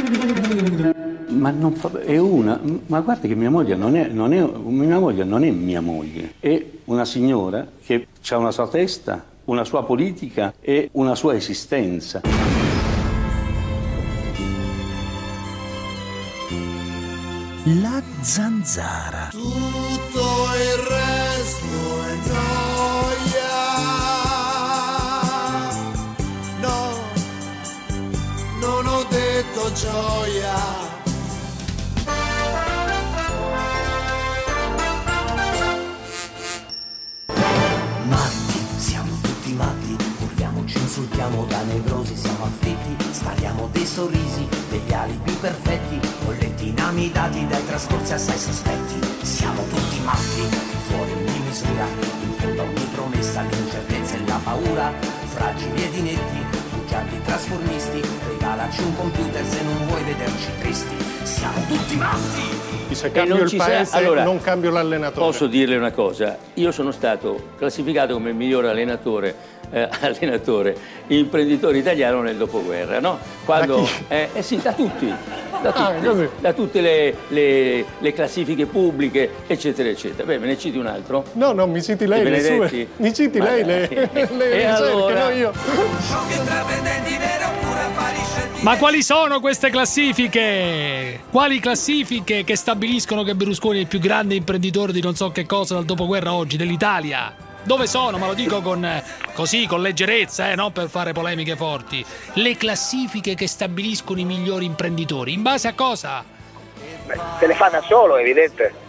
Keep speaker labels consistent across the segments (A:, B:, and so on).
A: Ma non fa, è una, ma guarda che mia moglie non è mia moglie, è una signora che ha una sua testa, una sua politica e una sua esistenza.
B: La zanzara.
C: Tutto il resto è gioia. No, non ho detto gioia.
B: Matti, siamo tutti matti, urliamo, ci insultiamo, da nevrosi siamo afflitti, spariamo dei sorrisi, degli alibi perfetti, bolletti inamidati dai trascorsi assai sospetti. Siamo tutti matti, fuori ogni misura, in fondo a ogni promessa, l'incertezza e la paura, fragili ed inetti, bugiardi trasformisti, regalaci un computer se non vuoi vederci tristi. Siamo tutti matti!
D: Se cambio il paese, allora, non cambio l'allenatore.
A: Posso dirle una cosa? Io sono stato classificato come il miglior allenatore imprenditore italiano nel dopoguerra, no? Quando, sì, da tutte le classificiò pubbliche, eccetera, eccetera. Beh, me ne citi un altro?
D: No, mi citi lei le sue. Mi citi lei le ricerche,
A: allora...
D: no io.
E: Ma quali sono queste classifiche? Quali classifiche che stabiliscono che Berlusconi è il più grande imprenditore di non so che cosa dal dopoguerra oggi, dell'Italia? Dove sono? Ma lo dico con leggerezza, non per fare polemiche forti. Le classifiche che stabiliscono i migliori imprenditori. In base a cosa?
F: Se le fa da solo, è evidente.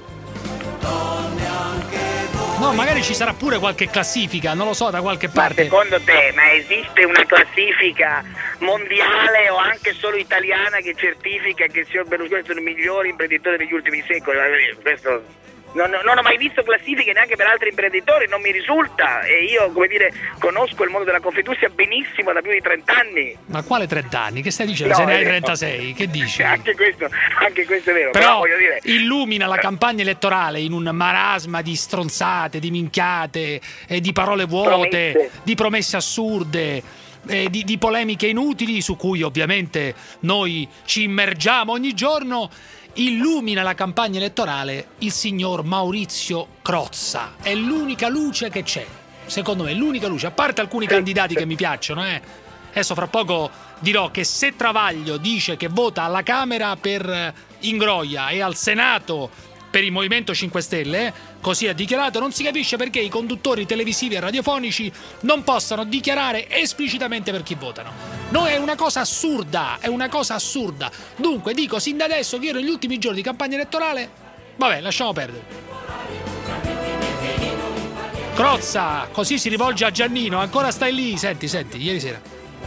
E: No, magari ci sarà pure qualche classifica, non lo so, da qualche parte.
F: Ma secondo te, esiste una classifica mondiale o anche solo italiana che certifica che il signor Berlusconi è il migliore imprenditore degli ultimi secoli? Questo... Non ho mai visto classifiche neanche per altri imprenditori, non mi risulta, e io, conosco il mondo della Confindustria benissimo da più di 30 anni.
E: Ma quale 30 anni? Che stai dicendo? Se ne hai 36, che dici?
F: Anche questo è vero.
E: Però
F: voglio dire...
E: illumina la campagna elettorale in un marasma di stronzate, di minchiate, di parole vuote, di promesse assurde, di polemiche inutili su cui ovviamente noi ci immergiamo ogni giorno. Illumina la campagna elettorale il signor Maurizio Crozza. È l'unica luce che c'è, secondo me, l'unica luce, a parte alcuni candidati che mi piacciono. Adesso fra poco dirò che se Travaglio dice che vota alla Camera per Ingroia e al Senato per il Movimento 5 Stelle, così ha dichiarato, non si capisce perché i conduttori televisivi e radiofonici non possano dichiarare esplicitamente per chi votano. No, è una cosa assurda, Dunque dico sin da adesso che io negli ultimi giorni di campagna elettorale, vabbè, lasciamo perdere. Crozza, così si rivolge a Giannino, ancora stai lì, senti, ieri sera.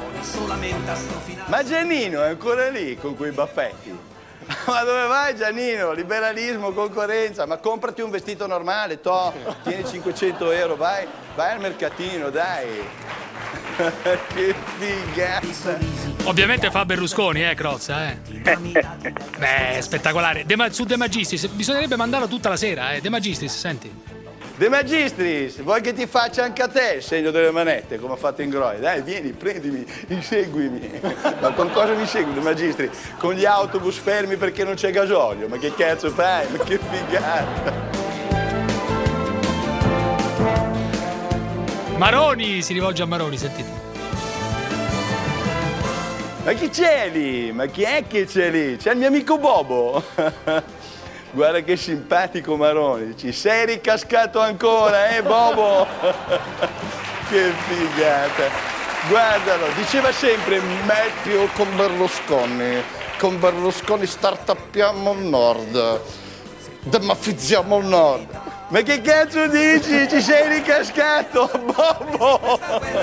G: Ma Giannino è ancora lì con quei baffetti? Ma dove vai Giannino? Liberalismo, concorrenza, ma comprati un vestito normale, tieni 500 euro, vai al mercatino, dai. Che figata.
E: Ovviamente fa Berlusconi, Crozza, Beh, spettacolare. Su De Magistris, bisognerebbe mandarlo tutta la sera, De Magistris, senti.
G: De Magistris, vuoi che ti faccia anche a te il segno delle manette, come ha fatto Ingroia? Dai, vieni, prendimi, inseguimi. Ma con cosa mi segui, De Magistris? Con gli autobus fermi perché non c'è gasolio? Ma che cazzo fai? Ma che figata!
E: Maroni, si rivolge a Maroni, sentite.
G: Ma chi c'è lì? Ma chi è che c'è lì? C'è il mio amico Bobo. Guarda che simpatico Maroni, ci sei ricascato ancora, Bobo? Che figata! Guardalo, diceva sempre meglio con Berlusconi startuppiamo il nord, demafizziamo il nord. Ma che cazzo dici? Ci sei ricascato, Bobo?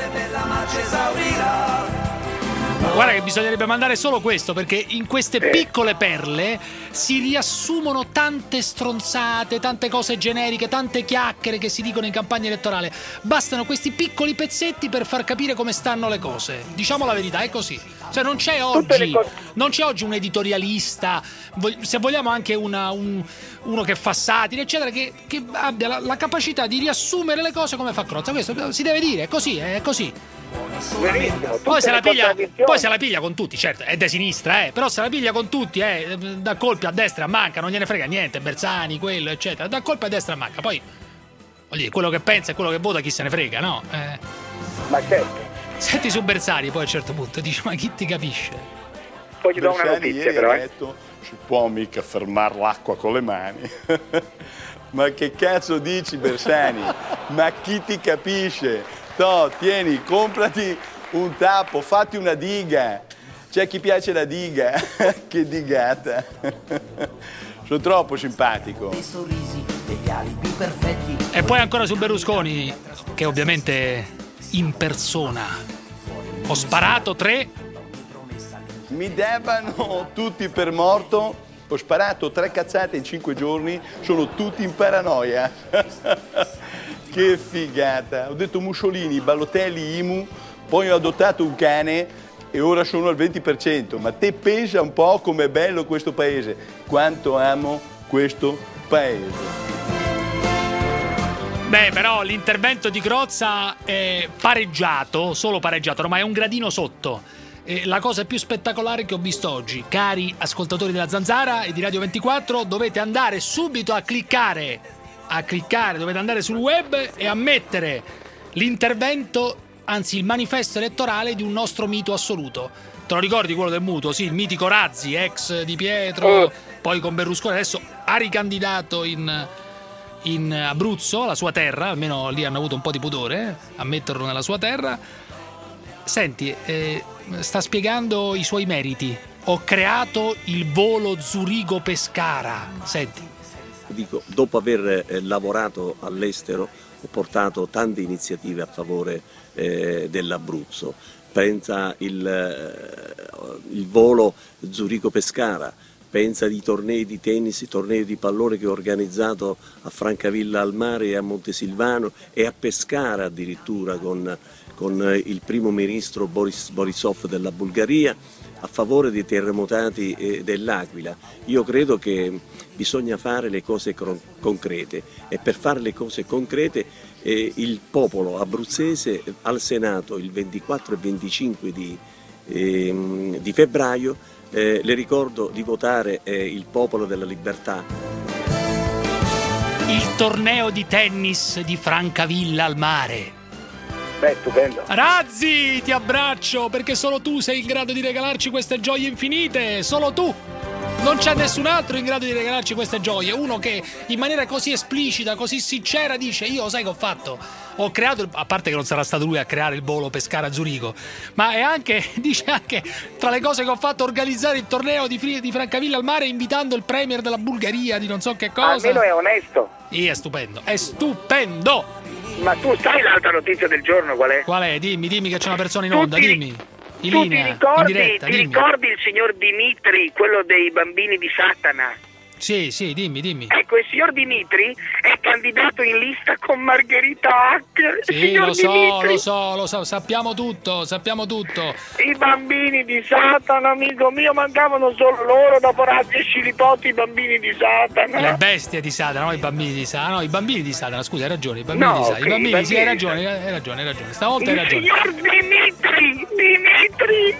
E: Guarda che bisognerebbe mandare solo questo, perché in queste piccole perle si riassumono tante stronzate, tante cose generiche, tante chiacchiere che si dicono in campagna elettorale. Bastano questi piccoli pezzetti per far capire come stanno le cose. Diciamo la verità, è così. Cioè non c'è oggi un editorialista, se vogliamo anche uno che fa satira, eccetera, che abbia la capacità di riassumere le cose come fa Crozza. Questo si deve dire, è così.
F: Benissimo.
E: Poi se la piglia con tutti, certo, è da sinistra, però se la piglia con tutti, dà colpi a destra e a manca, non gliene frega niente, Bersani, quello, eccetera, dà colpi a destra e a manca. Poi, voglio dire, quello che pensa e quello che vota, chi se ne frega, no?
F: Ma certo.
E: Senti su Bersani, poi a un certo punto dice, ma chi ti capisce?
F: Poi gli do una
G: Bersani
F: notizia,
G: ieri
F: però.
G: ha detto, si può mica fermare l'acqua con le mani. Ma che cazzo dici, Bersani? Ma chi ti capisce? No, tieni, comprati un tappo, fatti una diga. C'è chi piace la diga. Che digata. Sono troppo simpatico.
B: Dei sorrisi, degli alibi perfetti.
E: E poi ancora su Berlusconi, che ovviamente in persona. Ho sparato 3.
G: Mi davano tutti per morto. Ho sparato 3 cazzate in 5 giorni. Sono tutti in paranoia. Che figata. Ho detto Mussolini, Balotelli, Imu. Poi ho adottato un cane e ora sono al 20%. Ma te pensa un po' com'è bello questo paese. Quanto amo questo paese.
E: Beh, però l'intervento di Crozza è pareggiato, solo pareggiato, ma è un gradino sotto. La cosa più spettacolare che ho visto oggi, cari ascoltatori della Zanzara e di Radio 24, dovete andare subito a cliccare, dovete andare sul web e a mettere l'intervento, anzi il manifesto elettorale di un nostro mito assoluto. Te lo ricordi quello del mutuo? Sì, il mitico Razzi, ex Di Pietro, poi con Berlusconi, adesso ha ricandidato in Abruzzo, la sua terra, almeno lì hanno avuto un po' di pudore a metterlo nella sua terra. Senti, sta spiegando i suoi meriti. Ho creato il volo Zurigo-Pescara. Senti.
H: Dico, dopo aver lavorato all'estero, ho portato tante iniziative a favore dell'Abruzzo. Pensa il volo Zurigo-Pescara. Pensa ai tornei di tennis, i tornei di pallone che ho organizzato a Francavilla al Mare e a Montesilvano e a Pescara addirittura con il primo ministro Borisov della Bulgaria a favore dei terremotati dell'Aquila. Io credo che bisogna fare le cose concrete e per fare le cose concrete il popolo abruzzese al Senato il 24 e 25 di febbraio le ricordo di votare il Popolo della Libertà.
E: Il torneo di tennis di Francavilla al Mare.
F: Beh, stupendo.
E: Razzi, ti abbraccio perché solo tu sei in grado di regalarci queste gioie infinite, solo tu. Non c'è nessun altro in grado di regalarci queste gioie. Uno che in maniera così esplicita, così sincera dice: io sai che ho fatto? Ho creato, a parte che non sarà stato lui a creare il volo Pescara-Zurigo, ma è anche, dice anche, tra le cose che ho fatto, organizzare il torneo di Francavilla al Mare invitando il premier della Bulgaria, di non so che cosa.
F: Almeno è onesto.
E: Sì, è stupendo, è stupendo.
F: Ma tu sai l'altra notizia del giorno qual è?
E: Qual è? Dimmi che c'è una persona in onda, dimmi. In
F: tu
E: linea,
F: ti ricordi,
E: in diretta,
F: ti
E: dimmi.
F: ricordi il signor Dimitri, quello dei bambini di Satana?
E: Sì, dimmi.
F: Ecco, il signor Dimitri è candidato in lista con Margherita Hack.
E: Sì, lo so, sappiamo tutto.
F: I bambini di Satana, amico mio, mancavano solo loro, dopo Razzi e Scilipoti, i bambini di Satana.
E: Le bestie di Satana, no i bambini di Satana. No, i bambini di Satana, scusa, hai ragione, i bambini
F: No,
E: di Satana.
F: ok,
E: I bambini,
F: i
E: sì, hai
F: bambini.
E: ragione. Stavolta hai
F: Il
E: ragione.
F: signor Dimitri.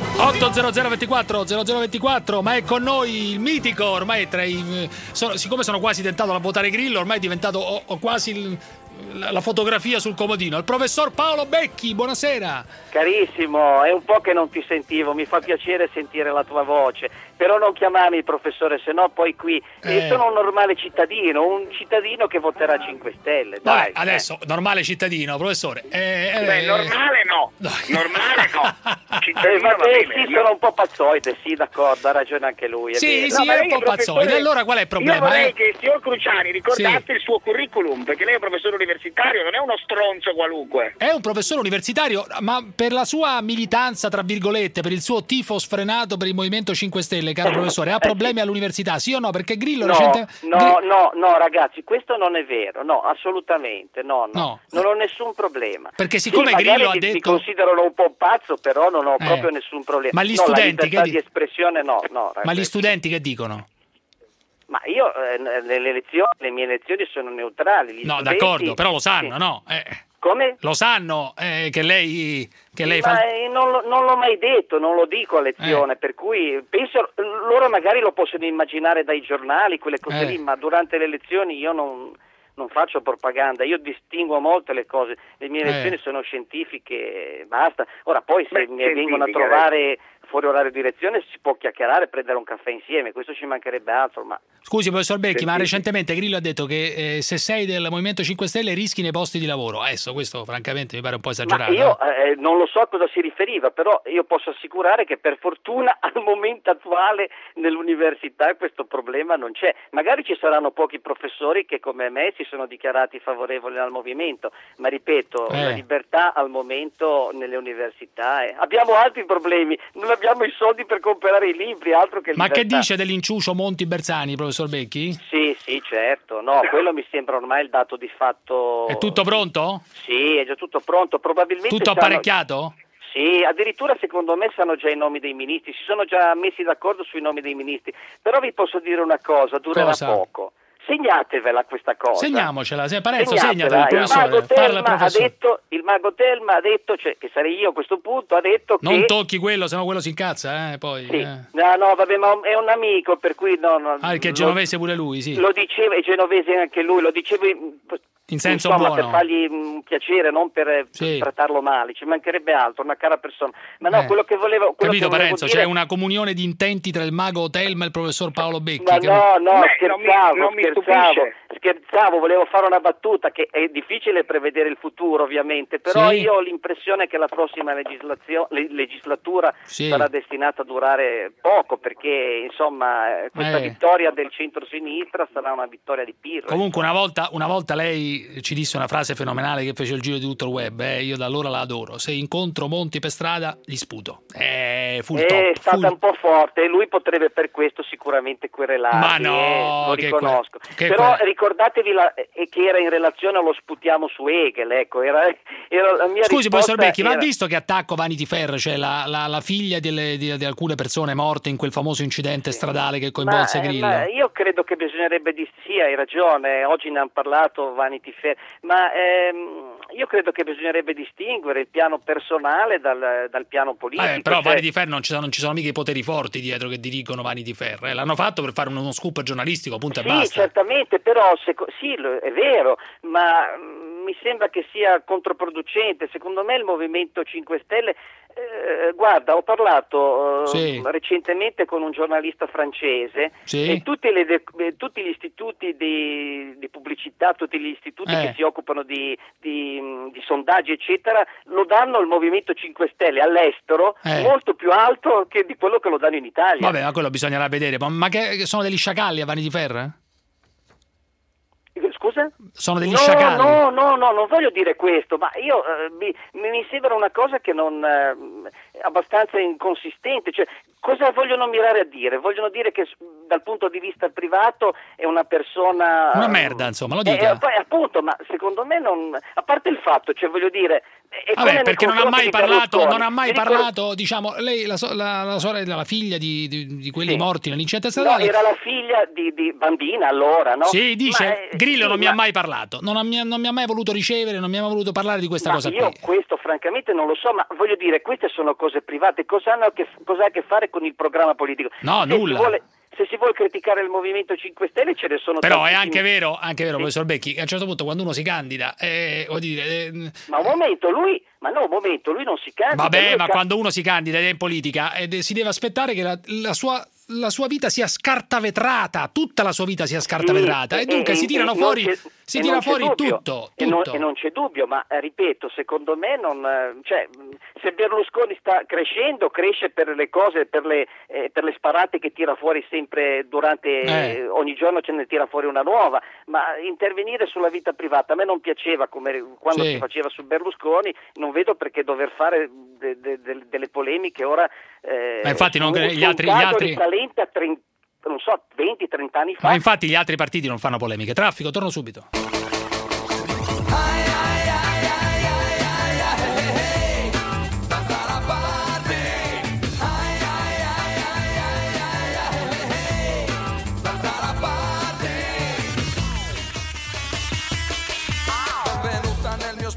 E: 80024, ma è con noi il mitico, ormai siccome sono quasi tentato a votare Grillo, ormai è diventato ho quasi la fotografia sul comodino. Il professor Paolo Becchi, buonasera.
I: Carissimo, è un po' che non ti sentivo, mi fa piacere sentire la tua voce, però non chiamarmi professore, sennò poi qui sono un normale cittadino, un cittadino che voterà 5 Stelle. Dai,
E: vabbè, adesso, normale cittadino, professore.
F: Beh, normale no. Normale no. Cittadino va
I: vabbè,
F: bene.
I: sì, sono un po' pazzoide, sì, d'accordo, ha ragione anche lui.
E: Sì,
F: No, ma
E: è
F: lei,
E: un po' pazzoide.
F: professore,
E: Allora qual è il problema?
F: Io vorrei che il signor Cruciani ricordasse
E: Sì.
F: il suo curriculum, perché lei è un professore universitario, non è uno stronzo qualunque.
E: È un professore universitario, ma per la sua militanza, tra virgolette, per il suo tifo sfrenato per il Movimento 5 Stelle, caro professore, ha problemi all'università, sì o no? Perché Grillo
I: No, ragazzi, questo non è vero, no, assolutamente, no. Non ho nessun problema.
E: Perché siccome
I: sì,
E: Grillo ha
I: mi
E: detto...
I: considerano un po' pazzo, però non ho proprio nessun problema.
E: Ma gli studenti
I: la libertà di espressione no.
E: Ma gli studenti che dicono?
I: Ma io le mie elezioni sono neutrali. Gli
E: No,
I: studenti,
E: d'accordo, però lo sanno,
I: sì.
E: no?
I: Come?
E: Lo sanno che lei
I: fa... non l'ho mai detto, non lo dico a lezione, per cui penso loro magari lo possono immaginare dai giornali, quelle cose lì, ma durante le elezioni io non faccio propaganda, io distingo molto le cose, le mie lezioni sono scientifiche, basta. Ora poi se mi vengono a trovare fuori orario di lezione si può chiacchierare, prendere un caffè insieme, questo ci mancherebbe altro. Ma
E: scusi professor Becchi, ma recentemente Grillo ha detto che se sei del Movimento 5 Stelle rischi nei posti di lavoro. Adesso questo francamente mi pare un po' esagerato.
I: Ma io non lo so a cosa si riferiva, però io posso assicurare che per fortuna al momento attuale nell'università questo problema non c'è. Magari ci saranno pochi professori che come me si sono dichiarati favorevoli al movimento, ma ripeto, la libertà al momento nelle università abbiamo altri problemi, non abbiamo i soldi per comprare i libri, altro che
E: Ma
I: libertà.
E: che dice dell'inciucio Monti Bersani, professor Becchi?
I: Sì, certo, no, quello mi sembra ormai il dato di fatto.
E: È tutto pronto?
I: Sì, è già tutto pronto, probabilmente
E: tutto apparecchiato?
I: Sì, addirittura secondo me sanno già i nomi dei ministri, si sono già messi d'accordo sui nomi dei ministri, però vi posso dire una cosa, durerà poco. Segnatevela questa cosa.
E: Segniamocela, Parenzo, segnatela, professore.
I: Il mago Telma ha detto, cioè, che sarei io a questo punto, ha detto
E: non tocchi quello, sennò quello si incazza, poi.
I: Sì. No, vabbè, ma è un amico, per cui no.
E: Che è genovese pure lui, sì.
I: Lo diceva, è genovese anche lui, lo dicevo
E: in senso buono,
I: per fargli un piacere, non per trattarlo male, ci mancherebbe altro, una cara persona. Ma no, quello che volevo
E: capito, Parenzo,
I: dire...
E: c'è una comunione di intenti tra il mago Telma e il professor Paolo Becchi.
I: Ma no, scherzavo, volevo fare una battuta, che è difficile prevedere il futuro ovviamente, però io ho l'impressione che la prossima legislatura sarà destinata a durare poco, perché insomma questa vittoria del centro-sinistra sarà una vittoria di pirro.
E: Comunque una volta lei ci disse una frase fenomenale che fece il giro di tutto il web, io da allora la adoro: se incontro Monti per strada gli sputo. È
I: stata un po' forte e lui potrebbe per questo sicuramente querelarmi,
E: ma no,
I: lo riconosco. Però ricordatevi che era in relazione allo sputiamo su Hegel, ecco, era la mia
E: Scusi professor Becchi,
I: ma
E: ha visto che attacco Vanity Fair, cioè la figlia di alcune persone morte in quel famoso incidente stradale che coinvolse Grillo?
I: Ma io credo che bisognerebbe hai ragione, oggi ne hanno parlato Vanity Fair, ma io credo che bisognerebbe distinguere il piano personale dal piano politico.
E: Però Vanity Fair non ci sono mica i poteri forti dietro che dirigono Vanity Fair, l'hanno fatto per fare uno scoop giornalistico, punto e basta.
I: Sì, certamente, però sì, è vero, ma mi sembra che sia controproducente. Secondo me il Movimento 5 Stelle, guarda, ho parlato recentemente con un giornalista francese e tutti gli istituti di pubblicità, tutti gli istituti che si occupano di sondaggi eccetera, lo danno al Movimento 5 Stelle all'estero molto più alto che di quello che lo danno in Italia.
E: Vabbè, ma quello bisognerà vedere. Ma che sono degli sciacalli a Vanity Fair?
I: Scusa?
E: Sono degli sciacalli?
I: No, non voglio dire questo, ma io mi sembra una cosa che non abbastanza inconsistente, cioè cosa vogliono mirare a dire? Vogliono dire che dal punto di vista privato è una persona
E: una merda, insomma, lo dica.
I: Appunto, ma secondo me non, a parte il fatto, cioè voglio dire,
E: vabbè, perché non ha mai parlato, diciamo, lei la sorella, la figlia di quelli morti nell'incidente stradale.
I: No, era la figlia di bambina allora, no?
E: Sì, dice, Grillo non mi ha mai parlato, non mi ha mai voluto ricevere, non mi ha mai voluto parlare di questa cosa qui.
I: Io questo francamente non lo so, ma voglio dire, queste sono cose private, cosa ha a che fare con il programma politico?
E: No, nulla.
I: Se si vuole criticare il Movimento 5 Stelle ce ne sono
E: però tantissimi. È anche vero, professor Becchi, che a un certo punto quando uno si candida
I: ma un momento, lui non si candida.
E: Vabbè, ma quando uno si candida ed è in politica si deve aspettare che la sua vita sia scartavetrata, tutta la sua vita sia scartavetrata, e dunque si tirano fuori tutto.
I: E non c'è dubbio, ma ripeto, secondo me se Berlusconi sta crescendo, cresce per le cose, per le sparate che tira fuori sempre durante ogni giorno ce ne tira fuori una nuova, ma intervenire sulla vita privata a me non piaceva, come quando si faceva su Berlusconi. Non vedo perché dover fare delle polemiche ora.
E: Ma infatti gli altri
I: risalente a 20-30 anni fa.
E: Ma infatti gli altri partiti non fanno polemiche. Traffico, torno subito.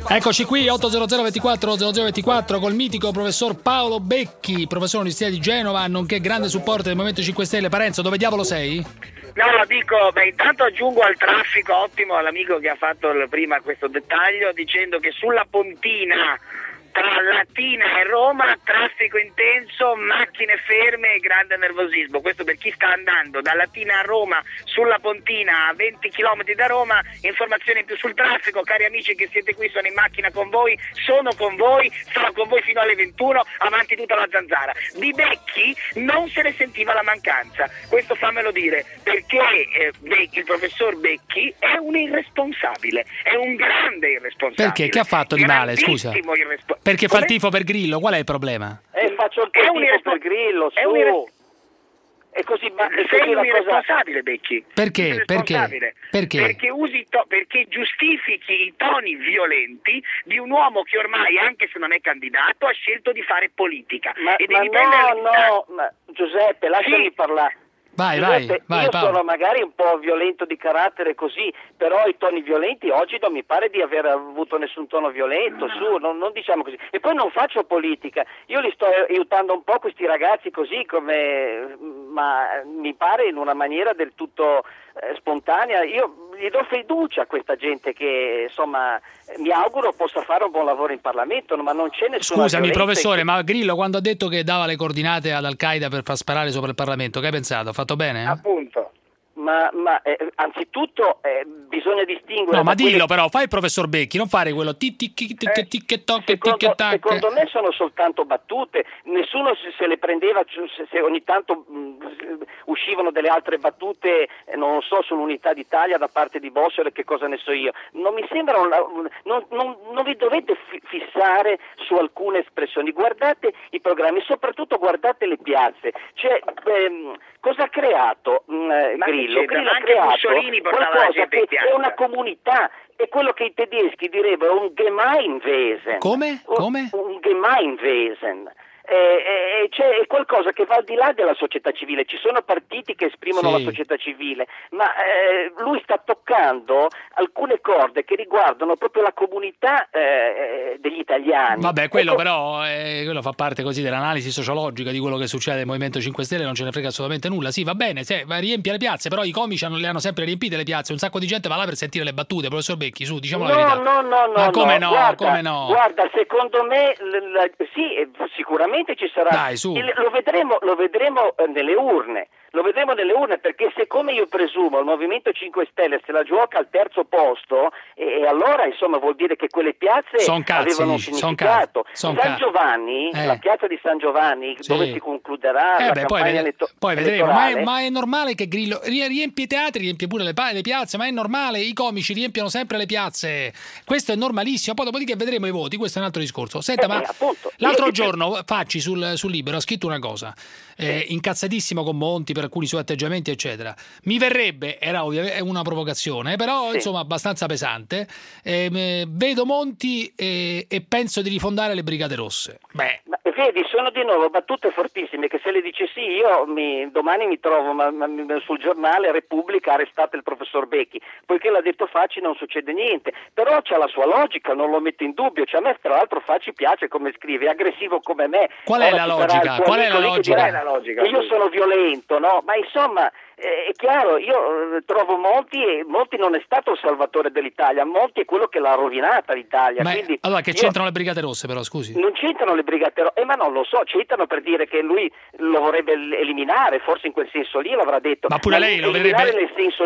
E: Eccoci qui, 800 24 0024 col mitico professor Paolo Becchi, professore all'Università di Genova, nonché grande supporter del Movimento 5 Stelle. Parenzo, dove diavolo sei?
F: No, dico, intanto aggiungo al traffico ottimo all'amico che ha fatto prima questo dettaglio, dicendo che sulla Pontina tra Latina e Roma traffico intenso, macchine ferme e grande nervosismo. Questo per chi sta andando da Latina a Roma sulla Pontina a 20 km da Roma. Informazioni in più sul traffico, cari amici che siete qui, sono in macchina con voi, sono con voi, sarò con voi fino alle 21, avanti tutta la zanzara. Di Becchi non se ne sentiva la mancanza, questo fammelo dire, perché il professor Becchi è un irresponsabile, è un grande irresponsabile.
E: Perché? Che ha fatto di male, scusa? Perché fa il tifo per Grillo, qual è il problema?
I: Faccio il tifo per Grillo, su. È così,
F: sei un irresponsabile, Becchi.
E: Perché? Perché?
F: Perché giustifichi i toni violenti di un uomo che ormai, anche se non è candidato, ha scelto di fare politica.
I: Ma Giuseppe, lasciami parlare.
E: Vai,
I: Giuseppe,
E: vai,
I: io
E: Paolo.
I: sono magari un po' violento di carattere così, però i toni violenti oggi non mi pare di aver avuto nessun tono violento, su, non diciamo così. E poi non faccio politica, io li sto aiutando un po' questi ragazzi così come, ma mi pare in una maniera del tutto spontanea. Io gli do fiducia a questa gente che, insomma, mi auguro possa fare un buon lavoro in Parlamento, ma non c'è nessuna
E: Scusami professore, ma Grillo quando ha detto che dava le coordinate ad Al-Qaeda per far sparare sopra il Parlamento, che hai pensato? Ha fatto bene?
F: Appunto.
I: Ma anzitutto bisogna distinguere.
E: No, ma dillo però, fai il professor Becchi, non fare quello
I: secondo me sono soltanto battute, nessuno se le prendeva, se ogni tanto uscivano delle altre battute, non lo so, sull'unità d'Italia da parte di Bossero, che cosa ne so io. Non mi sembra non vi dovete fissare su alcune espressioni, guardate i programmi, soprattutto guardate le piazze. Cioè, cosa ha creato Grillo? Grillo ha creato qualcosa che è una comunità, è quello che i tedeschi direbbero un Gemeinwesen.
E: Come?
I: Un Gemeinwesen. C'è qualcosa che va al di là della società civile, ci sono partiti che esprimono la società civile, ma lui sta toccando alcune corde che riguardano proprio la comunità degli italiani.
E: Vabbè, quello però quello fa parte così dell'analisi sociologica di quello che succede nel Movimento 5 Stelle, non ce ne frega assolutamente nulla. Sì, va bene, riempie le piazze, però i comici le hanno sempre riempite le piazze, un sacco di gente va là per sentire le battute. Professor Becchi, su, diciamo la verità.
I: No,
E: ma come no?
I: Guarda,
E: come no?
I: Guarda, secondo me sì, sicuramente ci sarà.
E: Dai, su.
I: Lo vedremo nelle urne. Lo vedremo nelle urne, perché siccome io presumo il Movimento 5 Stelle se la gioca al terzo posto, e allora insomma vuol dire che quelle piazze avevano un significato. San Giovanni, la piazza di San Giovanni, dove si concluderà la campagna
E: poi vedremo,
I: elettorale.
E: ma è normale che Grillo riempie i teatri, riempie pure le piazze, ma è normale, i comici riempiono sempre le piazze, questo è normalissimo. Poi dopodiché vedremo i voti, questo è un altro discorso. Senta, ma
I: appunto,
E: l'altro giorno Facci sul Libero ha scritto una cosa, incazzatissimo con Monti per alcuni suoi atteggiamenti eccetera. Mi verrebbe, era una provocazione, però insomma abbastanza pesante, vedo Monti e penso di rifondare le Brigate Rosse.
I: Ma vedi, sono di nuovo battute fortissime che se le dicessi io domani mi trovo sul giornale Repubblica arrestate il professor Becchi, poiché l'ha detto Facci non succede niente, però c'ha la sua logica, non lo metto in dubbio. Cioè, a me tra l'altro Facci piace come scrive, è aggressivo come me.
E: Qual è la logica? Qual è la logica?
I: Io sono violento, no? Ma insomma è chiaro, io trovo Monti non è stato il salvatore dell'Italia, Monti è quello che l'ha rovinata l'Italia. Quindi
E: allora che c'entrano le Brigate Rosse però, scusi?
I: Non c'entrano le Brigate Rosse, ma non lo so, c'entrano per dire che lui lo vorrebbe eliminare, forse in quel senso lì l'avrà detto.
E: Ma pure lei lo vedrebbe
I: nel senso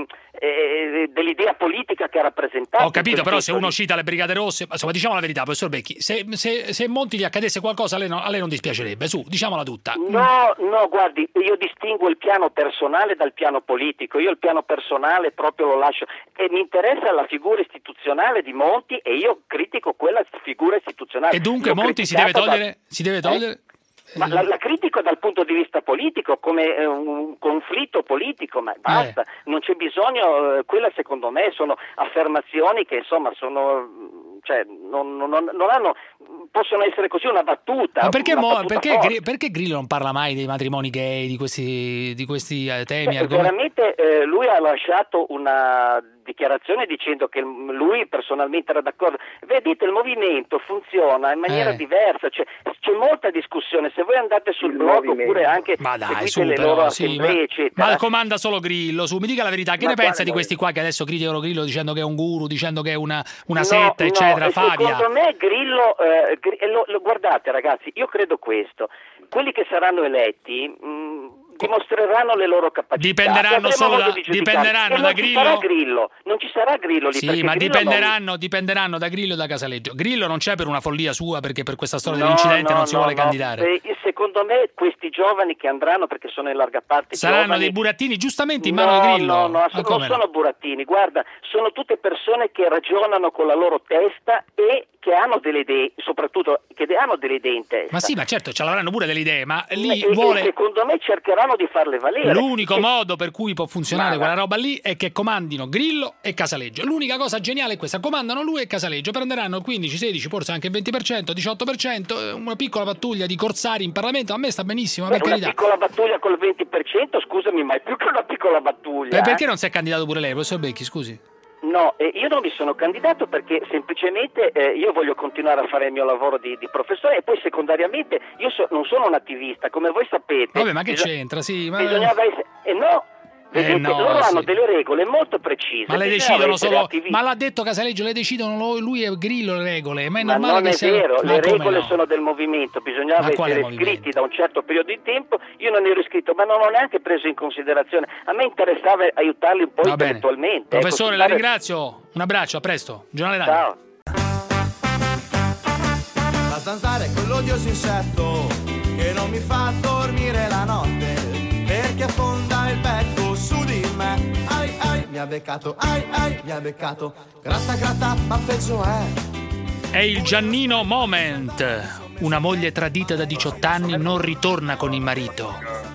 I: dell'idea politica che ha rappresentato.
E: Ho capito, però se uno cita le Brigate Rosse, insomma, diciamo la verità, professor Becchi, se Monti gli accadesse qualcosa a lei non dispiacerebbe, su, diciamola tutta.
I: No, guardi, io distingo il piano personale dal piano politico. Io il piano personale proprio lo lascio, e mi interessa la figura istituzionale di Monti e io critico quella figura istituzionale.
E: E dunque Monti si deve togliere?
I: Ma la critico dal punto di vista politico, come un conflitto politico, ma basta, non c'è bisogno. Quella secondo me sono affermazioni che insomma sono, cioè non hanno, possono essere così una battuta.
E: Ma perché Grillo non parla mai dei matrimoni gay, di questi temi?
I: Veramente lui ha lasciato una dichiarazione dicendo che lui personalmente era d'accordo. Vedete, il movimento funziona in maniera diversa, c'è molta discussione. Se voi andate sul blog oppure anche seguite le loro assemblee, eccetera.
E: Ma comanda solo Grillo, su, mi dica la verità, che ne pensa di questi qua che adesso criticano Grillo dicendo che è un guru, dicendo che è una setta, eccetera, Fabia?
I: Secondo me Grillo, guardate ragazzi, io credo questo, quelli che saranno eletti dimostreranno le loro capacità.
E: Dipenderanno da Grillo.
I: Non ci sarà Grillo lì.
E: Sì, ma dipenderanno da Grillo e da Casaleggio. Grillo non c'è per una follia sua, perché per questa storia dell'incidente non si vuole candidare.
I: Secondo me questi giovani che andranno, perché sono in larga parte
E: saranno
I: giovani,
E: dei burattini giustamente in mano a Grillo.
I: Non sono burattini, guarda, sono tutte persone che ragionano con la loro testa e che hanno delle idee, soprattutto che hanno delle idee in testa.
E: Ma sì, ma certo, ce l'avranno pure delle idee, ma lì
I: secondo me cercheranno di farle valere.
E: L'unico modo per cui può funzionare quella roba lì è che comandino Grillo e Casaleggio. L'unica cosa geniale è questa: comandano lui e Casaleggio, prenderanno il 15, 16, forse anche il 20%, 18%, una piccola pattuglia di corsari in Parlamento. A me sta benissimo, per carità.
I: Una piccola pattuglia col 20%, scusami, ma è più che una piccola pattuglia.
E: Perché non si è candidato pure lei, professor Becchi, scusi?
I: No, io non mi sono candidato perché semplicemente io voglio continuare a fare il mio lavoro di professore, e poi secondariamente io non sono un attivista, come voi sapete.
E: Vabbè, ma che c'entra? Sì, ma...
I: Bisognava essere... loro hanno delle regole molto precise.
E: Ma le decidono solo. Ma l'ha detto Casaleggio, le decidono lui e Grillo le regole. Ma è normale
I: non
E: che
I: è vero, le regole sono del movimento, bisognava essere iscritti da un certo periodo di tempo. Io non ero iscritto, ma non ho neanche preso in considerazione. A me interessava aiutarli un po' intellettualmente.
E: Professore, la ringrazio. Un abbraccio, a presto. Giornale Radio.
I: Ciao.
C: La zanzara è quell'odioso insetto che non mi fa dormire la notte, perché affonda il becco su di me. Ai ai, mi ha beccato, mi ha beccato. Gratta, ma peggio
E: è il Giannino moment. Una moglie tradita da 18 anni non ritorna con il marito.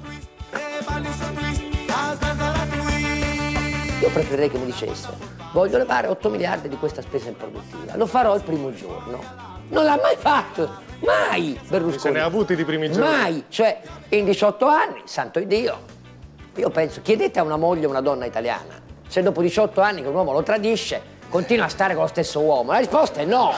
J: Io preferirei che mi dicesse: voglio levare 8 miliardi di questa spesa improduttiva, lo farò il primo giorno. Non l'ha mai fatto, mai Berlusconi.
D: Se ne ha avuti di primi giorni.
J: Mai, cioè in 18 anni, santo Dio. Io penso, chiedete a una moglie, una donna italiana, se dopo 18 anni che un uomo lo tradisce, continua a stare con lo stesso uomo. La risposta è no.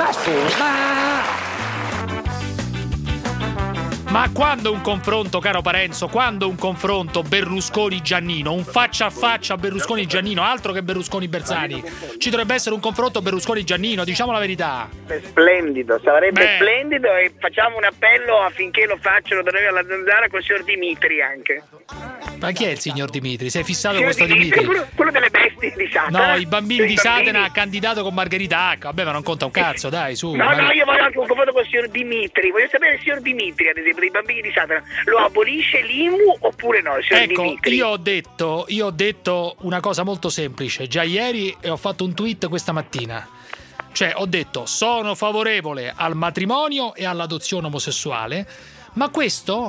E: Ma quando un confronto, caro Parenzo, quando un confronto Berlusconi-Giannino, un faccia a faccia Berlusconi-Giannino, altro che Berlusconi-Bersani, ci dovrebbe essere un confronto Berlusconi-Giannino, diciamo la verità.
F: Splendido, sarebbe splendido, e facciamo un appello affinché lo facciano da noi alla Zanzara col signor Dimitri anche.
E: Ma chi è il signor Dimitri? Sei fissato con questo Dimitri?
F: Quello delle bestie di Satana.
E: No, i bambini di Satana, candidato con Margherita H. Vabbè, ma non conta un cazzo, dai, su.
F: No, io voglio anche un confronto con il signor Dimitri. Voglio sapere il signor Dimitri, ad esempio, dei bambini di Satana. Lo abolisce l'IMU oppure no, il signor Dimitri?
E: Io ho detto una cosa molto semplice già ieri, e ho fatto un tweet questa mattina. Cioè, ho detto: sono favorevole al matrimonio e all'adozione omosessuale, ma questo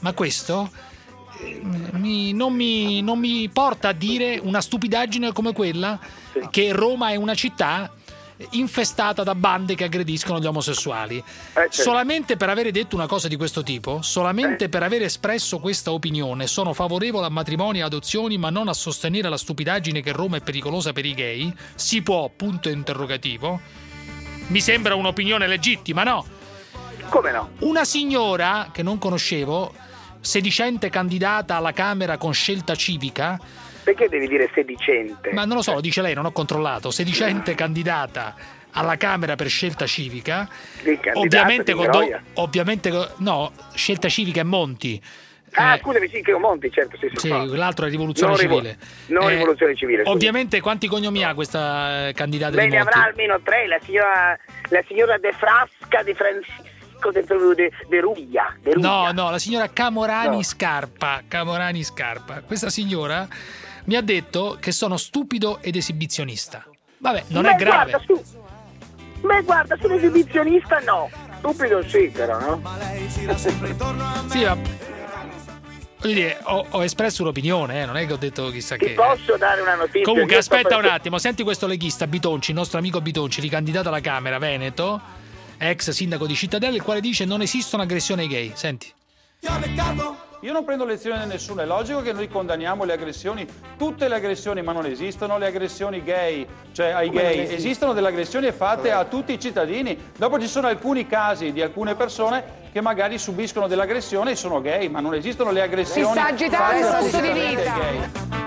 E: non mi porta a dire una stupidaggine come quella che Roma è una città infestata da bande che aggrediscono gli omosessuali. Solamente per avere detto una cosa di questo tipo, solamente per aver espresso questa opinione, sono favorevole a matrimoni e adozioni, ma non a sostenere la stupidaggine che Roma è pericolosa per i gay. Si può, punto interrogativo. Mi sembra un'opinione legittima, no?
F: Come no?
E: Una signora che non conoscevo, sedicente candidata alla Camera con Scelta Civica.
F: Perché devi dire sedicente?
E: Ma non lo so, lo dice lei, non ho controllato. Sedicente candidata alla Camera per Scelta Civica. Ovviamente no, Scelta Civica è Monti.
F: Scusami, sì, che è Monti, certo. Sì,
E: l'altro è Rivoluzione Civile.
F: Rivoluzione Civile.
E: Ovviamente quanti cognomi ha questa candidata di Monti?
F: Ne avrà almeno 3, la signora De Frasca, De Francisco, De Ruglia.
E: No, la signora Camorani Scarpa. Questa signora mi ha detto che sono stupido ed esibizionista. Vabbè, non è grave.
F: Guarda, sono esibizionista, no. Stupido sì, però, no?
E: Sì, voglio dire, ho espresso un'opinione, non è che ho detto chissà che.
F: Ti posso dare una notizia?
E: Comunque, aspetta un attimo, senti questo leghista Bitonci, il nostro amico Bitonci, ricandidato alla Camera, Veneto, ex sindaco di Cittadella, il quale dice: non esistono aggressioni ai gay. Senti.
C: Ti ho beccato.
K: Io non prendo lezione da nessuno, è logico che noi condanniamo le aggressioni, tutte le aggressioni, ma non esistono le aggressioni gay, cioè ai gay, esistono delle aggressioni fatte a tutti i cittadini. Dopo ci sono alcuni casi di alcune persone che magari subiscono dell'aggressione e sono gay, ma non esistono le aggressioni fatte a tutti i gay.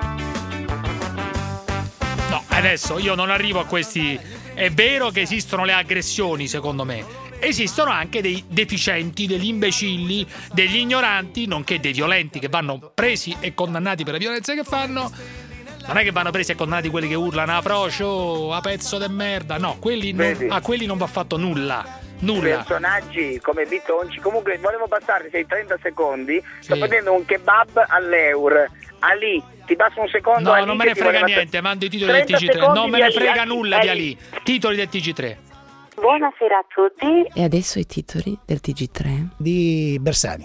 E: No, adesso io non arrivo a questi. È vero che esistono le aggressioni, secondo me. Esistono anche dei deficienti, degli imbecilli, degli ignoranti, nonché dei violenti che vanno presi e condannati per le violenze che fanno. Non è che vanno presi e condannati quelli che urlano a frocio, a pezzo de merda. No, a quelli non va fatto nulla.
F: Personaggi come Bitonci. Comunque volevo passare sei 30 secondi. Sto prendendo un kebab all'Eur. Ali, ti passo un secondo.
E: No, non me ne frega niente, mando i titoli del TG3. Non me ne frega nulla di Ali. Titoli del TG3.
L: Buonasera a tutti. E adesso i titoli del TG3
M: di Bersani.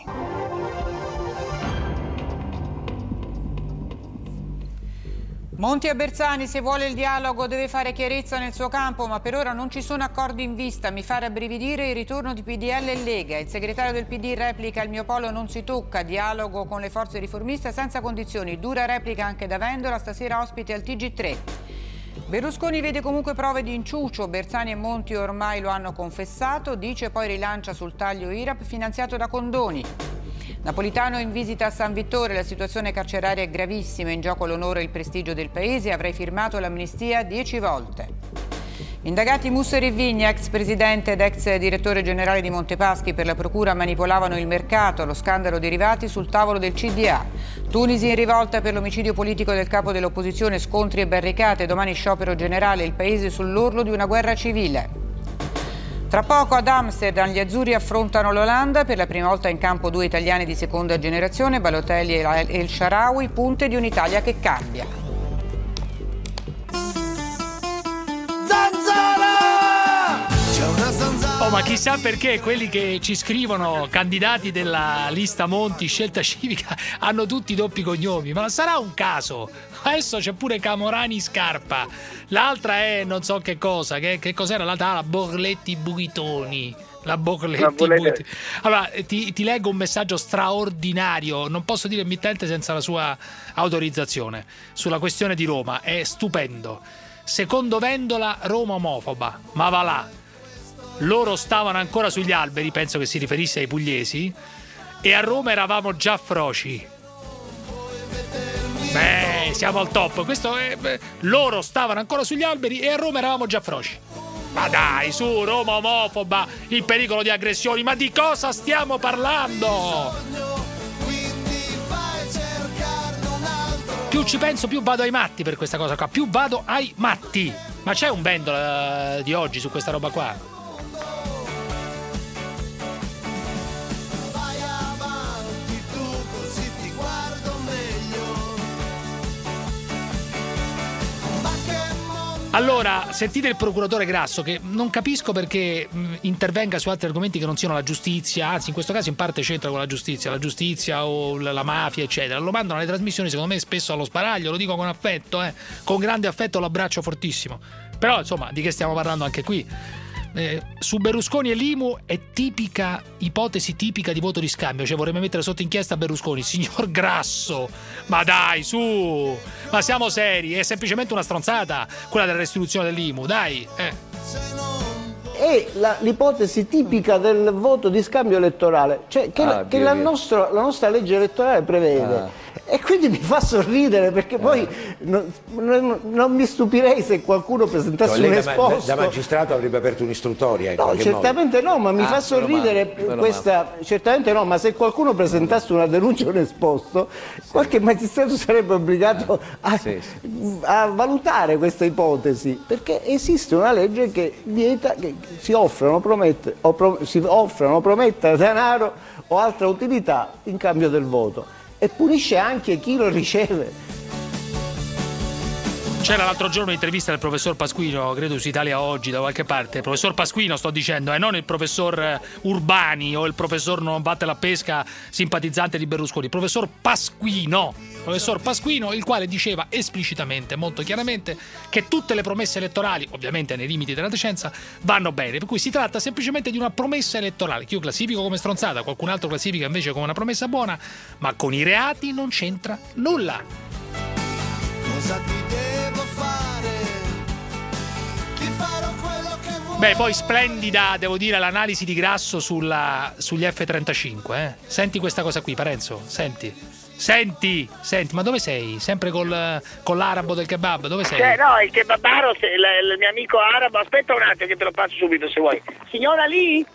N: Monti e Bersani, se vuole il dialogo deve fare chiarezza nel suo campo, ma per ora non ci sono accordi in vista. Mi fa rabbrividire il ritorno di PDL e Lega. Il segretario del PD replica: il mio polo non si tocca, dialogo con le forze riformiste senza condizioni. Dura replica anche da Vendola, stasera ospite al TG3. Berlusconi vede comunque prove di inciucio, Bersani e Monti ormai lo hanno confessato, dice poi rilancia sul taglio IRAP finanziato da condoni. Napolitano in visita a San Vittore, la situazione carceraria è gravissima, in gioco l'onore e il prestigio del paese, avrei firmato l'amnistia 10 volte. Indagati Mussari e Vigna, ex presidente ed ex direttore generale di Montepaschi, per la procura manipolavano il mercato, lo scandalo derivati sul tavolo del CDA. Tunisi in rivolta per l'omicidio politico del capo dell'opposizione, scontri e barricate, domani sciopero generale, il paese sull'orlo di una guerra civile. Tra poco ad Amsterdam gli azzurri affrontano l'Olanda, per la prima volta in campo due italiani di seconda generazione, Balotelli e El Shaarawy, punte di un'Italia che cambia.
E: Oh, ma chissà perché quelli che ci scrivono candidati della lista Monti, Scelta Civica, hanno tutti doppi cognomi. Ma sarà un caso? Adesso c'è pure Camorani Scarpa. L'altra è non so che cosa. Che cos'era l'altra? La Borletti Buitoni. La Borletti Buitoni. Allora, ti leggo un messaggio straordinario. Non posso dire mittente senza la sua autorizzazione. Sulla questione di Roma. È stupendo. Secondo Vendola, Roma omofoba. Ma va là. Loro stavano ancora sugli alberi, penso che si riferisse ai pugliesi, e a Roma eravamo già froci. Beh, siamo al top. Loro stavano ancora sugli alberi e a Roma eravamo già froci. Ma dai, su, Roma omofoba, il pericolo di aggressioni, ma di cosa stiamo parlando? Più ci penso, più vado ai matti per questa cosa qua, più vado ai matti. Ma c'è un Vendola di oggi su questa roba qua? Allora, sentite il procuratore Grasso, che non capisco perché intervenga su altri argomenti che non siano la giustizia, anzi in questo caso in parte c'entra con la giustizia o la mafia eccetera. Lo mandano alle trasmissioni secondo me spesso allo sparaglio, lo dico con affetto, con grande affetto, lo abbraccio fortissimo. Però insomma, di che stiamo parlando anche qui? Su Berlusconi e l'IMU è ipotesi tipica di voto di scambio, cioè vorrebbe mettere sotto inchiesta Berlusconi, signor Grasso, ma dai, su, ma siamo seri, è semplicemente una stronzata quella della restituzione dell'IMU, dai.
O: È l'ipotesi tipica del voto di scambio elettorale, cioè che la nostra legge elettorale prevede. E quindi mi fa sorridere perché poi non mi stupirei se qualcuno presentasse un esposto.
M: Da magistrato avrebbe aperto un'istruttoria.
O: No, certamente no, ma mi fa sorridere questa. Certamente no, ma se qualcuno presentasse una denuncia o un esposto, qualche magistrato sarebbe obbligato a valutare questa ipotesi, perché esiste una legge che vieta che si offrano, prometta denaro o altra utilità in cambio del voto. E punisce anche chi lo riceve.
E: C'era l'altro giorno un'intervista del professor Pasquino, credo su Italia Oggi, da qualche parte. Il professor Pasquino, sto dicendo, non il professor Urbani o il professor non batte la pesca simpatizzante di Berlusconi. Il professor Pasquino, il quale diceva esplicitamente, molto chiaramente, che tutte le promesse elettorali, ovviamente nei limiti della decenza, vanno bene. Per cui si tratta semplicemente di una promessa elettorale, che io classifico come stronzata, qualcun altro classifica invece come una promessa buona, ma con i reati non c'entra nulla.
C: Cosa ti devo fare? Ti farò quello che vuoi.
E: Beh, poi splendida, devo dire, l'analisi di Grasso sugli F-35. Senti questa cosa qui, Parenzo, senti, ma dove sei? Sempre con l'arabo del kebab, dove sei?
F: No, il kebabaro, il mio amico arabo, aspetta un attimo che te lo passo subito se vuoi. Signora Ali?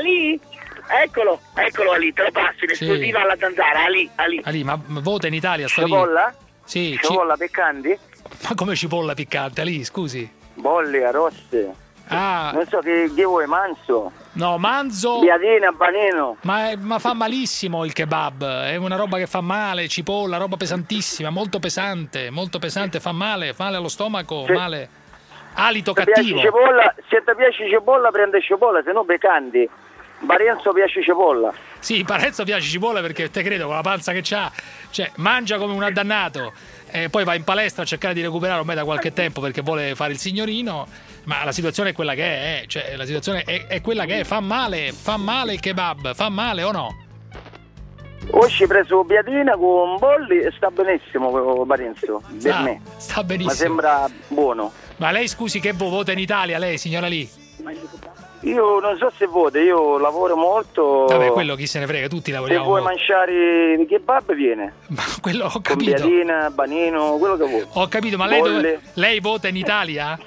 F: Eccolo Ali, te lo passi, l'esclusiva alla zanzara, Ali,
E: ma vota in Italia, sto lì.
I: Cipolla?
E: Sì.
I: Cipolla piccanti?
E: Ma come cipolla piccante, Ali, scusi?
I: Bolli, arroste. Non so che vuoi, manzo?
E: No, manzo.
I: Biadina, panino.
E: Ma fa malissimo il kebab, è una roba che fa male, cipolla, roba pesantissima, molto pesante, fa male allo stomaco, male. Alito cattivo.
I: Se ti piace cipolla, prende cipolla, se no piccanti. Parenzo piace cipolla.
E: Sì, Parenzo piace cipolla perché te credo con la panza che c'ha, cioè mangia come un addannato, poi va in palestra a cercare di recuperare ormai da qualche tempo perché vuole fare il signorino, ma la situazione è quella che è, cioè la situazione è quella che è, fa male il kebab, fa male o no?
I: Oggi ho preso biadina con bolli e sta benissimo Parenzo, per me.
E: Sta benissimo.
I: Ma sembra buono.
E: Ma lei scusi, che vota in Italia lei, signora Lì?
I: Io non so se vota, io lavoro molto.
E: Vabbè, quello chi se ne frega, tutti lavoriamo.
I: Se vuoi mangiare il kebab viene.
E: Ma quello ho capito.
I: Con biadina, banino, quello che vuoi.
E: Ho capito, ma lei vota in Italia?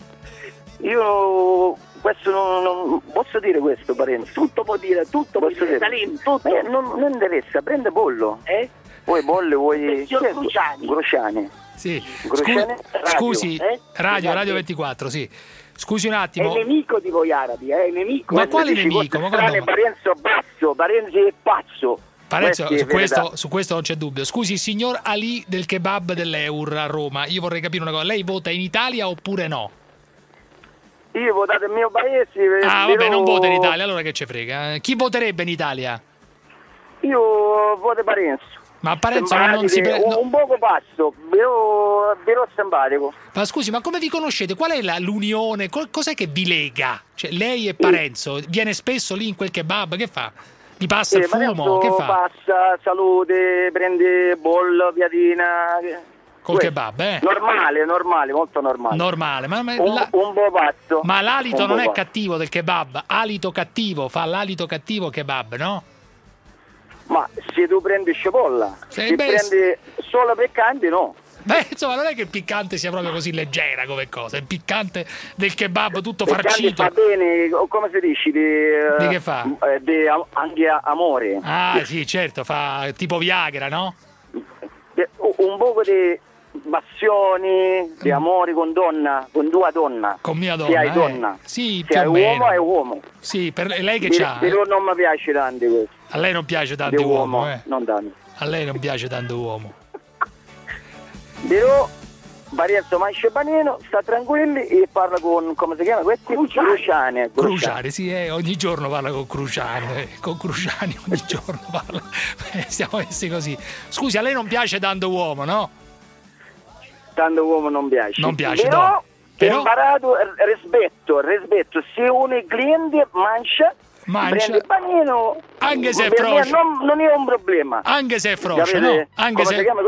I: Io questo non posso dire questo, Parenzo.
F: Tutto può dire, tutto
I: posso
F: può dire.
I: dire.
F: Salim, tutto.
I: Non interessa, prende bollo. Vuoi bolle, vuoi. Gruciani.
E: Sì.
I: Gruciani?
E: Scusi, Radio 24, sì. Scusi un attimo.
F: È nemico di voi arabi, è nemico.
E: Ma quale nemico?
I: Parenzo basso, Parenzo è pazzo.
E: Parenzo, su questo non c'è dubbio. Scusi, signor Ali del kebab dell'Eur a Roma, io vorrei capire una cosa. Lei vota in Italia oppure no?
I: Io ho votato il mio paese.
E: Vabbè, non vota in Italia, allora che ci frega. Chi voterebbe inItalia?
I: Io voto Parenzo.
E: Ma Parenzo non si
I: un poco basso, però simpatico.
E: Ma scusi, ma come vi conoscete? Qual è l'unione? Cos'è che vi lega? Cioè, lei e Parenzo viene spesso lì in quel kebab, che fa? Vi passa il fumo? Che fa?
I: Passa, salute, prende bollo, piadina.
E: Col kebab,
I: Normale, molto normale.
E: Normale,
I: un po' pazzo.
E: Ma l'alito non è cattivo del kebab, alito cattivo, fa l'alito cattivo kebab, no?
I: Ma se tu prendi cipolla, se prendi solo piccante, no.
E: Beh, insomma, non è che il piccante sia proprio così leggera come cosa. Il piccante del kebab tutto
I: piccante
E: farcito.
I: Fa bene, come si dice?
E: Di che fa?
I: Anche amore.
E: Ah, sì, certo, fa tipo Viagra, no?
I: Un poco di passioni, di amore con donna, con tua donna.
E: Con mia donna.
I: Se hai donna.
E: Sì,
I: se hai uomo, è uomo.
E: Sì, per lei che c'ha.
I: Però non mi piace tanto questo.
E: A lei non piace tanto uomo,
I: non tanto.
E: A lei non piace tanto uomo.
I: Però Parenzo mangia panino, sta tranquilli e parla con, come si chiama questi?
E: Cruciani, sì, ogni giorno parla con Cruciani, ogni giorno parla. Siamo messi così. Scusi, a lei non piace tanto uomo, no?
I: Tanto uomo non piace.
E: Non piace,
I: però,
E: no. Però...
I: ho imparato rispetto. Se un cliente mangia prende il panino,
E: anche se è frocio,
I: non è un problema.
E: Anche se è frocio, no? Anche se
I: si chiama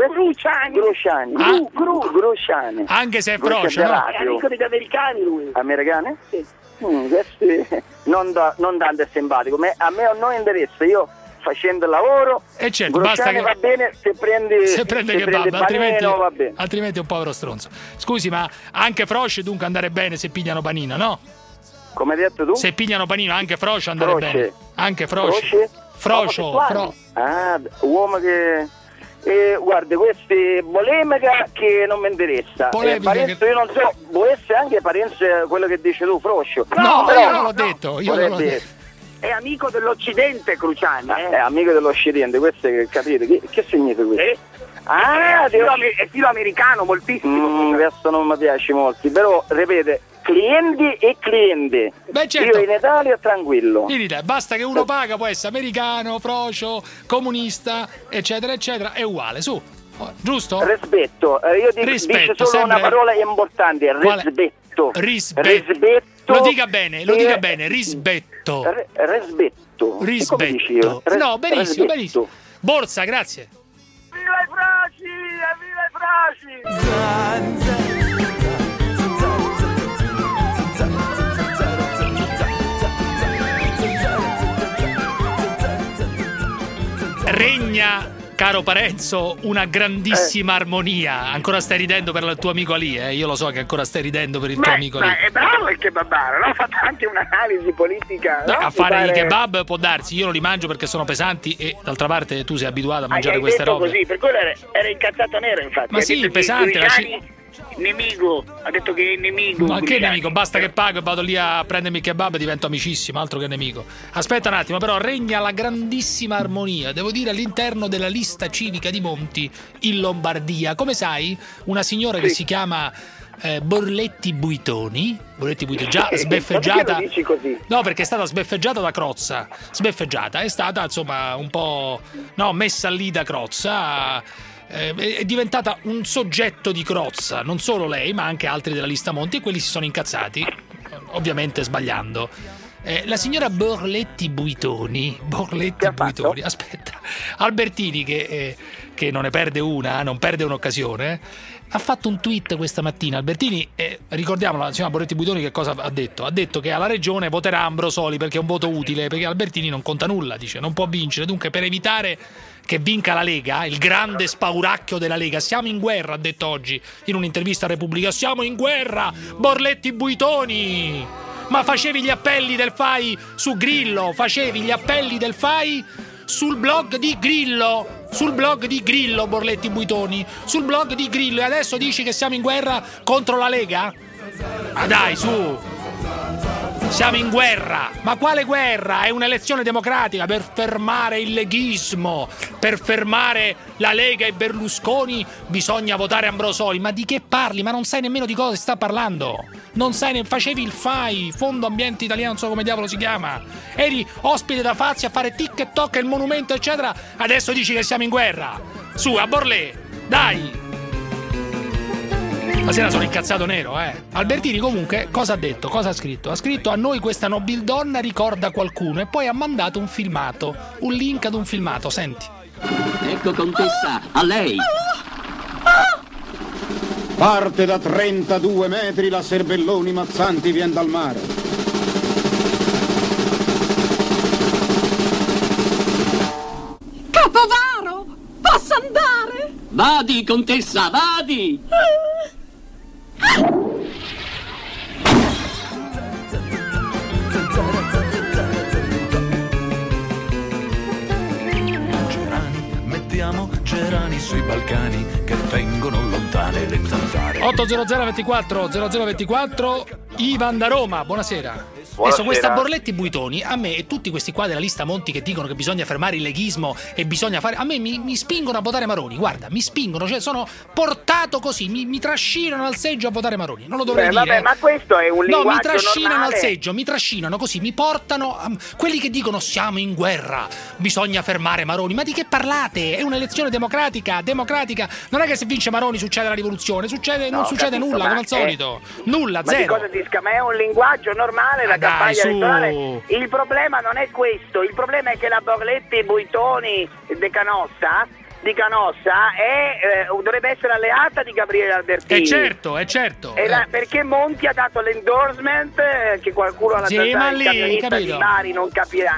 I: Gruciani.
E: Anche se è frocio, no?
F: È amico degli americani lui.
I: Americani? Sì. Questi non tanto è simpatico. A me non interessa, io facendo il lavoro,
E: certo, basta che
I: va bene se prende
E: kebab,
I: panino, va bene.
E: Altrimenti è un povero stronzo. Scusi, ma anche frocio dunque andare bene se pigliano panino, no?
I: Come hai detto tu?
E: Se pigliano panino anche frocio andare bene. Anche frocio.
I: Uomo che guarda, questa è polemica che non mi interessa. Parenzo, io non so, può essere anche Parenzo quello che dici tu, frocio.
E: No, io non l'ho detto,
F: è amico dell'Occidente Cruciani.
I: È amico dell'Occidente, questo capite? Che significa questo?
F: È filo americano moltissimo.
I: Questo non mi piace molto, però ripete, clienti e clienti.
E: Beh, certo.
I: Io in Italia tranquillo.
E: In Italia, basta che uno paga, può essere americano, frocio, comunista, eccetera, eccetera, è uguale, su. Giusto?
I: Rispetto. Io dico solo
E: sempre...
I: una parola importante, rispetto.
E: Rispetto. Lo dica bene, rispetto. Rispetto. No, benissimo, benissimo. Borsa, grazie.
F: Viva i Froci!
E: Regna, caro Parenzo, una grandissima armonia. Ancora stai ridendo per il tuo amico lì, eh? Io lo so che ancora stai ridendo per il tuo amico lì.
F: Ma è bravo il kebabaro, no? Ha fatto anche un'analisi politica.
E: No,
F: no?
E: a fare i kebab può darsi, io non li mangio perché sono pesanti e d'altra parte tu sei abituato a mangiare queste robe.
F: Così, per quello era incazzato nero, infatti.
E: Ma sì, pesante.
F: Nemico, ha detto che è nemico.
E: Ma che nemico? Basta che pago e vado lì a prendermi il kebab e divento amicissimo, altro che nemico. Aspetta un attimo, però regna la grandissima armonia, devo dire, all'interno della lista civica di Monti in Lombardia. Come sai, una signora che si chiama Borletti Buitoni, già sbeffeggiata.
F: Perché lo dici così?
E: No, perché è stata sbeffeggiata da Crozza. Sbeffeggiata, è stata insomma un po' messa lì da Crozza. È diventata un soggetto di Crozza, non solo lei ma anche altri della lista Monti, e quelli si sono incazzati, ovviamente sbagliando. La signora Borletti Buitoni, aspetta, Albertini che non ne perde una, non perde un'occasione, ha fatto un tweet questa mattina. Albertini, ricordiamolo, la signora Borletti Buitoni che cosa ha detto? Ha detto che alla regione voterà Ambrosoli perché è un voto utile, perché Albertini non conta nulla, dice, non può vincere, dunque per evitare che vinca la Lega, il grande spauracchio della Lega, siamo in guerra, ha detto oggi in un'intervista a Repubblica, siamo in guerra, Borletti Buitoni, ma facevi gli appelli del FAI su Grillo, facevi gli appelli del FAI sul blog di Grillo, Borletti Buitoni, sul blog di Grillo, e adesso dici che siamo in guerra contro la Lega? Ma dai, su! Siamo in guerra, ma quale guerra? È un'elezione democratica per fermare il leghismo, per fermare la Lega e Berlusconi bisogna votare Ambrosoli. Ma di che parli? Ma non sai nemmeno di cosa sta parlando. Non sai facevi il FAI, Fondo Ambiente Italiano, non so come diavolo si chiama. Eri ospite da Fazio a fare tic e toc, il monumento eccetera. Adesso dici che siamo in guerra. Su, a Borlé, dai. Stasera sono incazzato nero, Albertini comunque cosa ha detto? Cosa ha scritto? Ha scritto: a noi questa nobildonna ricorda qualcuno, e poi ha mandato un filmato, un link ad un filmato, senti.
P: Ecco, contessa, a lei.
Q: Parte da 32 metri la Serbelloni Mazzanti vien dal mare.
P: Capovaro, posso andare? Vadi, contessa, vadi!
B: Mettiamo gerani sui Balcani che tengono lontane le zanzare.
E: 80024 Ivan da Roma, buonasera. Adesso questa Borletti Buitoni, a me e tutti questi qua della lista Monti che dicono che bisogna fermare il leghismo e bisogna fare, a me mi spingono a votare Maroni, guarda, mi spingono, cioè sono portato così, mi trascinano al seggio a votare Maroni, non lo dovrei dire.
F: Vabbè, ma questo è un linguaggio
E: mi trascinano
F: normale.
E: Al seggio, mi trascinano così, mi portano quelli che dicono siamo in guerra, bisogna fermare Maroni, ma di che parlate? È un'elezione democratica, non è che se vince Maroni succede la rivoluzione, non succede nulla, come al solito, nulla,
F: ma
E: zero.
F: Ma di cosa disca? Ma è un linguaggio normale, la campagna elettorale. Il problema non è questo, il problema è che la Borletti Buitoni di Canossa dovrebbe essere alleata di Gabriele Albertini.
E: È certo.
F: Perché Monti ha dato l'endorsement che qualcuno alla camionista di Bari non capirà.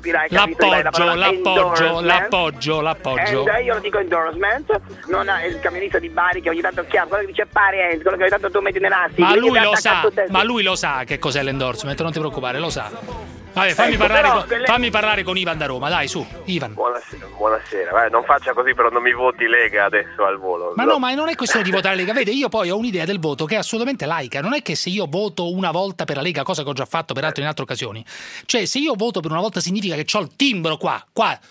E: L'appoggio.
F: Io lo dico endorsement, non il camionista di Bari che ogni tanto chiama, quello che dice parent, quello che ogni tanto tu metti nell'assi.
E: Ma lui lo sa che cos'è l'endorsement, non ti preoccupare, lo sa. Vabbè, fammi parlare con Ivan da Roma, dai, su, Ivan.
R: Buonasera. Non faccia così, però non mi voti Lega adesso al volo.
E: Ma no, ma non è questione di votare Lega. Vede, io poi ho un'idea del voto che è assolutamente laica. Non è che se io voto una volta per la Lega, cosa che ho già fatto peraltro in altre occasioni, cioè se io voto per una volta significa che ho il timbro qua,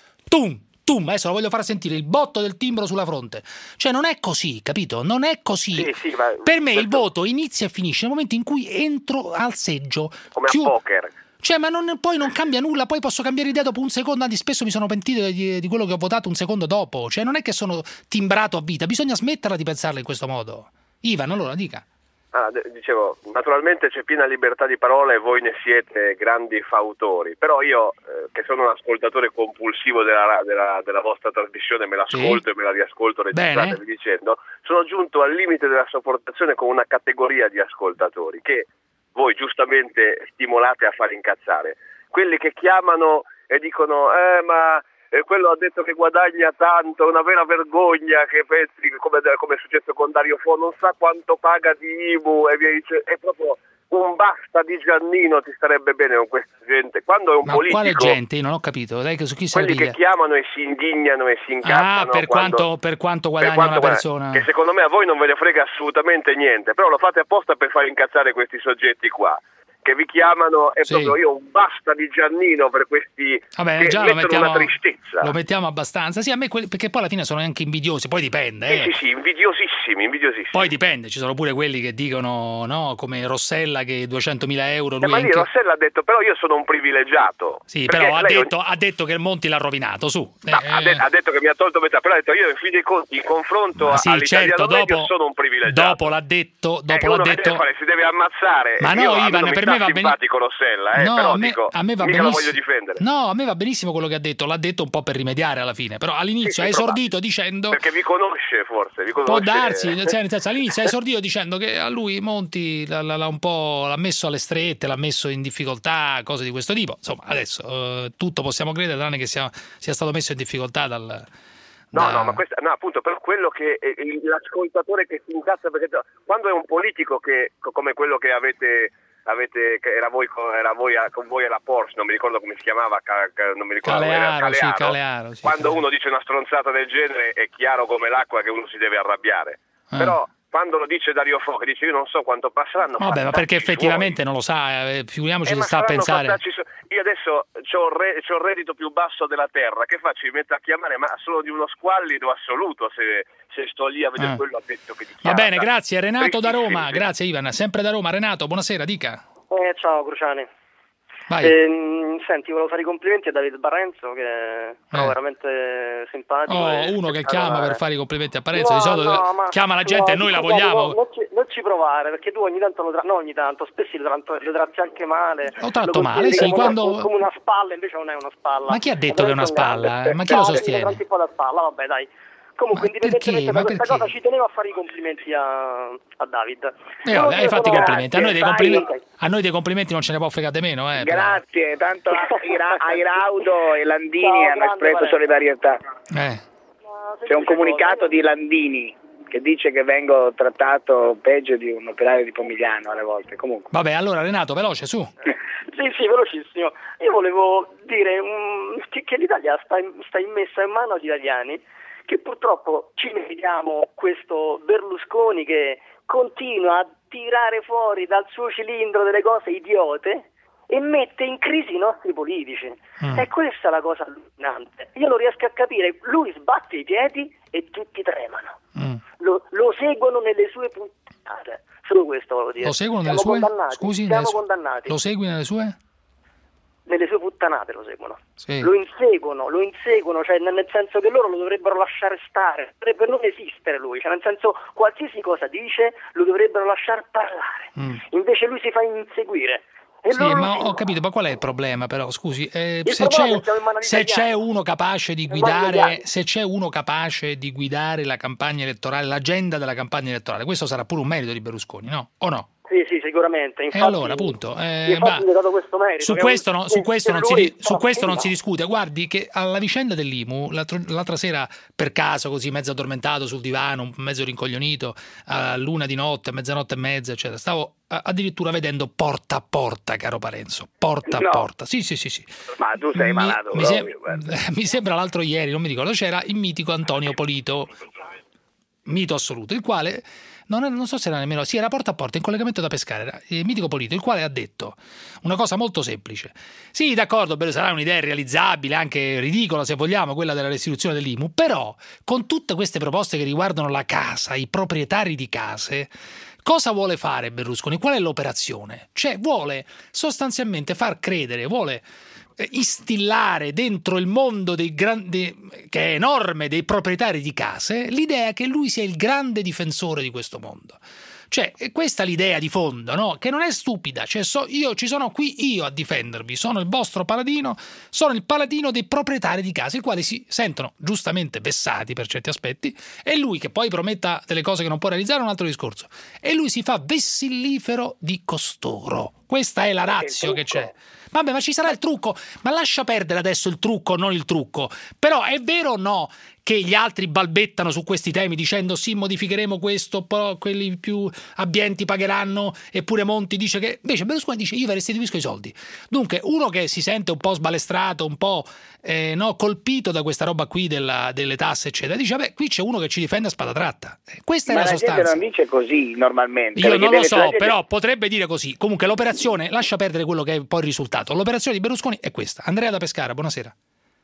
E: tum, adesso lo voglio far sentire, il botto del timbro sulla fronte. Cioè non è così, capito? Non è così.
R: Sì, ma
E: per me il voto inizia e finisce nel momento in cui entro al seggio.
R: Come a poker.
E: Cioè, ma poi non cambia nulla, poi posso cambiare idea dopo un secondo, anzi spesso mi sono pentito di quello che ho votato un secondo dopo. Cioè non è che sono timbrato a vita, bisogna smetterla di pensarla in questo modo. Ivan, allora dica.
R: Dicevo, naturalmente c'è piena libertà di parola e voi ne siete grandi fautori, però io che sono un ascoltatore compulsivo della vostra trasmissione, me l'ascolto e me la riascolto registratevi dicendo, sono giunto al limite della sopportazione con una categoria di ascoltatori che voi giustamente stimolate a far incazzare, quelli che chiamano e dicono ma quello ha detto che guadagna tanto, è una vera vergogna, che pensi come è successo con Dario Fo, non sa quanto paga di IMU e via dicendo, è proprio un basta di Giannino, ti starebbe bene con questa gente. Quando è un politico,
E: quale gente? Io non ho capito. Dai, su chi
R: quelli che chiamano e si indignano e si incazzano
E: per quanto guadagna una persona,
R: che secondo me a voi non ve ne frega assolutamente niente, però lo fate apposta per far incazzare questi soggetti qua che vi chiamano, è proprio io un basta di Giannino per questi che
E: già
R: mettono una tristezza.
E: Lo mettiamo abbastanza. Sì, a me perché poi alla fine sono anche invidiosi, poi dipende.
R: Sì, invidiosissimi.
E: Poi dipende, ci sono pure quelli che dicono, no, come Rossella che 200.000 euro lui
R: ma lì Rossella ha detto, però io sono un privilegiato.
E: Sì, però ha detto che il Monti l'ha rovinato, su.
R: Ha detto che mi ha tolto metà, però ha detto io in fin dei conti, in confronto all'italiano medio sono un privilegiato.
E: Dopo l'ha detto.
R: Si deve ammazzare.
E: Ma no, Ivan, per me va
R: simpatico Rossella,
E: no,
R: però
E: a me va
R: mica
E: benissimo.
R: lo voglio difendere.
E: No, a me va benissimo quello che ha detto, l'ha detto un po' per rimediare alla fine, però all'inizio ha esordito dicendo,
R: perché vi conosce forse,
E: può darsi, cioè, nel senso, all'inizio ha esordito dicendo che a lui Monti l'ha messo alle strette, l'ha messo in difficoltà, cose di questo tipo. Insomma, adesso tutto possiamo credere, tranne che sia stato messo in difficoltà dal...
R: No, ma appunto, per quello che l'ascoltatore che si incazza, perché quando è un politico che come quello che avete che era con voi alla Porsche, non mi ricordo come si chiamava, non mi ricordo,
E: Calearo, sì,
R: quando uno dice una stronzata del genere è chiaro come l'acqua che uno si deve arrabbiare, però quando lo dice Dario Fo, che dice io non so quanto passeranno.
E: Vabbè, ma perché effettivamente non lo sa, figuriamoci se sta a pensare.
R: Io adesso c'ho il reddito più basso della terra, che faccio? Mi metto a chiamare, ma solo di uno squallido assoluto se sto lì a vedere quello ha detto che dichiara.
E: Va bene, grazie, Renato da Roma. Grazie Ivan, sempre da Roma. Renato, buonasera, dica.
S: Ciao Cruciani. Senti, volevo fare i complimenti a David Barrenzo, che è veramente simpatico.
E: Uno che chiama per fare i complimenti a Parenzo, di solito chiama la gente e noi la vogliamo.
S: Non ci provare, perché tu ogni tanto, spesso lo tratti anche male.
E: Lo tratto male, sì, quando...
S: come una spalla, invece non è una spalla.
E: Ma chi ha detto che è una spalla? Ma chi lo sostiene?
S: Lo tratti un po' da spalla, vabbè dai. Comunque, indipendentemente da questa cosa, ci tenevo a fare i complimenti a David.
E: Hai fatto i complimenti. A noi dei complimenti non ce ne può fregare meno.
F: Grazie, tanto Airaudo e Landini hanno espresso solidarietà. C'è un comunicato di Landini che dice che vengo trattato peggio di un operaio di Pomigliano alle volte. Comunque.
E: Vabbè, allora Renato, veloce, su.
S: Sì, velocissimo. Io volevo dire che l'Italia sta immessa in mano agli italiani, che purtroppo ci meritiamo questo Berlusconi che continua a tirare fuori dal suo cilindro delle cose idiote e mette in crisi i nostri politici. E questa è la cosa allucinante. Io non riesco a capire, lui sbatte i piedi e tutti tremano. Lo seguono nelle sue puttanate. Solo questo volevo dire.
E: Lo seguono nelle sue? Scusi,
S: siamo condannati.
E: Lo segui nelle sue?
S: Nelle sue puttanate lo seguono.
E: Sì.
S: Lo inseguono, cioè nel senso che loro lo dovrebbero lasciare stare, dovrebbe non esistere lui, cioè nel senso qualsiasi cosa dice lo dovrebbero lasciar parlare. Invece lui si fa inseguire.
E: Sì, ma ho capito, ma qual è il problema però? Scusi, se c'è uno capace di guidare la campagna elettorale, l'agenda della campagna elettorale, questo sarà pure un merito di Berlusconi, no? O no?
S: Sì, sicuramente. Infatti,
E: e allora, appunto,
S: gli ho dato questo merito.
E: Su questo non si discute. Guardi che alla vicenda dell'IMU, l'altra sera, per caso, così mezzo addormentato sul divano, mezzo rincoglionito, a l'una di notte, mezzanotte e mezza, eccetera, stavo addirittura vedendo Porta a Porta, caro Parenzo. Porta a Porta. Sì.
F: Ma tu sei malato.
E: Mi sembra l'altro ieri, non mi ricordo, c'era il mitico Antonio Polito, mito assoluto, il quale non so se era nemmeno, sì, era Porta a Porta in collegamento da Pescara, era il mitico Polito, il quale ha detto una cosa molto semplice. Sì, d'accordo, sarà un'idea irrealizzabile, anche ridicola se vogliamo, quella della restituzione dell'IMU, però con tutte queste proposte che riguardano la casa, i proprietari di case, cosa vuole fare Berlusconi? Qual è l'operazione? Cioè vuole sostanzialmente far credere, vuole instillare dentro il mondo che è enorme, dei proprietari di case, l'idea che lui sia il grande difensore di questo mondo. Cioè, questa è l'idea di fondo, no? Che non è stupida. Cioè, ci sono qui io a difendervi, sono il vostro paladino, sono il paladino dei proprietari di case, i quali si sentono giustamente vessati per certi aspetti, e lui che poi prometta delle cose che non può realizzare è un altro discorso. E lui si fa vessillifero di costoro. Questa è la ratio che c'è. Vabbè, ma ci sarà il trucco, ma lascia perdere adesso il trucco, non il trucco. Però è vero o no che gli altri balbettano su questi temi dicendo sì, modificheremo questo, però quelli più abbienti pagheranno, eppure Monti dice che... Invece Berlusconi dice io vi restituisco i soldi. Dunque, uno che si sente un po' sbalestrato, un po' colpito da questa roba qui delle tasse, eccetera, dice vabbè, qui c'è uno che ci difende a spada tratta. Questa è la sostanza.
F: Ma la gente non dice così normalmente.
E: Io non lo so, però potrebbe dire così. Comunque l'operazione, lascia perdere quello che è poi il risultato. L'operazione di Berlusconi è questa. Andrea da Pescara, buonasera.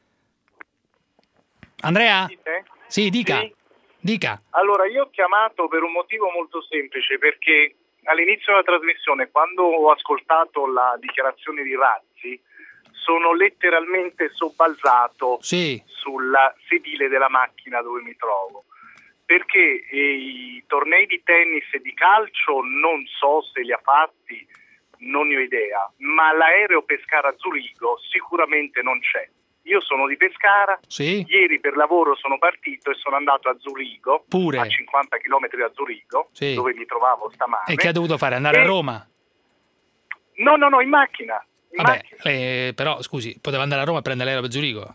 E: Andrea? Sì, dica.
T: Sì.
E: Dica.
T: Allora, io ho chiamato per un motivo molto semplice, perché all'inizio della trasmissione, quando ho ascoltato la dichiarazione di Razzi, sono letteralmente sobbalzato sulla sedile della macchina dove mi trovo, perché i tornei di tennis e di calcio non so se li ha fatti, non ne ho idea, ma l'aereo Pescara-Zurigo sicuramente non c'è. Io sono di Pescara, ieri per lavoro sono partito e sono andato a Zurigo, a 50 km da Zurigo, dove mi trovavo stamane.
E: E che ha dovuto fare? Andare a Roma?
T: No, in macchina.
E: Però scusi, poteva andare a Roma e prendere l'aereo per Zurigo?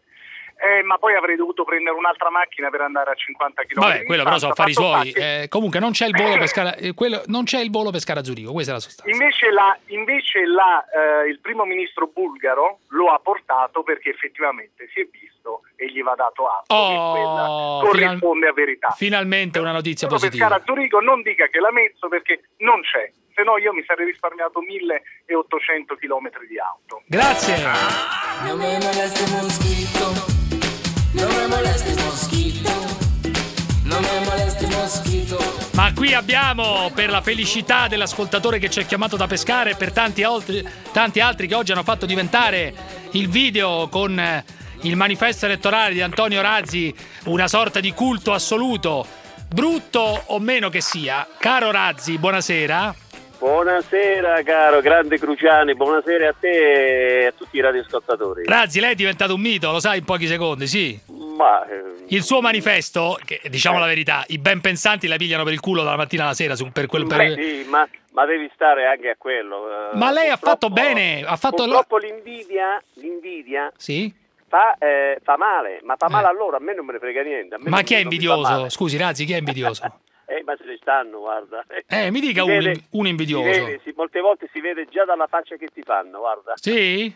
T: Ma poi avrei dovuto prendere un'altra macchina per andare a 50 km.
E: Vabbè, quello però sono affari suoi. Comunque non c'è il volo non c'è il volo Pescara-Zurigo, questa è la sostanza.
T: Invece il primo ministro bulgaro lo ha portato perché effettivamente si è visto e gli va dato atto che quella corrisponde a verità.
E: Finalmente una notizia positiva.
T: Pescara-Zurigo non dica che l'ha messo perché non c'è. Se no io mi sarei risparmiato 1800 chilometri di auto.
E: Grazie.
B: Non me molesti mosquito. Non me molesti mosquito, non me molesti mosquito.
E: Ma qui abbiamo, per la felicità dell'ascoltatore che ci ha chiamato da Pescara e per tanti altri che oggi hanno fatto diventare il video con il manifesto elettorale di Antonio Razzi una sorta di culto assoluto, brutto o meno che sia. Caro Razzi, buonasera.
H: Buonasera caro grande Cruciani, buonasera a te e a tutti i radioascoltatori.
E: Razzi, lei è diventato un mito, lo sai in pochi secondi, sì?
H: Ma
E: il suo manifesto, che diciamo la verità, i ben pensanti la pigliano per il culo dalla mattina alla sera
H: sì, ma devi stare anche a quello.
E: Ma lei ha fatto bene, ha fatto
H: purtroppo l'invidia
E: sì?
H: fa male, ma fa male a loro, a me non me ne frega niente.
E: Ma chi è invidioso? Scusi Razzi, chi è invidioso?
H: Ma se ne stanno, guarda.
E: Mi dica un invidioso.
H: Molte volte si vede già dalla faccia che ti fanno, guarda.
E: Sì?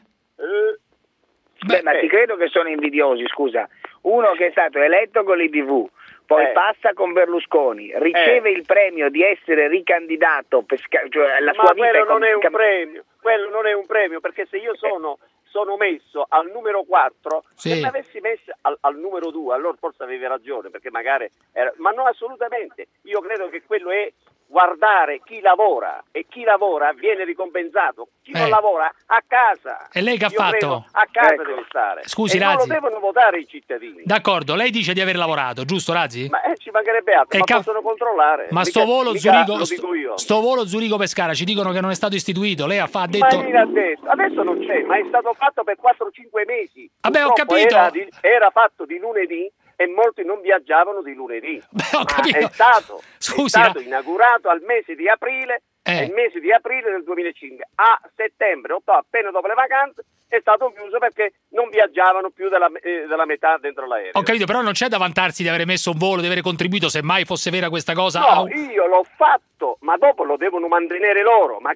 F: Ma ti credo che sono invidiosi, scusa. Uno che è stato eletto con l'IDV, poi passa con Berlusconi, riceve il premio di essere ricandidato, cioè la sua vita
H: quello non è un premio. Quello non è un premio, perché se io sono messo al numero 4, se mi avessi messo al numero 2, allora forse avevi ragione, perché magari ma no, assolutamente, io credo che quello è guardare chi lavora, e chi lavora viene ricompensato, chi non lavora a casa.
E: E lei che ha fatto?
H: A casa deve stare.
E: Scusi,
H: e
E: Razzi,
H: non lo devono votare i cittadini.
E: D'accordo, lei dice di aver lavorato, giusto Razzi?
H: Ma ci mancherebbe altro, ma possono controllare.
E: Ma sto volo Zurigo-Pescara ci dicono che non è stato istituito, lei ha detto...
H: Ma adesso non c'è, ma è stato fatto per 4-5 mesi.
E: Vabbè, ho capito.
H: Era fatto di lunedì e molti non viaggiavano di lunedì.
E: Beh, ho capito.
H: È stato inaugurato al mese di aprile
U: il mese di aprile del 2005. A settembre, appena dopo le vacanze, è stato chiuso perché non viaggiavano più della metà dentro l'aereo.
E: Ho capito, però non c'è da vantarsi di aver messo un volo, di aver contribuito, se mai fosse vera questa cosa.
U: No, io l'ho fatto, ma dopo lo devono mantenere loro. Ma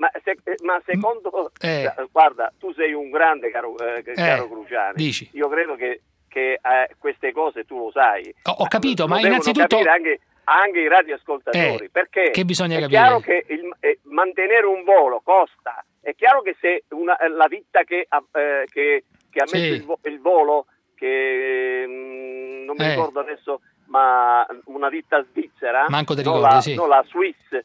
U: secondo... Guarda, tu sei un grande, caro Cruciani.
E: Dici.
U: Io credo che queste cose tu lo sai.
E: Ho capito, ma
U: devono
E: innanzitutto...
U: capire anche i radioascoltatori, perché
E: che bisogna capire?
U: Chiaro che mantenere un volo costa. È chiaro che se la ditta che ha messo il volo, che non mi ricordo adesso, ma una ditta svizzera,
E: manco ti ricordi,
U: non la Swiss.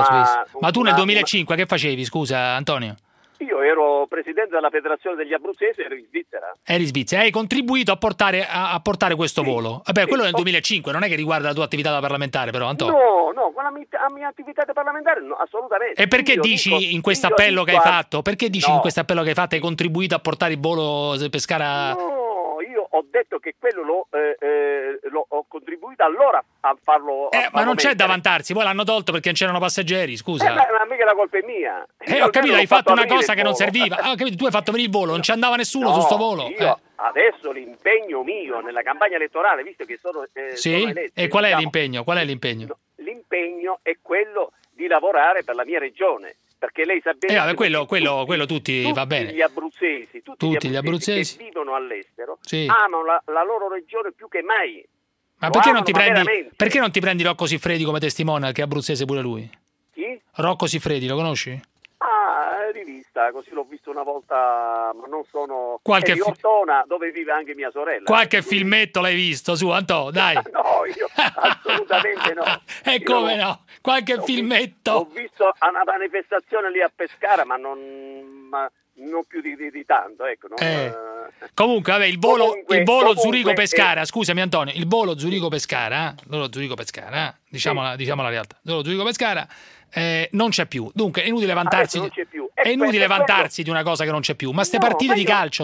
E: Ma tu nel 2005 che facevi, scusa Antonio?
U: Io ero presidente della federazione degli abruzzesi, ero in Svizzera.
E: Eri in Svizzera, hai contribuito a portare questo volo. Vabbè, quello nel 2005, non è che riguarda la tua attività da parlamentare, però, Antonio.
U: No, con la mia attività da parlamentare no, assolutamente.
E: E perché dici in questo appello che hai fatto? Perché dici in questo appello che hai fatto hai contribuito a portare il volo Pescara?
U: No, io ho detto che quello l'ho contribuito allora a farlo.
E: Ma non c'è da vantarsi, poi l'hanno tolto perché non c'erano passeggeri, scusa.
U: Ma mica la colpa è mia.
E: Ho capito, hai fatto una cosa che non serviva. Ho capito, tu hai fatto venire il volo, non ci andava nessuno su sto volo.
U: Io adesso l'impegno mio nella campagna elettorale, visto che sono eletto,
E: e qual è l'impegno? Qual è l'impegno?
U: L'impegno è quello di lavorare per la mia regione. Perché lei sa bene
E: quello tutti va bene.
U: Tutti gli abruzzesi che vivono all'estero amano la loro regione più che mai.
E: Ma perché non ti prendi Rocco Siffredi come testimonial, che è abruzzese pure lui?
U: Chi?
E: Rocco Siffredi, lo conosci?
U: Rivista, così l'ho visto una volta, ma non sono...
E: Di
U: Ortona, dove vive anche mia sorella.
E: Qualche filmetto l'hai visto, su Antò, dai.
U: No, io assolutamente no.
E: E come no? Qualche filmetto.
U: Ho visto una manifestazione lì a Pescara, ma non più di tanto, ecco.
E: Comunque, vabbè, il volo Zurigo-Pescara, scusami Antonio, il volo Zurigo-Pescara, diciamo la realtà, volo Zurigo-Pescara non c'è più, dunque è inutile vantarsi, è inutile vantarsi di una cosa che non c'è più, ma ste partite di calcio,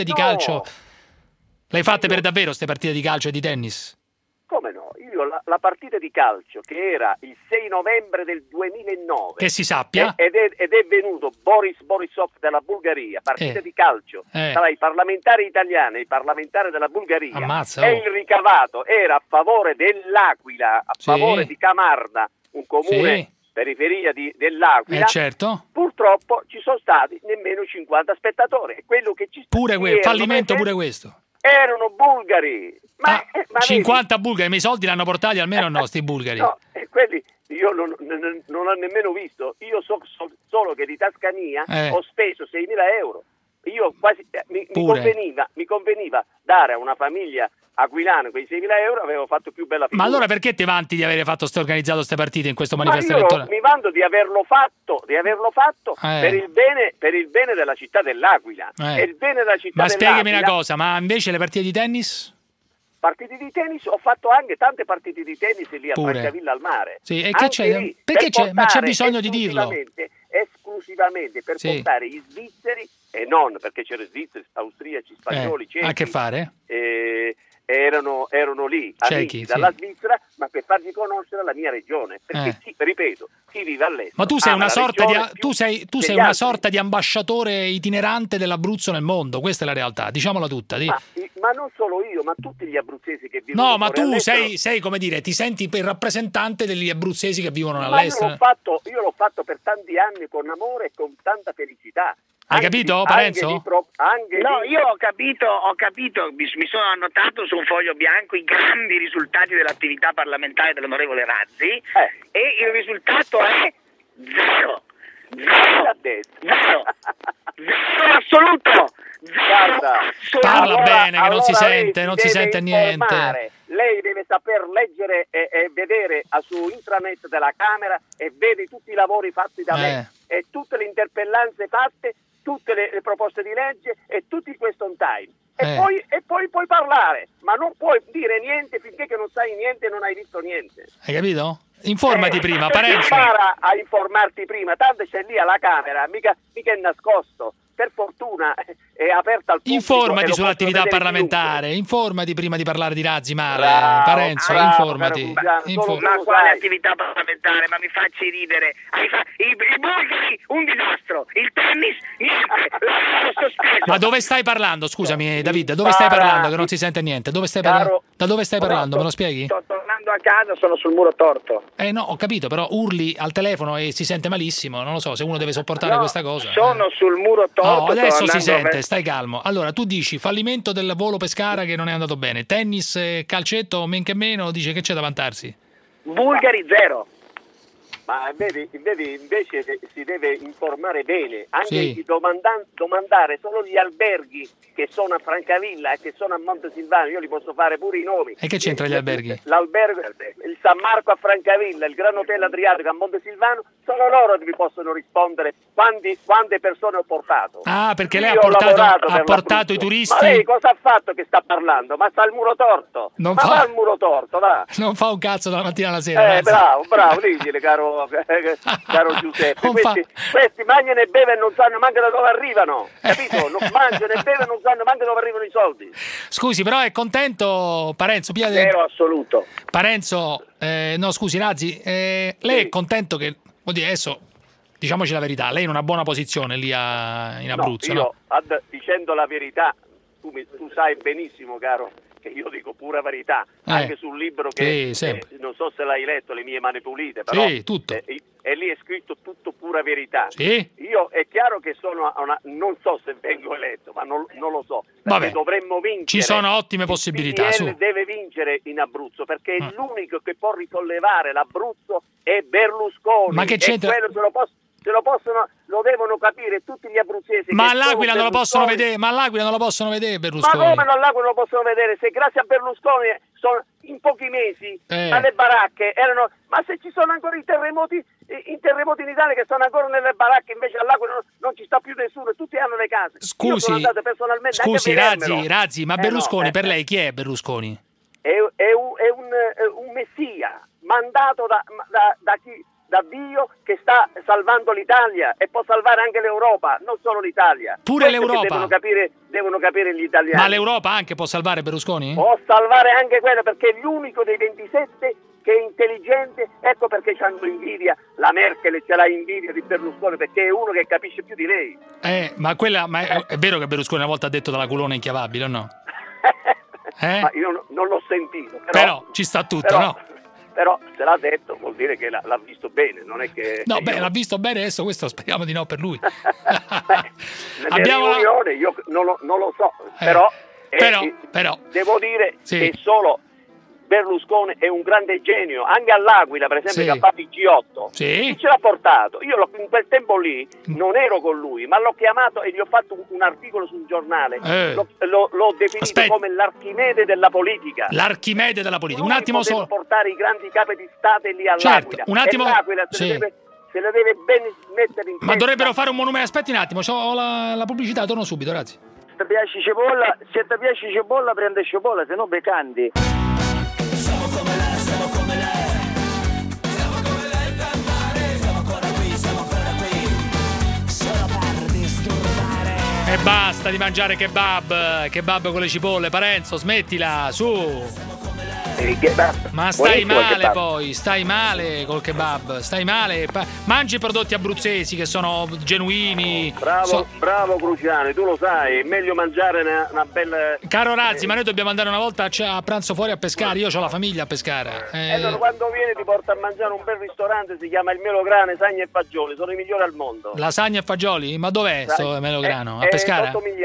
E: le hai fatte per davvero, ste partite di calcio e di tennis?
U: Come no? Io la partita di calcio che era il 6 novembre del 2009,
E: che si sappia,
U: ed è venuto Boris Borisov della Bulgaria, partita di calcio tra i parlamentari italiani e i parlamentari della Bulgaria. E il ricavato era a favore dell'Aquila, a favore di Camarda, un comune periferia dell'Aquila.
E: Certo.
U: Purtroppo ci sono stati nemmeno 50 spettatori. È quello che ci
E: fallimento pure questo.
U: Erano bulgari. Ma
E: 50 bulgari, ma i soldi l'hanno portati almeno no, sti bulgari?
U: No, quelli io non ho nemmeno visto. Io so solo che di tasca mia ho speso 6.000 euro. Io quasi mi conveniva dare a una famiglia aquilana quei 6.000 euro, avevo fatto più bella figura.
E: Ma allora perché ti vanti di aver organizzato queste partite in questo manifesto elettorale?
U: Mi vanto di averlo fatto per il bene della città dell'Aquila. E il bene della città
E: ma spiegami una cosa, ma invece le partite di tennis?
U: Partite di tennis, ho fatto anche tante partite di tennis lì a Francavilla al mare.
E: Sì, e che c'è? Perché c'è? Ma c'è bisogno di dirlo.
U: Esclusivamente per portare gli svizzeri, e non perché c'erano svizzeri, austriaci, spagnoli, cechi.
E: A che fare?
U: Erano lì, amici dalla Svizzera, ma per fargli conoscere la mia regione. Perché ripeto, chi vive all'estero.
E: Ma tu sei una sorta di ambasciatore itinerante dell'Abruzzo nel mondo, questa è la realtà, diciamola tutta.
U: Ma non solo io, ma tutti gli abruzzesi che vivono all'estero.
E: No, ma tu sei come dire, ti senti il rappresentante degli abruzzesi che vivono all'estero.
U: Io l'ho fatto per tanti anni con amore e con tanta felicità.
E: Hai capito, Parenzo?
F: Io ho capito, mi sono annotato su un foglio bianco i grandi risultati dell'attività parlamentare dell'onorevole Razzi e il risultato è zero assoluto.
E: Parla bene, che non si sente niente.
U: Lei deve saper leggere e vedere su intranet della Camera e vede tutti i lavori fatti da me e tutte le interpellanze fatte, tutte le proposte di legge e tutti i question time. E poi puoi parlare, ma non puoi dire niente finché che non sai niente e non hai visto niente.
E: Hai capito? Informati prima, Parenzo.
U: Impara a informarti prima, tanto c'è lì alla Camera, mica è nascosto. per fortuna è aperta al pubblico.
E: Informati sull'attività parlamentare, informati prima di parlare di razzi male, Parenzo, informati.
F: Ma quale attività parlamentare? Ma mi facci ridere. I bulgari, un disastro. Il tennis, niente. L'ho sospeso.
E: Ma dove stai parlando? Scusami, David, dove stai parlando? Che non si sente niente. Dove stai parlando? Da dove stai parlando? Me lo spieghi?
F: Sto tornando a casa, sono sul muro torto.
E: No, ho capito, però urli al telefono e si sente malissimo. Non lo so, se uno deve sopportare questa cosa.
F: Sono sul muro torto.
E: No, adesso si sente, stai calmo. Allora, tu dici fallimento del volo Pescara che non è andato bene. Tennis, calcetto, men che meno, dice che c'è da vantarsi.
F: Bulgari 0.
U: Ma vedi, invece si deve informare bene, anche di domandare solo gli alberghi che sono a Francavilla e che sono a Montesilvano, io li posso fare pure i nomi.
E: E che c'entra gli alberghi?
U: L'albergo, il San Marco a Francavilla, il Gran Hotel Adriatico a Montesilvano, solo loro vi possono rispondere quante persone ho portato.
E: Ah, perché lei ha portato i turisti.
U: Ma lei cosa ha fatto che sta parlando? Ma sta al muro torto. Va al muro torto, va.
E: Non fa un cazzo dalla mattina alla sera.
U: Bravo, digliele, caro Giuseppe. Questi mangiano e bevono e non sanno manco da dove arrivano, capito? Mangiano e bevono e non sanno manco dove arrivano i soldi.
E: Scusi, però è contento Parenzo?
U: Zero assoluto.
E: Parenzo, no scusi Razzi, lei è contento che, adesso diciamoci la verità, lei è in una buona posizione lì in Abruzzo,
U: no? Dicendo la verità, tu sai benissimo, caro, che io dico pura verità, anche sul libro che non so se l'hai letto, Le mie mani pulite, però
E: tutto.
U: E lì è scritto tutto pura verità.
E: Sì.
U: Io è chiaro che sono non so se vengo eletto, ma non lo so, perché dovremmo vincere.
E: Ci sono ottime possibilità.
U: Il PDL deve vincere in Abruzzo, perché l'unico che può risollevare l'Abruzzo è Berlusconi.
E: Ma che c'entra?
U: E quello lo devono capire tutti gli abruzzesi.
E: Ma all'Aquila non lo possono vedere, Berlusconi.
U: Ma come all'Aquila non lo possono vedere? Se grazie a Berlusconi in pochi mesi alle baracche erano. Ma se ci sono ancora i terremoti in Italia che stanno ancora nelle baracche, invece all'Aquila non ci sta più nessuno, tutti hanno le case. Io sono andato personalmente
E: scusi
U: anche
E: Razzi, ma Berlusconi per lei chi è Berlusconi?
U: È un messia mandato da chi? Da Dio, che sta salvando l'Italia e può salvare anche l'Europa, non solo l'Italia.
E: Pure l'Europa.
U: Devono capire gli italiani.
E: Ma l'Europa anche può salvare Berlusconi?
U: Può salvare anche quello, perché è l'unico dei 27 che è intelligente. Ecco perché c'hanno invidia. La Merkel ce l'ha invidia di Berlusconi, perché è uno che capisce più di lei.
E: Ma è vero che Berlusconi una volta ha detto della culona inchiavabile o no?
U: Ma io non l'ho sentito.
E: Però ci sta tutto, no?
U: Però se l'ha detto vuol dire che l'ha visto bene, non è che...
E: No, l'ha visto bene adesso, questo speriamo di no per lui.
U: Abbiamo riunione, io non lo so, però devo dire che solo Berlusconi è un grande genio, anche all'Aquila per esempio che ha fatto il G8, chi ce l'ha portato? Io in quel tempo lì non ero con lui, ma l'ho chiamato e gli ho fatto un articolo sul giornale, l'ho definito come l'Archimede della politica.
E: L'Archimede della politica, un attimo solo.
U: Portare i grandi capi di Stato lì all'Aquila,
E: un attimo.
U: E l'Aquila se le deve ben mettere in testa.
E: Ma dovrebbero fare un monumento, aspetti un attimo, ho la pubblicità, torno subito, grazie.
U: Se ti piace cipolla, prende cipolla, se no becandi.
B: Siamo come lei, cantare, siamo ancora qui, solo per disturbare.
E: E basta di mangiare kebab con le cipolle, Parenzo, smettila, su. Ma stai male poi, stai male col kebab, stai male. Mangi i prodotti abruzzesi che sono genuini.
U: Bravo Cruciani, tu lo sai, è meglio mangiare una bella...
E: Caro Razzi, ma noi dobbiamo andare una volta a pranzo fuori a pescare, io ho la famiglia a pescare.
U: Allora quando vieni ti porta a mangiare un bel ristorante, si chiama Il Melograno, Lasagna e Fagioli, sono i migliori al mondo.
E: Lasagna e fagioli? Ma dov'è sto Melograno? A pescare?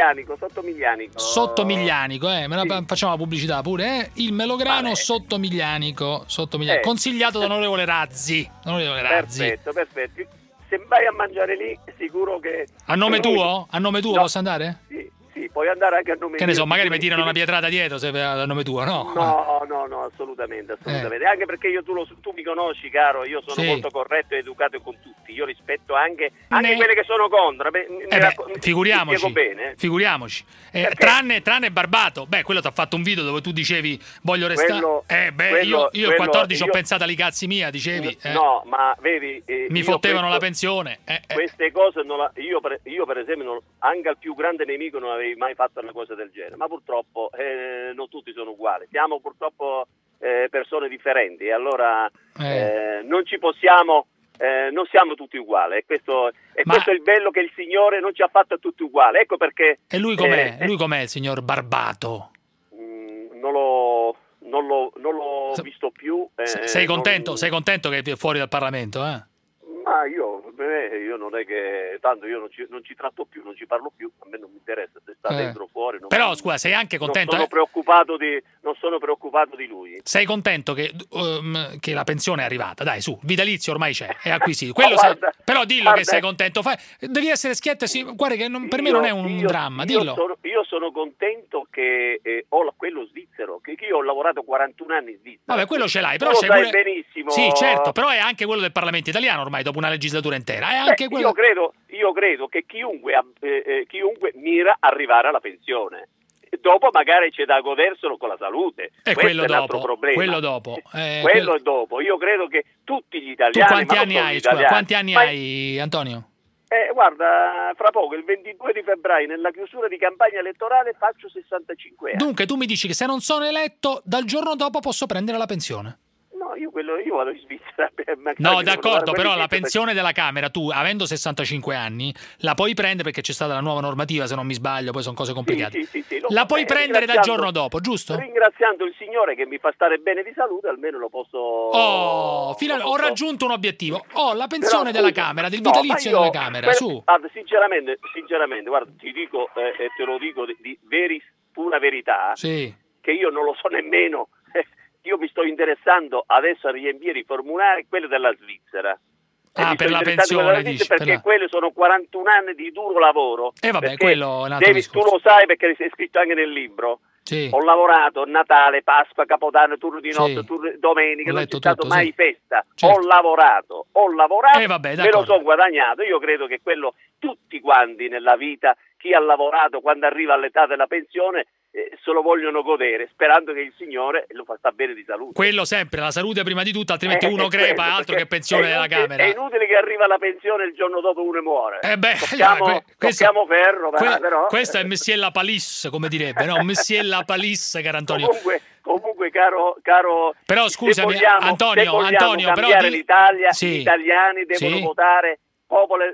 U: Sotto Miglianico,
E: facciamo la pubblicità pure, Il Melograno sotto Miglianico, consigliato da onorevole Razzi.
U: Perfetto. Se vai a mangiare lì, sicuro che...
E: A nome tuo? Posso andare?
U: Sì, puoi andare anche a nome
E: Che ne so, magari mi tirano una pietrata dietro se a nome tuo, no?
U: No, assolutamente. Anche perché tu mi conosci, caro, io sono molto corretto e educato con tutti. Io rispetto anche quelle che sono contro.
E: Figuriamoci.
U: Bene.
E: Figuriamoci. Tranne Barbato. Beh, quello ti ha fatto un video dove tu dicevi voglio restare. Io il 14 ho pensato agli cazzi mia, dicevi.
U: No, ma vedi,
E: mi fottevano la pensione.
U: Queste cose io per esempio anche al più grande nemico non avevi mai fatto una cosa del genere, ma purtroppo non tutti sono uguali, siamo purtroppo persone differenti e allora non ci possiamo non siamo tutti uguali e questo è il bello, che il Signore non ci ha fatto tutti uguali, ecco perché.
E: E lui com'è il signor Barbato?
U: Non l'ho visto più.
E: Sei contento che è fuori dal Parlamento?
U: Ma io non è che tanto io non ci tratto più, non ci parlo più, a me non mi interessa se sta dentro o fuori.
E: Però scusa, sei anche contento?
U: Non sono preoccupato di lui.
E: Sei contento che la pensione è arrivata? Dai, su, vitalizio ormai c'è, è acquisito. Però dillo che sei contento. Devi essere schietto, guarda che per me non è un dramma, dillo.
U: Io sono contento che ho quello svizzero, che io ho lavorato 41 anni in Svizzera.
E: Vabbè, quello ce l'hai, però
U: lo sai benissimo.
E: Sì, certo, però è anche quello del Parlamento italiano ormai dopo una legislatura intera. È anche quello...
U: Io credo che chiunque mira arrivare alla pensione. Dopo magari c'è da goderselo con la salute.
E: E
U: quello è un altro problema.
E: Quello dopo.
U: Quello è dopo. Io credo che tutti gli italiani.
E: Tu quanti anni hai, Antonio?
U: Guarda, fra poco, il 22 di febbraio, nella chiusura di campagna elettorale, faccio 65 anni.
E: Dunque, tu mi dici che se non sono eletto, dal giorno dopo posso prendere la pensione?
U: No, io vado in Svizzera.
E: No, d'accordo, però la pensione della Camera, tu, avendo 65 anni, la puoi prendere perché c'è stata la nuova normativa, se non mi sbaglio, poi sono cose complicate.
U: Sì,
E: la puoi prendere dal giorno dopo, giusto?
U: Ringraziando il Signore che mi fa stare bene di salute, almeno lo posso...
E: Ho raggiunto un obiettivo. Ho la pensione della Camera, del vitalizio della Camera, su.
U: Guarda, sinceramente, guarda, ti dico e te lo dico di pura verità, che io non lo so nemmeno. Io mi sto interessando adesso a riempire i formulari, quelli della Svizzera.
E: Per la pensione, dici,
U: perché quelli sono 41 anni di duro lavoro.
E: Vabbè, quello è un altro discorso.
U: Tu lo sai perché sei scritto anche nel libro.
E: Sì.
U: Ho lavorato Natale, Pasqua, Capodanno, turno di notte, turno domenica, non c'è stato mai festa. Certo. Ho lavorato, me lo sono guadagnato. Io credo che quello tutti quanti nella vita, chi ha lavorato quando arriva all'età della pensione, se lo vogliono godere, sperando che il Signore lo fa stare bene di salute.
E: Quello sempre, la salute prima di tutto, altrimenti uno crepa, altro che pensione della Camera.
U: È inutile che arriva la pensione il giorno dopo uno muore.
E: Tocchiamo
U: ferro, però.
E: Questo è Monsieur la Palisse, come direbbe, no? Monsieur la Palisse, caro Antonio.
U: Comunque caro
E: però scusami, Antonio, però
U: l'Italia, gli italiani devono votare popolo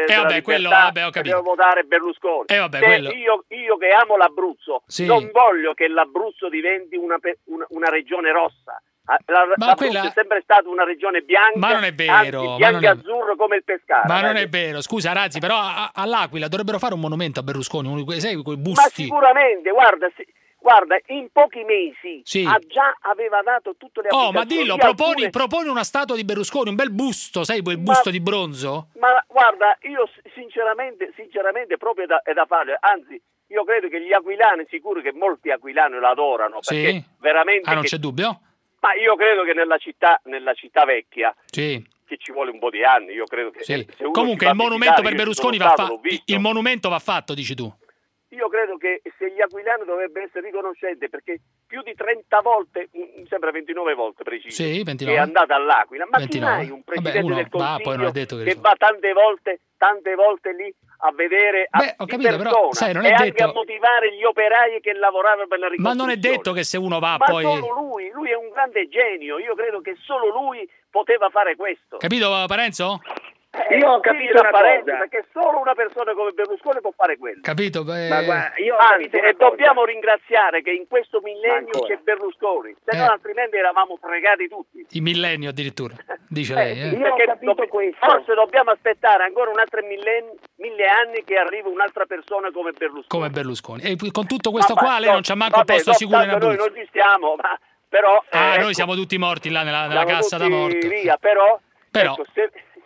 E: ho capito.
U: Devo votare Berlusconi. Io che amo l'Abruzzo, non voglio che l'Abruzzo diventi una regione rossa. L'Abruzzo è sempre stata una regione bianca,
E: ma non è vero,
U: bianco e azzurro come il Pescara.
E: Ma non è vero, scusa Razzi, però all'Aquila dovrebbero fare un monumento a Berlusconi, sai quei busti.
U: Ma sicuramente, guarda, in pochi mesi già aveva dato tutte le applicazioni.
E: Ma dillo, proponi una statua di Berlusconi, un bel busto, sai quel busto di bronzo?
U: Ma guarda, io sinceramente proprio è da fare, anzi, io credo che gli aquilani, sicuro che molti aquilani lo adorano, perché veramente...
E: non c'è dubbio?
U: Ma io credo che nella città vecchia... che ci vuole un po' di anni, io credo che...
E: Comunque il monumento per Berlusconi il monumento va fatto, dici tu?
U: Io credo che se gli aquilani dovrebbero essere riconoscenti, perché più di 30 volte, mi sembra 29 volte preciso, che è andata all'Aquila, ma chi mai un presidente del Consiglio che va tante volte lì a vedere persona e anche a motivare gli operai che lavoravano per la ricostruzione.
E: Ma non è detto che se uno va
U: ma
E: poi...
U: solo lui è un grande genio, io credo che solo lui poteva fare questo.
E: Capito Parenzo?
U: Io ho capito una cosa, perché solo una persona come Berlusconi può fare quello.
E: Capito?
U: Ma guarda, dobbiamo ringraziare che in questo millennio c'è Berlusconi, se no altrimenti eravamo fregati tutti.
E: Il millennio addirittura, dice lei.
U: Io ho capito questo. Forse dobbiamo aspettare ancora un altro mille anni che arrivi un'altra persona come Berlusconi.
E: E con tutto questo qua lei non c'ha manco un posto sicuro in Abruzzo.
U: Noi non ci stiamo, però...
E: noi siamo tutti morti là nella cassa da morto.
U: Via, però... Ecco, se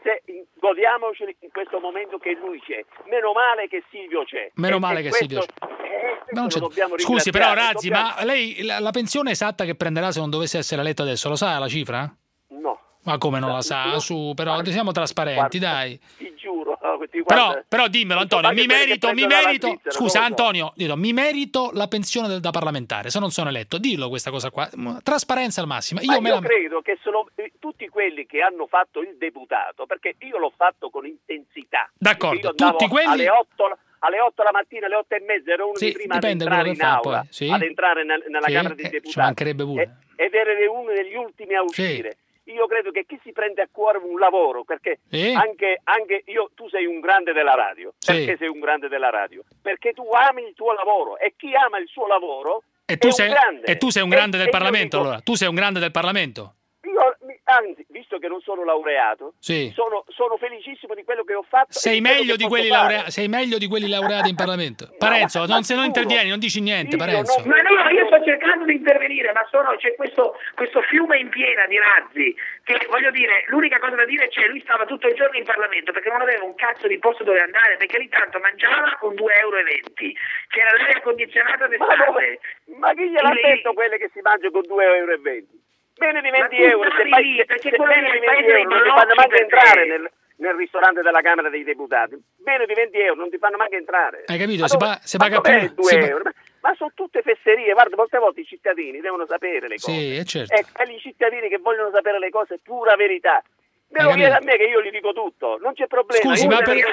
U: godiamoci in questo momento che lui c'è. Meno male che Silvio c'è.
E: Meno male che Silvio c'è. Scusi, però Razzi, ma lei la pensione esatta che prenderà se non dovesse essere eletto adesso, lo sa la cifra?
U: No.
E: Ma come non la sa? Su, però siamo trasparenti, dai.
U: Ti giuro.
E: Però dimmelo, Antonio, mi merito. Scusa, Antonio, mi merito la pensione da parlamentare se non sono eletto. Dillo questa cosa qua. Trasparenza al massimo. Io
U: credo che sono tutti quelli che hanno fatto il deputato, perché io l'ho fatto con intensità.
E: D'accordo, tutti quelli.
U: Alle 8 la mattina, alle 8:30 ero uno dei primi ad entrare in aula, ad entrare nella Camera dei Deputati.
E: Ci mancherebbe pure.
U: Ed ero uno degli ultimi a uscire. Io credo che chi si prende a cuore un lavoro, perché anche tu sei un grande della radio. Perché sei un grande della radio? Perché tu ami il tuo lavoro, e chi ama il suo lavoro è un grande.
E: E tu sei un grande del Parlamento, allora? Tu sei un grande del Parlamento?
U: Anzi, visto che non sono laureato, sono felicissimo di quello che ho fatto.
E: Sei meglio di quelli laureati in Parlamento. Parenzo, se non intervieni, non dici niente, Parenzo.
F: Ma no, io sto cercando di intervenire, ma c'è questo fiume in piena di razzi, che voglio dire, l'unica cosa da dire c'è, lui stava tutto il giorno in Parlamento perché non aveva un cazzo di posto dove andare, perché lì tanto mangiava con 2,20 euro, c'era l'aria condizionata d'estate.
U: Ma chi gliel'ha detto quelle che si mangia con 2,20 euro? Meno di 20 euro, perché quello lì è il paese dei balocchi, non ti fanno manco entrare nel ristorante della Camera dei Deputati. Meno di 20 euro non ti fanno manco entrare.
E: Hai capito? Si paga più.
U: 2 euro. Ma sono tutte fesserie, guarda, molte volte i cittadini devono sapere le cose.
E: Sì, è certo.
U: E i cittadini che vogliono sapere le cose, pura verità. Me lo chiede a me che io gli dico tutto, non c'è problema.
E: Scusi, ma perché?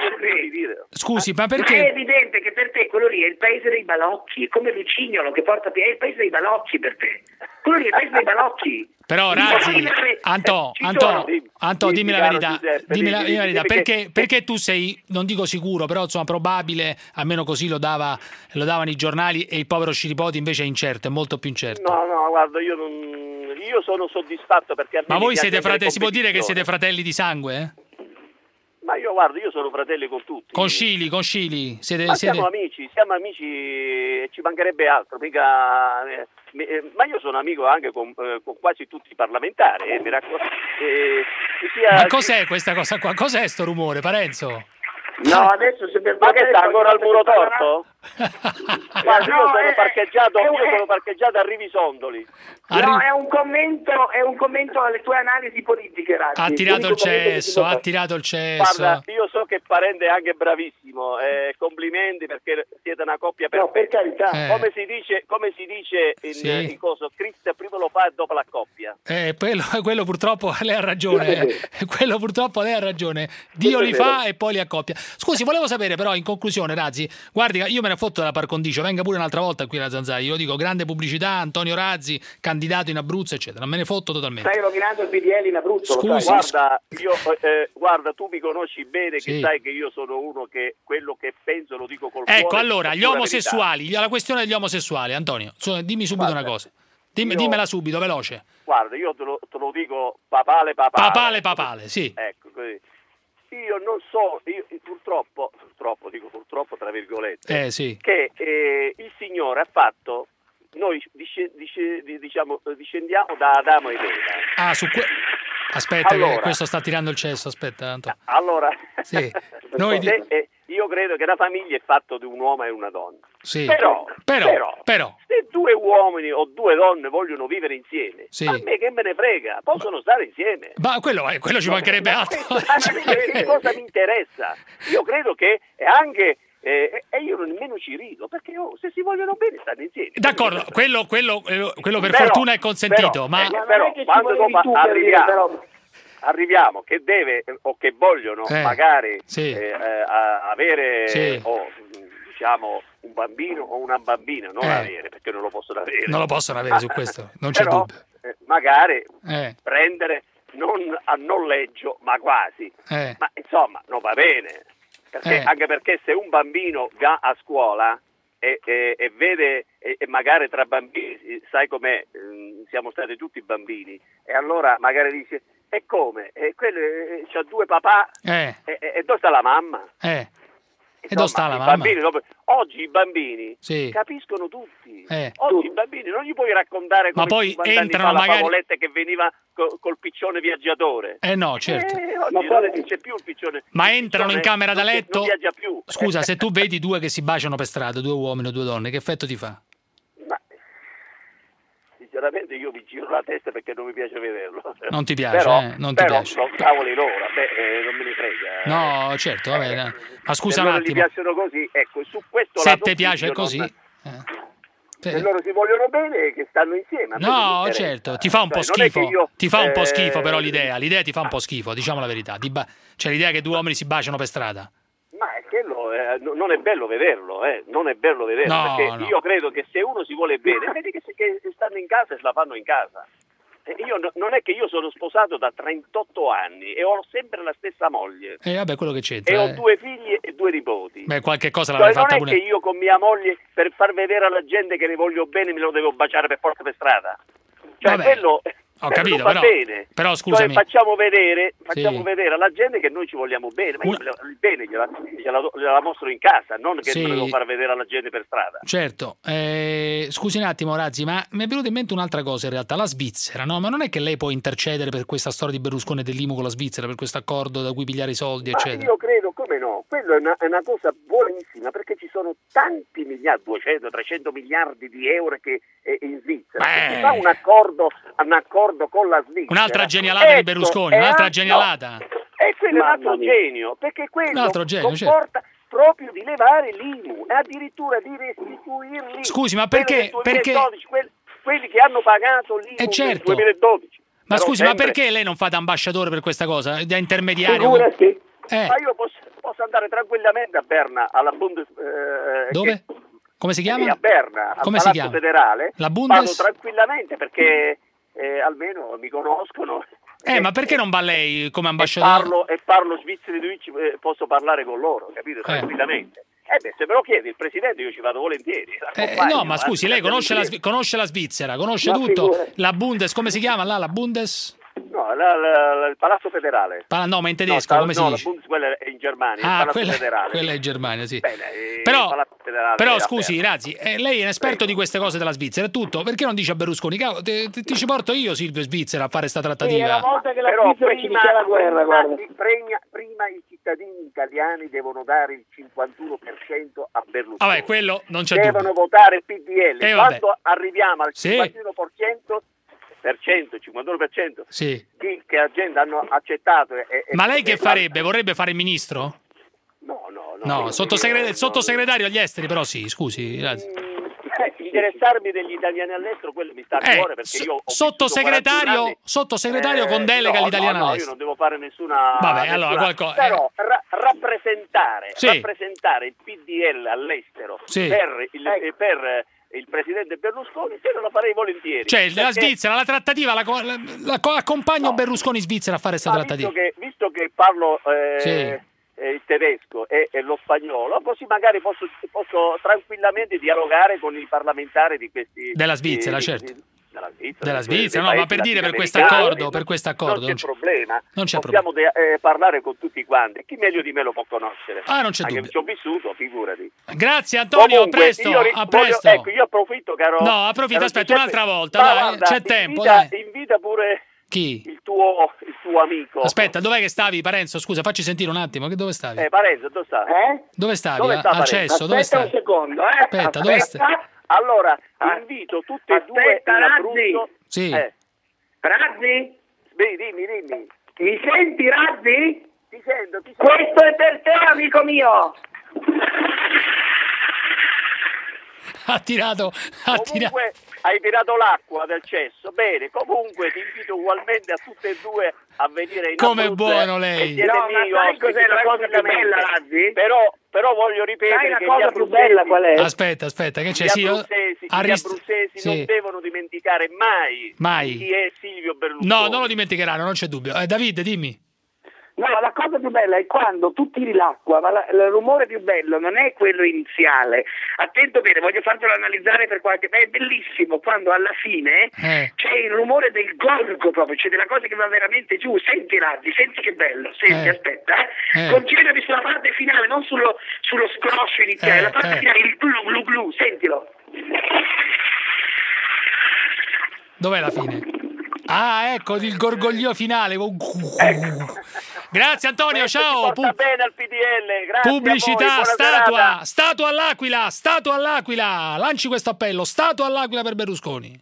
F: Ma è evidente che per te quello lì è il paese dei balocchi, come Lucignolo che porta è il paese dei balocchi per te. Quello lì è il paese dei balocchi.
E: Però Razzi, Anto, dimmi la verità. Dimmi la verità, perché tu sei, non dico sicuro, però insomma probabile, almeno così lo davano i giornali, e il povero Scilipoti invece è incerto, è molto più incerto.
U: No, guarda, io sono soddisfatto perché a me.
E: Ma voi siete fratelli, si può dire che siete fratelli di sangue?
U: Ma io sono fratelli con tutti.
E: Con Scili?
U: Siamo amici e ci mancherebbe altro, mica. Ma io sono amico anche con quasi tutti i parlamentari, mi raccomando.
E: Ma cos'è questa cosa qua? Cos'è sto rumore, Parenzo?
F: No, adesso se per
U: ma che sta ancora al muro torto? Guarda, io sono parcheggiato a Rivisondoli.
F: No, è un commento alle tue analisi politiche, Razzi.
E: Ha tirato il cesso.
U: Guarda, io so che Parente è anche bravissimo, complimenti perché siete una coppia
F: no, per carità.
U: Come si dice in coso, Cristo prima lo fa e dopo la coppia.
E: Quello purtroppo lei ha ragione. Quello purtroppo lei ha ragione. Dio li fa e poi li accoppia. Scusi, volevo sapere però in conclusione, Razzi, guardi, io me ne fotto della par condicio, venga pure un'altra volta qui alla Zanzai, io dico grande pubblicità, Antonio Razzi, candidato in Abruzzo, eccetera, me ne fotto totalmente.
F: Stai rovinando il PDL in Abruzzo.
E: Scusi,
U: guarda, tu mi conosci bene, che sai che io sono uno che quello che penso lo dico col cuore.
E: Ecco, allora, gli omosessuali, la questione degli omosessuali, Antonio, dimmi subito una cosa. Dimmela subito, veloce.
U: Guarda, io te lo dico papale.
E: Papale, sì.
U: Ecco, così. Io non so, purtroppo tra virgolette,
E: sì.
U: che il Signore ha fatto, noi discendiamo da Adamo ed Eva.
E: Aspetta, allora, questo sta tirando il cesso, aspetta Antonio.
U: Allora,
E: sì.
U: Io credo che la famiglia è fatta di un uomo e una donna.
E: Sì.
U: Però,
E: se
U: 2 uomini o 2 donne vogliono vivere insieme,
E: sì.
U: a me che me ne frega, possono stare insieme.
E: Ma quello ci mancherebbe altro.
U: Che cosa mi interessa? Io credo che anche e io nemmeno ci rido, perché se si vogliono bene stanno insieme.
E: D'accordo, quello per fortuna è consentito, ma
U: quando arriviamo che deve o che vogliono magari avere diciamo un bambino o una bambina, non avere, perché non lo possono avere.
E: Non lo possono avere su questo, non c'è dubbio.
U: Magari prendere non a noleggio, ma quasi. Ma insomma, non va bene. Perché, anche perché se un bambino va a scuola e vede e magari tra bambini, sai com'è, siamo stati tutti bambini, e allora magari dice e come? E quello c'ha 2 papà e dove sta la mamma?
E: E dove sta la mamma?
U: Bambini, oggi i bambini
E: sì.
U: capiscono tutti. Oggi i bambini non gli puoi raccontare come
E: ma poi
U: 50
E: entrano
U: anni fa
E: magari...
U: la favoletta che veniva col piccione viaggiatore.
E: No, certo.
U: Oggi non c'è più il piccione.
E: Ma entrano in camera da letto?
U: Non viaggia più.
E: Scusa, se tu vedi due che si baciano per strada, 2 uomini o 2 donne, che effetto ti fa?
U: Ma sinceramente io mi giro la testa perché non mi piace vederlo.
E: Non ti piace,
U: però,
E: non ti piace.
U: Però, cavoli loro, non me ne frega.
E: No, certo, vabbè. Ma scusa
U: un
E: attimo.
U: Se gli piacciono così, ecco, su questo
E: se ti piace così...
U: Se loro si vogliono bene, che stanno insieme.
E: No, certo, ti fa un po' schifo. Ti fa un po' schifo però l'idea ti fa un po' schifo, diciamo la verità. C'è l'idea che 2 uomini si baciano per strada.
U: Ma è quello, non è bello vederlo, non è bello vederlo,
E: no,
U: perché
E: no.
U: Io credo che se uno si vuole bene, vedi che stanno in casa e se la fanno in casa. Io non è che io sono sposato da 38 anni e ho sempre la stessa moglie.
E: Vabbè, quello che c'entra.
U: E ho 2 figli e 2 nipoti.
E: Beh, qualche cosa l'avrei fatta pure.
U: Non è che io con mia moglie, per far vedere alla gente che ne voglio bene, me lo devo baciare per forza per strada. Cioè,
E: vabbè.
U: quello...
E: Ho capito,
U: va bene.
E: Però scusami.
U: Cioè, facciamo vedere alla gente che noi ci vogliamo bene, ma io il bene gliela mostro in casa, non che lo devo far vedere alla gente per strada.
E: Certo, scusi un attimo Razzi, ma mi è venuta in mente un'altra cosa in realtà, la Svizzera, no? Ma non è che lei può intercedere per questa storia di Berlusconi e dell'IMU con la Svizzera, per questo accordo da cui pigliare i soldi, eccetera?
U: Io credo, come no, quello è una cosa buonissima, perché ci sono tanti miliardi, 200, 300 miliardi di euro che in Svizzera. Si fa un accordo con la Svizzera.
E: Un'altra genialata di Berlusconi, un'altra genialata.
U: E quello è un altro genio, perché quello comporta proprio di levare l'IMU e addirittura di restituirli.
E: Scusi, ma perché?
U: 2012, quelli che hanno pagato l'IMU nel 2012.
E: Ma scusi, ma perché lei non fa da ambasciatore per questa cosa, da intermediario?
U: Figurati. Ma io posso andare tranquillamente a Berna, alla
E: Dove? Come si chiama?
U: A Berna, al Palazzo Federale.
E: La Bundes?
U: Vado tranquillamente perché almeno mi conoscono.
E: Ma perché non va lei come ambasciatore?
U: E parlo svizzero, posso parlare con loro, capito? Tranquillamente. Se me lo chiede il presidente io ci vado volentieri.
E: No, ma scusi, lei conosce la Svizzera, conosce tutto. La Bundes, come si chiama là? La Bundes?
U: No, il Palazzo Federale.
E: No, ma in tedesco, come si dice?
U: La Bundes, quella è in Germania, il Palazzo Federale.
E: Quella è in Germania, sì.
U: Bene,
E: però scusi, Razzi, lei è un esperto di queste cose della Svizzera, è tutto. Perché non dice a Berlusconi, ti ci porto io, Silvio Svizzera, a fare sta trattativa?
U: Una volta che la Svizzera inizia la guerra, guarda. Prima i cittadini italiani devono dare il 51% a Berlusconi.
E: Vabbè, quello non c'è
U: devono
E: dubbio.
U: votare il PDL. Quando arriviamo al 51%, il 51%, che la gente hanno accettato.
E: Ma lei che farebbe? Vorrebbe fare il ministro? No, sottosegretario agli esteri, però sì, scusi.
U: Interessarmi degli italiani all'estero, quello mi sta a cuore, perché io ho
E: sottosegretario con delega agli italiani all'estero.
U: Io non devo fare nessuna...
E: Vabbè, allora qualcosa...
U: Però rappresentare il PDL all'estero per il presidente Berlusconi, se non lo farei volentieri.
E: Cioè, la Svizzera, la trattativa, accompagno Berlusconi in Svizzera a fare questa trattativa.
U: Visto che parlo il tedesco e lo spagnolo, così magari posso tranquillamente dialogare con i parlamentari di questi...
E: Della Svizzera, certo.
U: Della
E: Svizzera, no, ma per dire per questo accordo,
U: non c'è problema.
E: Non c'è
U: Possiamo parlare con tutti quanti. Chi meglio di me lo può conoscere?
E: Non c'è dubbio.
U: Ci ho vissuto, figurati.
E: Grazie Antonio,
U: comunque,
E: a presto.
U: Ecco, io approfitto, caro.
E: No, approfitto, aspetta un'altra volta, dai, c'è tempo.
U: Invita pure
E: chi?
U: Il tuo amico.
E: Aspetta, dov'è che stavi, Parenzo? Scusa, facci sentire un attimo, che dove stavi?
U: Parenzo, dove stavi?
E: Dove stavi? Al cesso, dove stavi?
U: Aspetta un secondo,
E: Aspetta, dove stai?
U: Allora, invito tutte e due in Abruzzo.
E: Sì.
U: Razzi? Dimmi.
A: Mi senti, Razzi?
U: Ti sento.
A: Questo è per te, amico mio.
E: Ha tirato.
U: Hai tirato l'acqua del cesso. Bene, comunque ti invito ugualmente a tutte e due a venire in
E: Come
U: Abruzzo.
E: Buono lei.
U: No, ma sai cos'è la cosa più bella, Razzi? Però voglio ripetere
A: la cosa più bella qual è?
E: Aspetta, che c'è?
U: Gli abruzzesi non devono dimenticare mai chi è Silvio Berlusconi.
E: No, non lo dimenticheranno, non c'è dubbio. Davide, dimmi.
A: No, la cosa più bella è quando tu tiri l'acqua, ma il rumore più bello non è quello iniziale. Attento bene, voglio fartelo analizzare per qualche... È bellissimo quando alla fine c'è il rumore del gorgo proprio, c'è della cosa che va veramente giù. Senti Raddi, senti che bello, senti, aspetta, concentrati sulla parte finale, non sullo scroscio iniziale, la parte finale, il glu glu, sentilo.
E: Dov'è la fine? Ah, ecco il gorgoglio finale. Grazie Antonio, ciao.
U: Bene al PDL, grazie.
E: Pubblicità,
U: a voi,
E: statua all'Aquila. Lanci questo appello, statua all'Aquila per Berlusconi.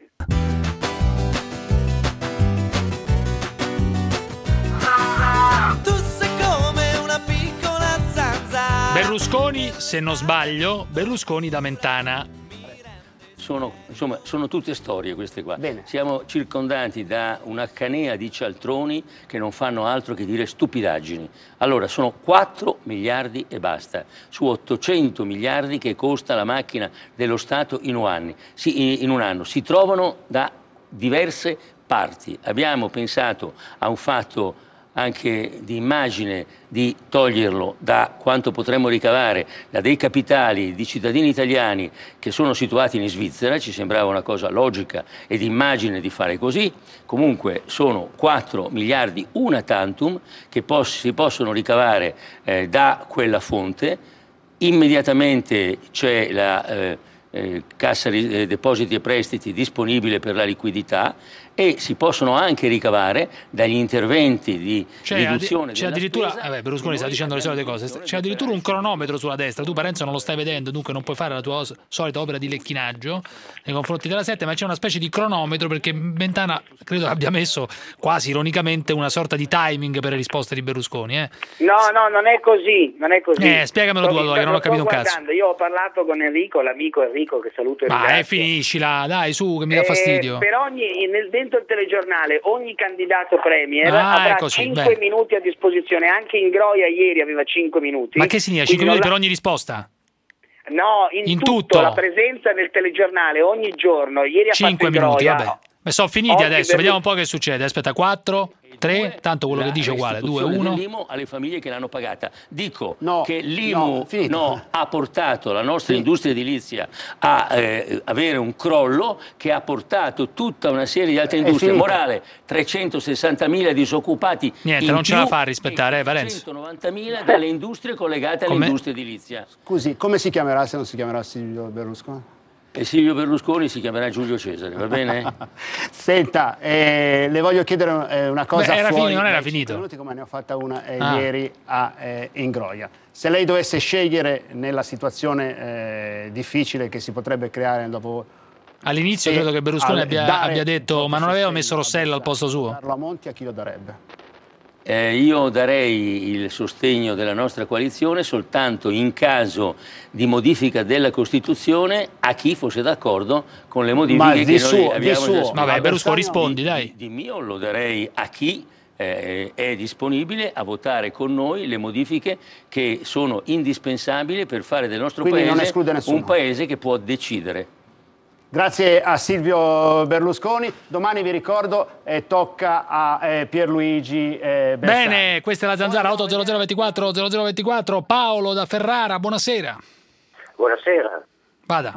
C: Tu sei come una piccola zanzara.
E: Berlusconi, se non sbaglio, Berlusconi da Mentana.
G: Sono tutte storie queste qua.
J: Bene.
G: Siamo circondati da una canea di cialtroni che non fanno altro che dire stupidaggini. Allora, sono 4 miliardi e basta, su 800 miliardi che costa la macchina dello Stato in un anno. Si trovano da diverse parti. Abbiamo pensato a un fatto anche di immagine di toglierlo da quanto potremmo ricavare da dei capitali di cittadini italiani che sono situati in Svizzera. Ci sembrava una cosa logica e di immagine di fare così. Comunque sono 4 miliardi una tantum che si possono ricavare da quella fonte. Immediatamente c'è la Cassa Depositi e Prestiti disponibile per la liquidità e si possono anche ricavare dagli interventi di riduzione
E: c'è addirittura Berlusconi sta dicendo le solite cose, c'è addirittura un cronometro sulla destra, tu Parenzo non lo stai vedendo, dunque non puoi fare la tua solita opera di lecchinaggio nei confronti della 7, ma c'è una specie di cronometro perché Mentana credo abbia messo quasi ironicamente una sorta di timing per le risposte di Berlusconi.
A: No, non è così,
E: spiegamelo tu allora che non ho capito un cazzo.
A: Io ho parlato con Enrico, l'amico Enrico che saluto e ringrazio.
E: Finiscila, dai su che mi dà fastidio.
A: Per dentro il telegiornale ogni candidato premier avrà 5 minuti a disposizione, anche Ingroia ieri aveva 5 minuti.
E: Ma che significa 5 minuti per ogni risposta?
A: No, in tutto la presenza del telegiornale ogni giorno. Ieri ha
E: 5
A: fatto
E: minuti,
A: Ingroia.
E: vabbè. Sono finiti adesso, vediamo un po' che succede. Aspetta, 4, 3, tanto quello che dice è uguale, 2, 1.
G: L'IMU alle famiglie che l'hanno pagata. Dico che l'IMU ha portato la nostra industria edilizia a avere un crollo che ha portato tutta una serie di altre industrie. Morale, 360.000 disoccupati.
E: Niente, non ce la fa a rispettare, Parenzo.
G: 190.000 dalle industrie collegate all'industria edilizia.
M: Scusi, come si chiamerà se non si chiamerà Silvio Berlusconi?
G: E Silvio Berlusconi si chiamerà Giulio Cesare, va bene?
M: Senta, le voglio chiedere una cosa.
E: Non era finito.
M: Minuti, come ne ho fatta una ieri a Ingroia. Se lei dovesse scegliere nella situazione difficile che si potrebbe creare dopo...
E: All'inizio credo che Berlusconi abbia detto ma non aveva messo Rossella al posto suo?
M: Carlo Monti a chi lo darebbe?
G: Io darei il sostegno della nostra coalizione soltanto in caso di modifica della Costituzione a chi fosse d'accordo con le modifiche che noi abbiamo già.
E: Vabbè, Berlusconi rispondi, dai.
G: Di mio lo darei a chi è disponibile a votare con noi le modifiche che sono indispensabili per fare del nostro paese un paese che può decidere.
M: Grazie a Silvio Berlusconi. Domani vi ricordo tocca a Pierluigi Bersani.
E: Bene, questa è la Zanzara 80024 Paolo da Ferrara, buonasera.
V: Buonasera.
E: Vada.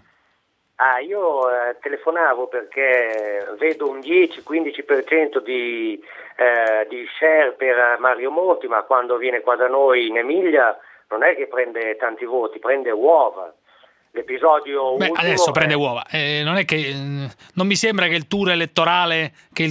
V: Io telefonavo perché vedo un 10-15% di share per Mario Monti, ma quando viene qua da noi in Emilia non è che prende tanti voti, prende uova. L'episodio ultimo
E: adesso prende uova. Non è che non mi sembra che il tour elettorale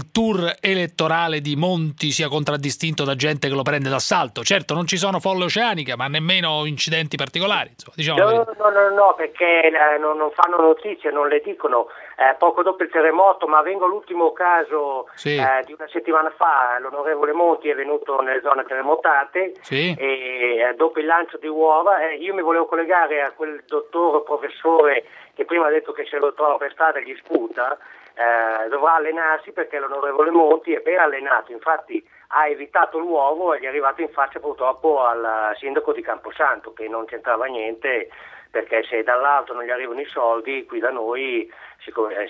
E: di Monti sia contraddistinto da gente che lo prende d'assalto. Certo, non ci sono folle oceaniche, ma nemmeno incidenti particolari. Insomma, diciamo
V: no, perché non fanno notizie, non le dicono. Poco dopo il terremoto, ma vengo all'ultimo caso di una settimana fa. L'onorevole Monti è venuto nelle zone terremotate e dopo il lancio di uova io mi volevo collegare a quel professore che prima ha detto che se lo trova per strada gli sputa. Dovrà allenarsi perché l'onorevole Monti è ben allenato, infatti ha evitato l'uovo e gli è arrivato in faccia purtroppo al sindaco di Camposanto che non c'entrava niente perché se dall'alto non gli arrivano i soldi, qui da noi si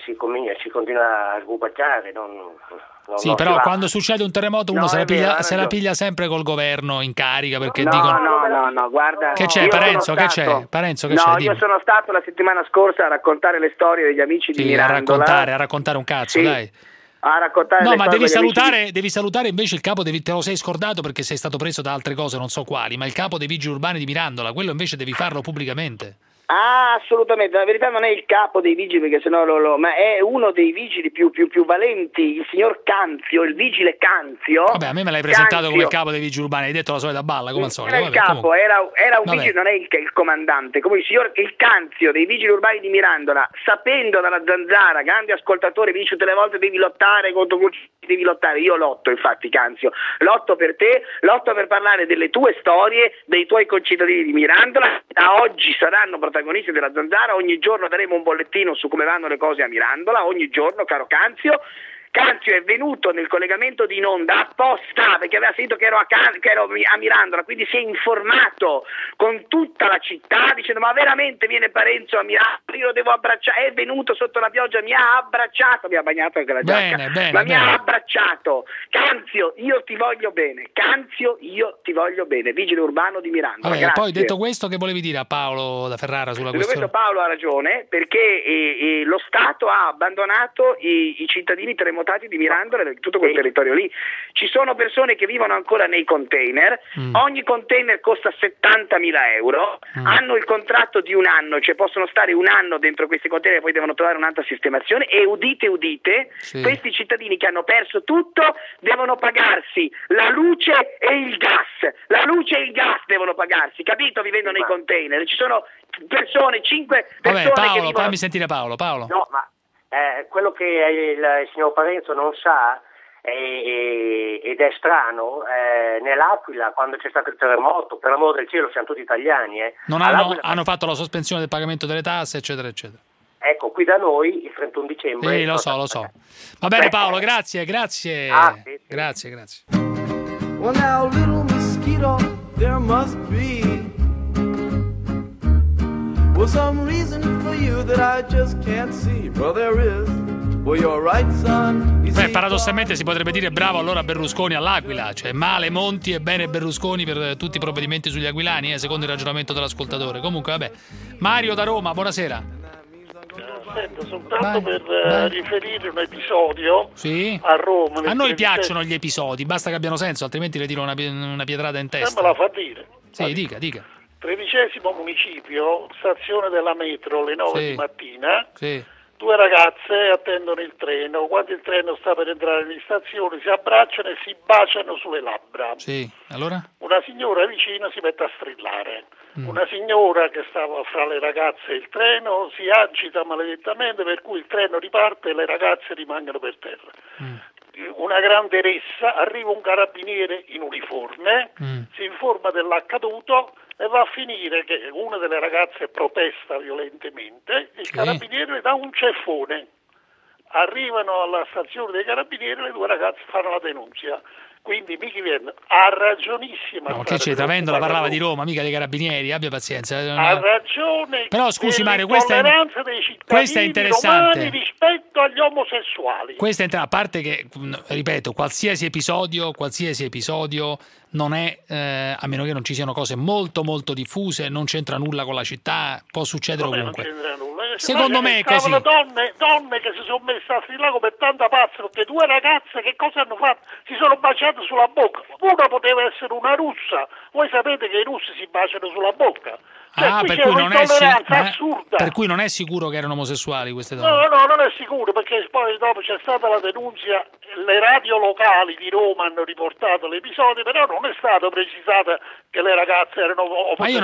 V: continua a sbubacchiare.
E: Sì, però quando succede un terremoto uno se la piglia sempre col governo in carica, perché dicono...
F: No, guarda...
E: Che c'è, Parenzo? Che c'è? Parenzo, che c'è?
F: No, io sono stato la settimana scorsa a raccontare le storie degli amici di Mirandola.
E: A raccontare un cazzo,
F: sì.
E: Dai.
F: A raccontare
E: no, ma devi salutare invece il capo, te lo sei scordato perché sei stato preso da altre cose, non so quali, ma il capo dei vigili urbani di Mirandola, quello invece devi farlo pubblicamente.
F: Ah, assolutamente, la verità non è il capo dei vigili, perché sennò ma è uno dei vigili più valenti, il signor Canzio, il vigile Canzio.
E: Vabbè, a me me l'hai presentato come il capo dei vigili urbani, hai detto la solita balla, come al solito.
F: Era il capo, era un vigile, non è il comandante, come il Canzio dei vigili urbani di Mirandola, sapendo dalla Zanzara, grande ascoltatore, mi dice tutte le volte devi lottare contro devi lottare, io lotto infatti Canzio, lotto per te, lotto per parlare delle tue storie, dei tuoi concittadini di Mirandola, da oggi saranno protagonisti della Zanzara, ogni giorno daremo un bollettino su come vanno le cose a Mirandola, ogni giorno, caro Canzio. Canzio è venuto nel collegamento di Inonda apposta perché aveva sentito che ero a Mirandola, quindi si è informato con tutta la città dicendo ma veramente viene Parenzo a Mirandola, io lo devo abbracciare, è venuto sotto la pioggia, mi ha abbracciato, mi ha bagnato anche la giacca, mi ha abbracciato. Canzio, io ti voglio bene, Canzio, io ti voglio bene, vigile urbano di Mirandola.
E: Vabbè, poi detto questo, che volevi dire a Paolo da Ferrara sulla questione?
F: Paolo ha ragione, perché lo Stato ha abbandonato i cittadini terremotati di Mirandola e di tutto quel territorio lì. Ci sono persone che vivono ancora nei container, ogni container costa 70.000 euro, hanno il contratto di un anno, cioè possono stare un anno dentro questi container e poi devono trovare un'altra sistemazione e udite, questi cittadini che hanno perso tutto devono pagarsi la luce e il gas, devono pagarsi, capito? Vivendo nei container, ci sono persone, 5 persone.
E: Vabbè, Paolo,
F: che vivono...
E: fammi sentire Paolo.
V: No, ma quello che il signor Parenzo non sa ed è strano, nell'Aquila quando c'è stato il terremoto, per l'amore del cielo siamo tutti italiani,
E: hanno fatto la sospensione del pagamento delle tasse, eccetera eccetera.
V: Ecco, qui da noi il 31 dicembre.
E: Sì, lo so. Va bene Paolo, grazie.
V: Sì.
E: Grazie.
C: Well now, little mosquito, there must be some reason for you that I just can't see. Well, there is. Well, you're right, son.
E: Beh, paradossalmente si potrebbe dire bravo allora Berlusconi all'Aquila, cioè male Monti e bene Berlusconi per tutti i provvedimenti sugli aquilani, secondo il ragionamento dell'ascoltatore. Comunque, vabbè. Mario da Roma, buonasera.
D: Sento, soltanto per riferire un episodio a Roma.
E: A noi piacciono gli episodi, basta che abbiano senso, altrimenti le tiro una pietrata in testa.
D: Me la fa dire.
E: Sì, dica.
D: 13° municipio, stazione della metro, le 9 di mattina.
E: Sì.
D: 2 ragazze attendono il treno, quando il treno sta per entrare in stazione si abbracciano e si baciano sulle labbra.
E: Sì, allora?
D: Una signora vicino si mette a strillare. Una signora che stava fra le ragazze e il treno si agita maledettamente, per cui il treno riparte e le ragazze rimangono per terra. Una grande ressa, arriva un carabiniere in uniforme, si informa dell'accaduto e va a finire che una delle ragazze protesta violentemente, il carabiniere le dà un ceffone. Arrivano alla stazione dei carabinieri, le 2 ragazze fanno la denunzia. Quindi Michi Verno ha ragionissima.
E: No, che c'è? Travendola parlava di Roma, mica dei carabinieri, abbia pazienza.
D: Ha ragione.
E: Però scusi Mario, questa è interessante
D: rispetto agli omosessuali.
E: A parte che, ripeto, qualsiasi episodio non è, a meno che non ci siano cose molto molto diffuse, non c'entra nulla con la città, può succedere ovunque.
D: Non c'entra nulla.
E: Secondo me è così.
D: Donne che si sono messe a strillare come tanta pazza, perché 2 ragazze che cosa hanno fatto? Si sono baciate sulla bocca. Una poteva essere una russa. Voi sapete che i russi si baciano sulla bocca. Cioè,
E: per cui non è sicuro che erano omosessuali queste donne?
D: No, non è sicuro, perché poi dopo c'è stata la denuncia, le radio locali di Roma hanno riportato l'episodio, però non è stato precisato che le ragazze erano omosessuali.
E: Ma io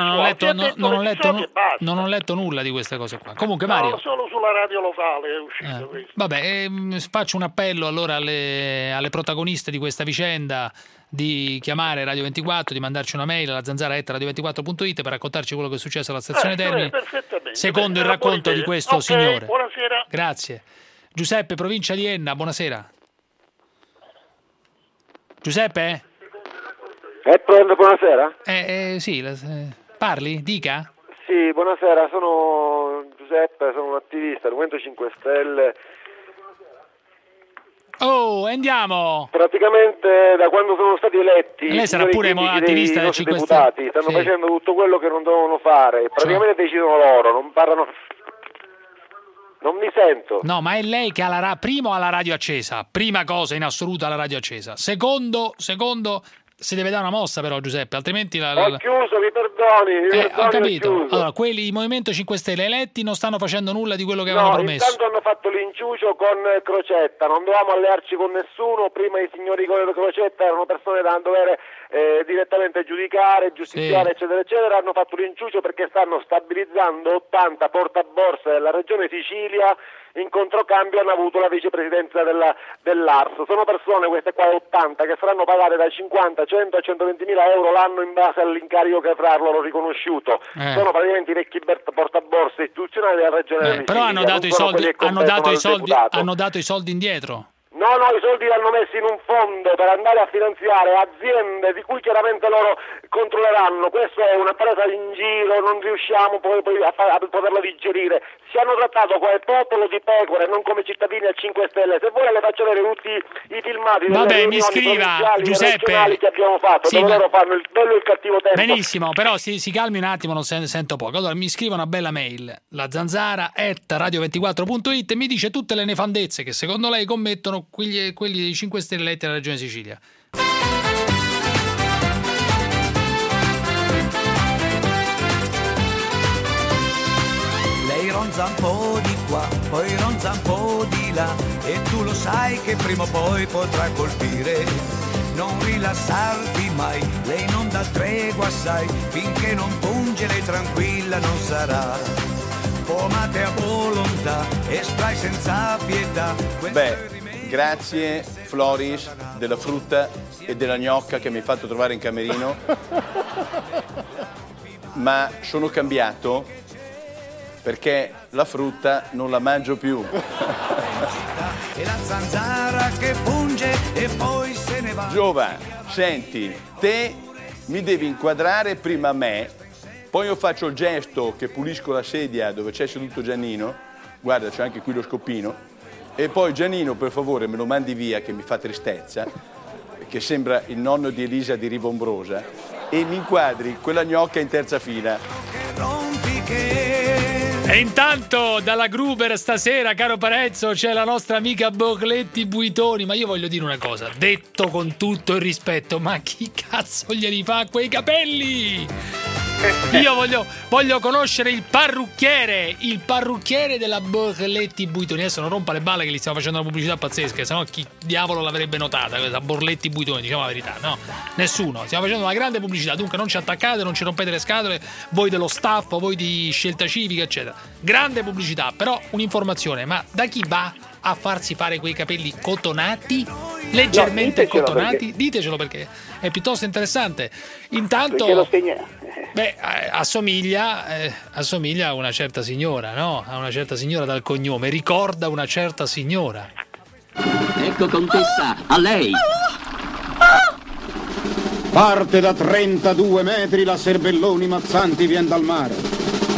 E: non ho letto nulla di queste cose qua. Comunque Mario.
D: No, solo sulla radio locale è uscito questo.
E: Vabbè, faccio un appello allora alle protagoniste di questa vicenda di chiamare Radio 24, di mandarci una mail alla zanzara@radio24.it per raccontarci quello che è successo alla stazione Termini, secondo il racconto di questo signore.
D: Buonasera.
E: Grazie. Giuseppe, provincia di Enna, buonasera. Giuseppe?
K: Pronto, buonasera?
E: Sì, parli? Dica?
K: Sì, buonasera, sono Giuseppe, sono un attivista del Movimento 5 Stelle.
E: Oh, andiamo!
K: Praticamente da quando sono stati eletti
E: lei sarà pure attivista del 5
K: deputati
E: Stelle.
K: Stanno facendo tutto quello che non dovevano fare, praticamente decidono loro, non parlano. Non mi sento.
E: No, ma è lei che ha primo ha la radio accesa, prima cosa in assoluto ha la radio accesa. Secondo si deve dare una mossa però, Giuseppe, altrimenti
K: ho chiuso, mi perdoni,
E: ho capito. Allora, quelli il Movimento 5 Stelle eletti non stanno facendo nulla di quello che avevano promesso.
K: Intanto hanno fatto l'inciucio con Crocetta, non dovevamo allearci con nessuno, prima i signori con Crocetta erano persone da dover direttamente giudicare, giustiziare, eccetera eccetera, hanno fatto l'inciucio perché stanno stabilizzando 80 portaborse della regione Sicilia. In controcambio hanno avuto la vicepresidenza dell'ARS. Sono persone, queste qua 80, che saranno pagate da 50, 100 a 120 mila euro l'anno in base all'incarico che avrà loro riconosciuto. Sono praticamente i vecchi portaborse istituzionali della regione Sicilia.
E: Però hanno dato i soldi indietro.
K: No, i soldi li hanno messi in un fondo per andare a finanziare aziende di cui chiaramente loro controlleranno. Questa è una presa in giro, non riusciamo poi a poterla digerire. Ci hanno trattato come popolo di pecore, non come cittadini a 5 Stelle. Se vuole le faccio vedere tutti i filmati delle
E: mi scriva, Giuseppe,
K: che abbiamo fatto, dove loro fanno il bello e il cattivo tempo.
E: Benissimo, però si calmi un attimo, non sento poco. Allora mi scrive una bella mail, lazanzara@radio24.it, e mi dice tutte le nefandezze che secondo lei commettono quelli dei 5 Stelle eletti alla Regione Sicilia.
B: Lei ronza un po' di qua, poi ronza un po' di là, e tu lo sai che prima o poi potrà colpire. Non rilassarti mai, lei non dà tregua, sai, finché non punge lei tranquilla non sarà. Pomate a volontà e spray senza pietà.
L: Grazie Floris della frutta e della gnocca che mi hai fatto trovare in camerino, ma sono cambiato perché la frutta non la mangio più.
B: E la zanzara che punge e poi se ne va.
L: Giova, senti, te mi devi inquadrare prima me, poi io faccio il gesto che pulisco la sedia dove c'è seduto Giannino, guarda c'è anche qui lo scoppino. E poi Giannino, per favore, me lo mandi via che mi fa tristezza, che sembra il nonno di Elisa di Rivombrosa, e mi inquadri quella gnocca in terza fila.
E: E intanto dalla Gruber stasera, caro Parezzo, c'è la nostra amica Borletti Buitoni. Ma io voglio dire una cosa, detto con tutto il rispetto, ma chi cazzo glieli fa quei capelli? Io voglio conoscere il parrucchiere della Borletti Buitoni. Adesso non rompa le balle che gli stiamo facendo una pubblicità pazzesca, sennò chi diavolo l'avrebbe notata questa Borletti Buitoni, diciamo la verità, no? Nessuno. Stiamo facendo una grande pubblicità, dunque non ci attaccate, non ci rompete le scatole, voi dello staff, voi di Scelta Civica, eccetera. Grande pubblicità, però un'informazione, ma da chi va a farsi fare quei capelli cotonati? Leggermente cotonati? Ditecelo perché è piuttosto interessante. Intanto assomiglia a una certa signora, no? A una certa signora dal cognome, ricorda una certa signora.
P: Ecco contessa, a lei.
Q: Parte da 32 metri, la Serbelloni Mazzanti vien dal mare.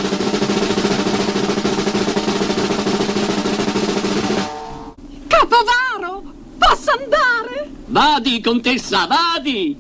P: Capovaro, posso andare? Vadi, contessa, vadi!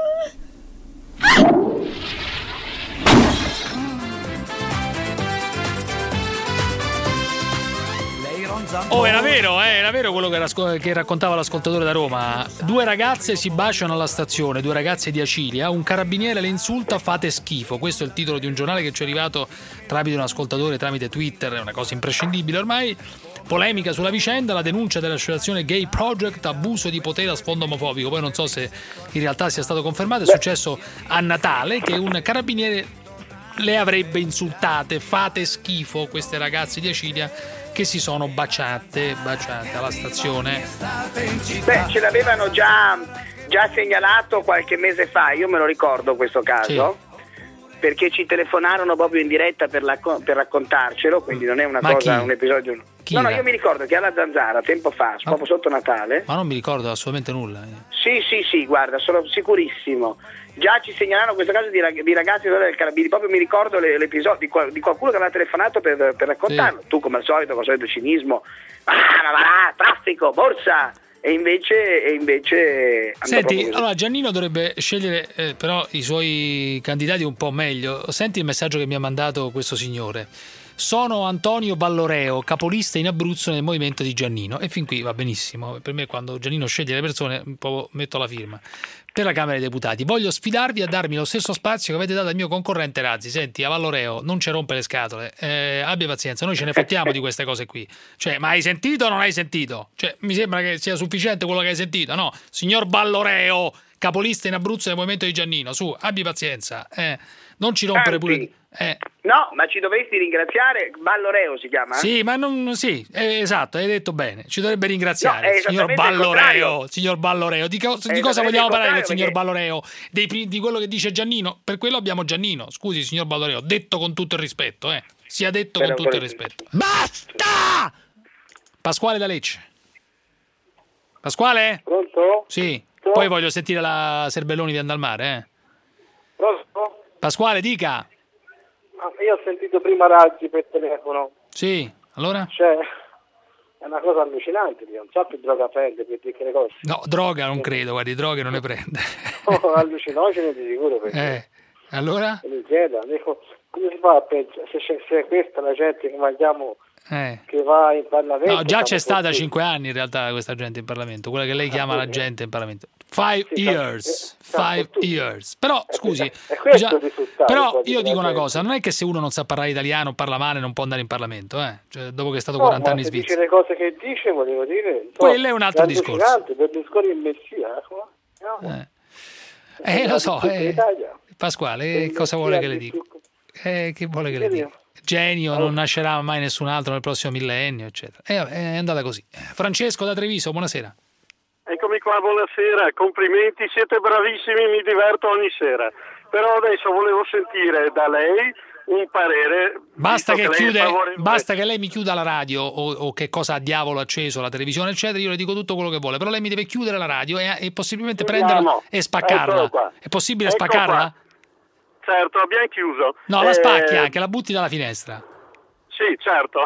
E: Oh, era vero quello che raccontava l'ascoltatore da Roma. 2 ragazze si baciano alla stazione, 2 ragazze di Acilia, un carabiniere le insulta, fate schifo. Questo è il titolo di un giornale che ci è arrivato tramite un ascoltatore, tramite Twitter, è una cosa imprescindibile ormai. Polemica sulla vicenda, la denuncia dell'associazione Gay Project, abuso di potere a sfondo omofobico. Poi non so se in realtà sia stato confermato, è successo a Natale che un carabiniere le avrebbe insultate, fate schifo, queste ragazze di Acilia che si sono baciate alla stazione.
A: Ce l'avevano già segnalato qualche mese fa, io me lo ricordo questo caso, perché ci telefonarono proprio in diretta per raccontarcelo, quindi non è una cosa, un episodio.
E: Chi
F: io mi ricordo che alla Zanzara tempo fa, proprio sotto Natale.
E: Ma non mi ricordo assolutamente nulla.
F: Sì, guarda, sono sicurissimo. Già ci segnalarono questo caso di ragazzi del Carabinieri, proprio mi ricordo l'episodio di qualcuno che aveva telefonato per raccontarlo. Sì. Tu come al solito, con il solito cinismo, traffico, borsa. E invece
E: senti, allora Giannino dovrebbe scegliere però i suoi candidati un po' meglio. Senti il messaggio che mi ha mandato questo signore. Sono Antonio Balloreo, capolista in Abruzzo nel movimento di Giannino. E fin qui va benissimo. Per me quando Giannino sceglie le persone un po' metto la firma. Per la Camera dei Deputati voglio sfidarvi a darmi lo stesso spazio che avete dato al mio concorrente Razzi. Senti, a Balloreo non ci rompe le scatole, abbia pazienza, noi ce ne fottiamo di queste cose qui. Cioè, ma hai sentito o non hai sentito? Cioè, mi sembra che sia sufficiente quello che hai sentito, no? Signor Balloreo, capolista in Abruzzo nel movimento di Giannino, su, abbi pazienza, non ci rompere pure...
F: No, ma ci dovresti ringraziare. Balloreo si chiama?
E: Sì, ma non... Sì, esatto, hai detto bene. Ci dovrebbe ringraziare, signor Balloreo. Signor Balloreo. Di cosa vogliamo parlare del signor Balloreo? Di quello che dice Giannino? Per quello abbiamo Giannino. Scusi, signor Balloreo, detto con tutto il rispetto, sia detto con tutto il rispetto. Basta! Pasquale da Lecce. Pasquale?
N: Pronto?
E: Sì. Poi voglio sentire la Serbelloni di Andalmare,
N: Pronto?
E: Pasquale, dica.
N: Io ho sentito prima Razzi per telefono.
E: Sì, allora?
N: Cioè, è una cosa allucinante, non so più droga prende per dire le cose.
E: No, droga non credo, guardi, droghe non ne prende.
N: No, allucinogene di sicuro. Perché
E: allora?
N: Mi chiedo, come si fa a pensare, se è questa la gente che mangiamo che va in Parlamento?
E: No, già c'è stata 5 anni in realtà questa gente in Parlamento, quella che lei chiama la gente in Parlamento. 5 years. Però scusi, però io dico una cosa, non è che se uno non sa parlare italiano, parla male, non può andare in Parlamento, cioè, dopo che è stato 40 anni in Svizzera.
N: Dice le cose che dice, volevo dire.
E: Quello è un altro discorso.
N: Berlusconi il Messia.
E: Lo so, Pasquale, cosa vuole che le dica? Che vuole che le dica? Genio, non nascerà mai nessun altro nel prossimo millennio, eccetera. È andata così. Francesco da Treviso, buonasera.
O: Eccomi qua, buonasera, complimenti, siete bravissimi, mi diverto ogni sera. Però adesso volevo sentire da lei un parere.
E: Basta che lei mi chiuda la radio o che cosa ha diavolo acceso, la televisione, eccetera, io le dico tutto quello che vuole, però lei mi deve chiudere la radio e possibilmente prenderla e spaccarla. È possibile spaccarla?
O: Certo, abbiamo chiuso.
E: No, la spacchi anche, la butti dalla finestra.
O: Sì, certo.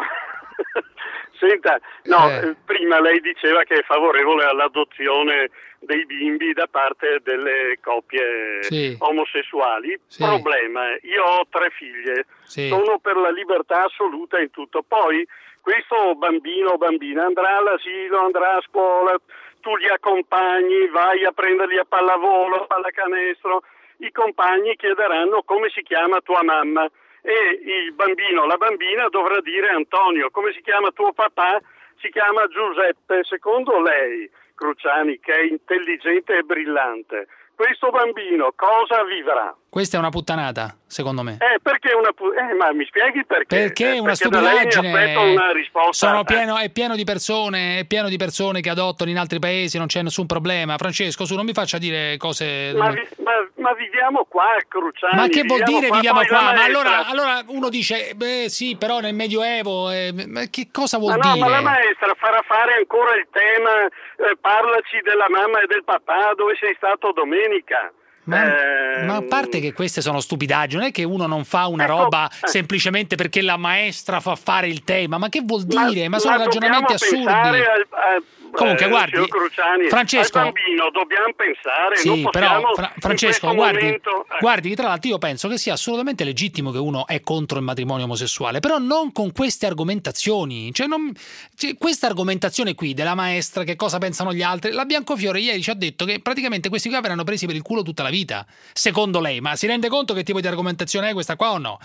O: Senta, prima lei diceva che è favorevole all'adozione dei bimbi da parte delle coppie omosessuali.
E: Sì.
O: Problema, io ho 3 figlie, sono per la libertà assoluta in tutto. Poi questo bambino o bambina andrà all'asilo, andrà a scuola, tu li accompagni, vai a prenderli a pallavolo, a pallacanestro, i compagni chiederanno come si chiama tua mamma. E il bambino o la bambina dovrà dire Antonio, come si chiama tuo papà? Si chiama Giuseppe. Secondo lei, Cruciani, che è intelligente e brillante, questo bambino cosa vivrà?
E: Questa è una puttanata, secondo me.
O: Perché ma mi spieghi perché?
E: Perché è una stupidaggine.
O: Una risposta.
E: È pieno di persone che adottano in altri paesi, non c'è nessun problema. Francesco, non mi faccia dire cose.
O: Ma viviamo qua, Cruciani.
E: Ma che vuol dire viviamo qua? Ma allora uno dice, sì, però nel Medioevo, ma che cosa vuol dire?
O: Ma la maestra farà fare ancora il tema, parlaci della mamma e del papà, dove sei stato domenica.
E: Ma a parte che queste sono stupidaggini, non è che uno non fa una roba semplicemente perché la maestra fa fare il tema, ma che vuol dire? Ma sono ragionamenti assurdi. Comunque guardi,
O: Cruciani,
E: Francesco,
O: al bambino dobbiamo pensare,
E: sì,
O: non possiamo,
E: però Francesco, guardi,
O: momento...
E: tra l'altro io penso che sia assolutamente legittimo che uno è contro il matrimonio omosessuale, però non con queste argomentazioni, questa argomentazione qui della maestra, che cosa pensano gli altri. La Biancofiore ieri ci ha detto che praticamente questi qua verranno presi per il culo tutta la vita, secondo lei. Ma si rende conto che tipo di argomentazione è questa qua o no?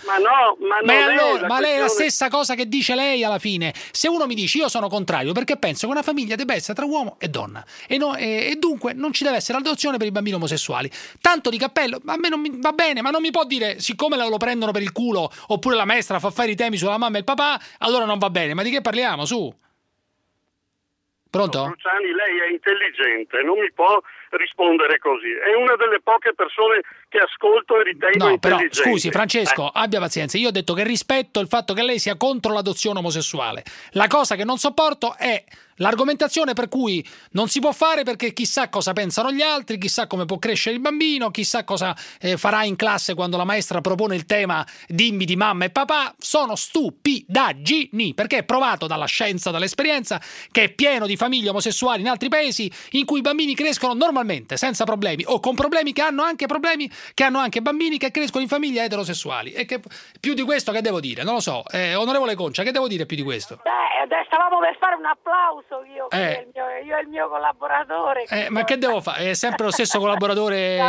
E: Ma lei è la stessa cosa che dice lei alla fine. Se uno mi dice io sono contrario perché penso che una famiglia debba essere tra uomo e donna e dunque non ci deve essere l'adozione per i bambini omosessuali, tanto di cappello, a me non mi va bene, ma non mi può dire siccome lo prendono per il culo oppure la maestra fa fare i temi sulla mamma e il papà, allora non va bene. Ma di che parliamo, su? Pronto?
O: Cruciani, lei è intelligente, non mi può rispondere così. È una delle poche persone che ascolto e ritengo intelligente.
E: Però, scusi Francesco, abbia pazienza, io ho detto che rispetto il fatto che lei sia contro l'adozione omosessuale. La cosa che non sopporto è l'argomentazione per cui non si può fare perché chissà cosa pensano gli altri, chissà come può crescere il bambino, chissà cosa farà in classe quando la maestra propone il tema dimmi di mamma e papà. Sono stupidaggini, perché è provato dalla scienza, dall'esperienza, che è pieno di famiglie omosessuali in altri paesi in cui i bambini crescono normalmente, senza problemi, o con problemi, che hanno anche bambini che crescono in famiglie eterosessuali. E che più di questo che devo dire? Non lo so. Onorevole Concia, che devo dire più di questo?
I: Stavamo per fare un applauso io e il mio collaboratore.
E: Ma che devo fare? È sempre lo stesso collaboratore?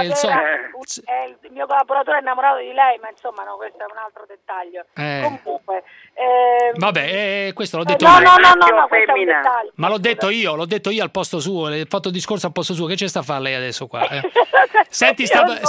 I: Il mio collaboratore è innamorato di lei, ma insomma no, questo è un altro dettaglio. Comunque
E: vabbè, questo l'ho detto
I: io.
E: No,
I: questo è un dettaglio.
E: Ma l'ho detto io al posto suo, ho fatto il discorso al posto suo. Che c'è sta a fare lei adesso qua? Senti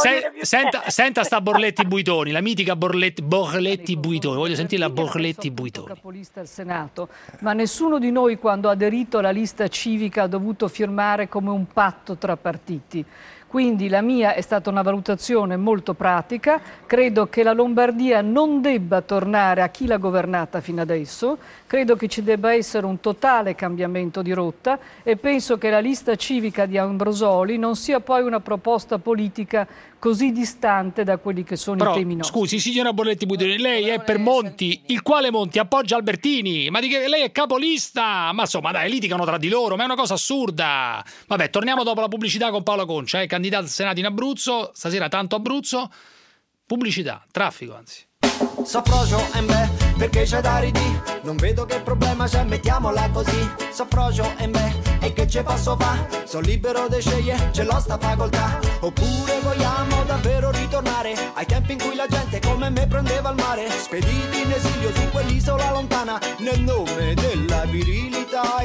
E: senta sta Borletti Buitoni, la mitica Borletti Buitoni. Voglio sentire la Borletti Buitoni.
R: Capolista al Senato, ma nessuno di noi quando ha aderito alla lista civica ha dovuto firmare come un patto tra partiti. Quindi la mia è stata una valutazione molto pratica. Credo che la Lombardia non debba tornare a chi l'ha governata fino adesso. Credo che ci debba essere un totale cambiamento di rotta e penso che la lista civica di Ambrosoli non sia poi una proposta politica così distante da quelli che sono i temi nostri.
E: Scusi, signora Borletti Buitoni, lei è per Monti, il quale Monti appoggia Albertini, ma di che lei è capolista, ma insomma dai, litigano tra di loro, ma è una cosa assurda. Vabbè, torniamo dopo la pubblicità con Paolo Concia, candidato al Senato in Abruzzo, stasera tanto Abruzzo, pubblicità, traffico anzi.
B: Soffrogio perché c'è da ridì, non vedo che problema c'è, mettiamola così. Soffrogio e che ci posso fare, sono libero di scegliere, ce l'ho sta facoltà. Oppure vogliamo davvero ritornare ai tempi in cui la gente come me prendeva il mare, spediti in esilio su quell'isola lontana, nel nome della virilità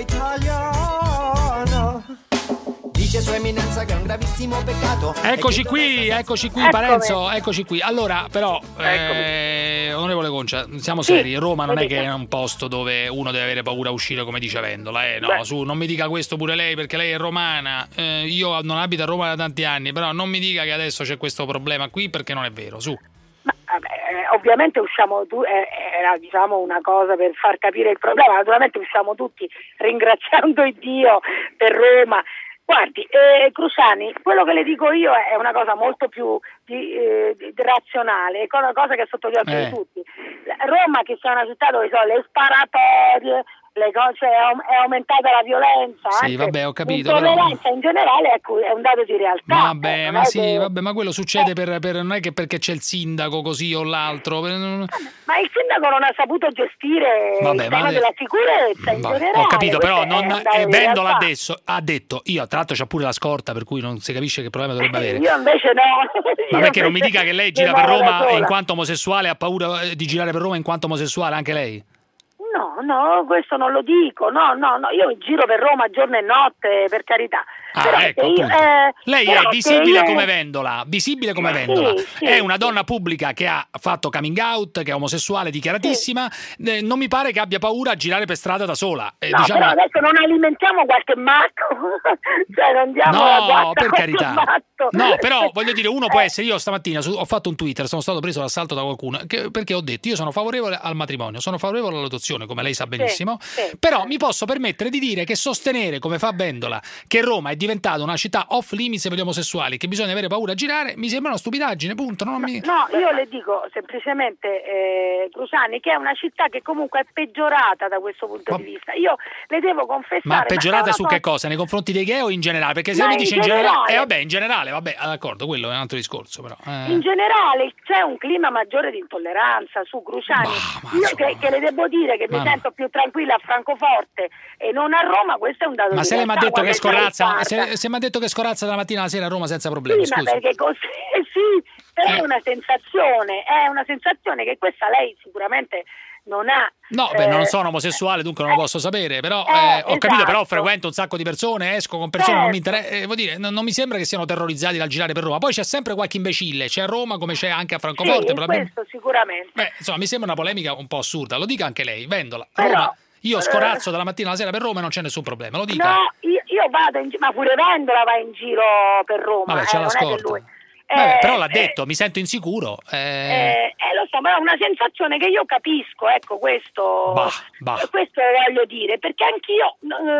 B: italiana. Dice Sua Eminenza che è un gravissimo peccato.
E: Eccoci qui Parenzo, eccoci qui. Allora, però, onorevole Concia, siamo seri, Roma non è che è un posto dove uno deve avere paura a uscire come dice Vendola, no, su, non mi dica questo pure lei, perché lei è romana, io non abito a Roma da tanti anni, però non mi dica che adesso c'è questo problema qui, perché non è vero, su.
I: Ovviamente usciamo era diciamo una cosa per far capire il problema, naturalmente usciamo tutti ringraziando Dio per Roma. Guardi, Cruciani, quello che le dico io è una cosa molto più razionale, è una cosa che è sotto gli occhi di tutti. Roma, che sia una città dove sono le sparatorie, le cose, è aumentata la violenza,
E: sì, vabbè, ho capito,
I: l'intolleranza però in generale è un dato di realtà.
E: Vabbè, ma quello succede per non è che perché c'è il sindaco così o l'altro.
I: Ma il sindaco non ha saputo gestire il tema della sicurezza in generale.
E: Ho capito, però Vendola adesso ha detto, io tra l'altro c'ha pure la scorta, per cui non si capisce che problema dovrebbe avere.
I: Io invece no.
E: Ma perché non mi dica che lei gira per Roma in quanto omosessuale, ha paura di girare per Roma in quanto omosessuale anche lei?
I: No, questo non lo dico, no, io giro per Roma giorno e notte, per carità. Però
E: ecco, lei è visibile come Vendola, sì, è una donna pubblica che ha fatto coming out, che è omosessuale dichiaratissima, non mi pare che abbia paura a girare per strada da sola.
I: Però adesso non alimentiamo qualche matto, cioè non diamo
E: per carità. No, però voglio dire, uno può essere, io stamattina ho fatto un Twitter, sono stato preso d'assalto da qualcuno, perché ho detto io sono favorevole al matrimonio, sono favorevole all'adozione, come lei sa benissimo, però mi posso permettere di dire che sostenere, come fa Vendola, che Roma è diventata una città off limits per gli omosessuali, che bisogna avere paura a girare, mi sembra una stupidaggine, punto. No,
I: io le dico semplicemente, Cruciani, che è una città che comunque è peggiorata da questo punto di vista. Io le devo confessare.
E: Ma peggiorata su che cosa? Nei confronti dei gay o in generale? Perché se mi dice in generale, vabbè, d'accordo, quello è un altro discorso, però.
I: In generale c'è un clima maggiore di intolleranza su Cruciani. Io che le devo dire che mi sento più tranquilla a Francoforte e non a Roma, questo è un dato di realtà.
E: Ma se lei mi ha detto che scorazza, se mi ha detto che scorazza dalla mattina alla sera a Roma senza problemi,
I: sì, ma perché così però è una sensazione che questa lei sicuramente non ha.
E: No, non sono omosessuale, dunque non lo posso sapere, però ho capito, però frequento un sacco di persone, esco con persone, non mi interessa, vuol dire, non mi sembra che siano terrorizzati dal girare per Roma. Poi c'è sempre qualche imbecille, c'è a Roma come c'è anche a Francoforte,
I: questo sicuramente.
E: Insomma, mi sembra una polemica un po' assurda, lo dica anche lei, Vendola. Roma Io scorazzo dalla mattina alla sera per Roma e non c'è nessun problema, lo dica.
I: No, io vado in giro, ma pure Vendola va in giro per Roma.
E: Vabbè, c'è la scorta. Però l'ha detto, mi sento insicuro.
I: Lo so, ma è una sensazione che io capisco, ecco, questo voglio dire, perché anch'io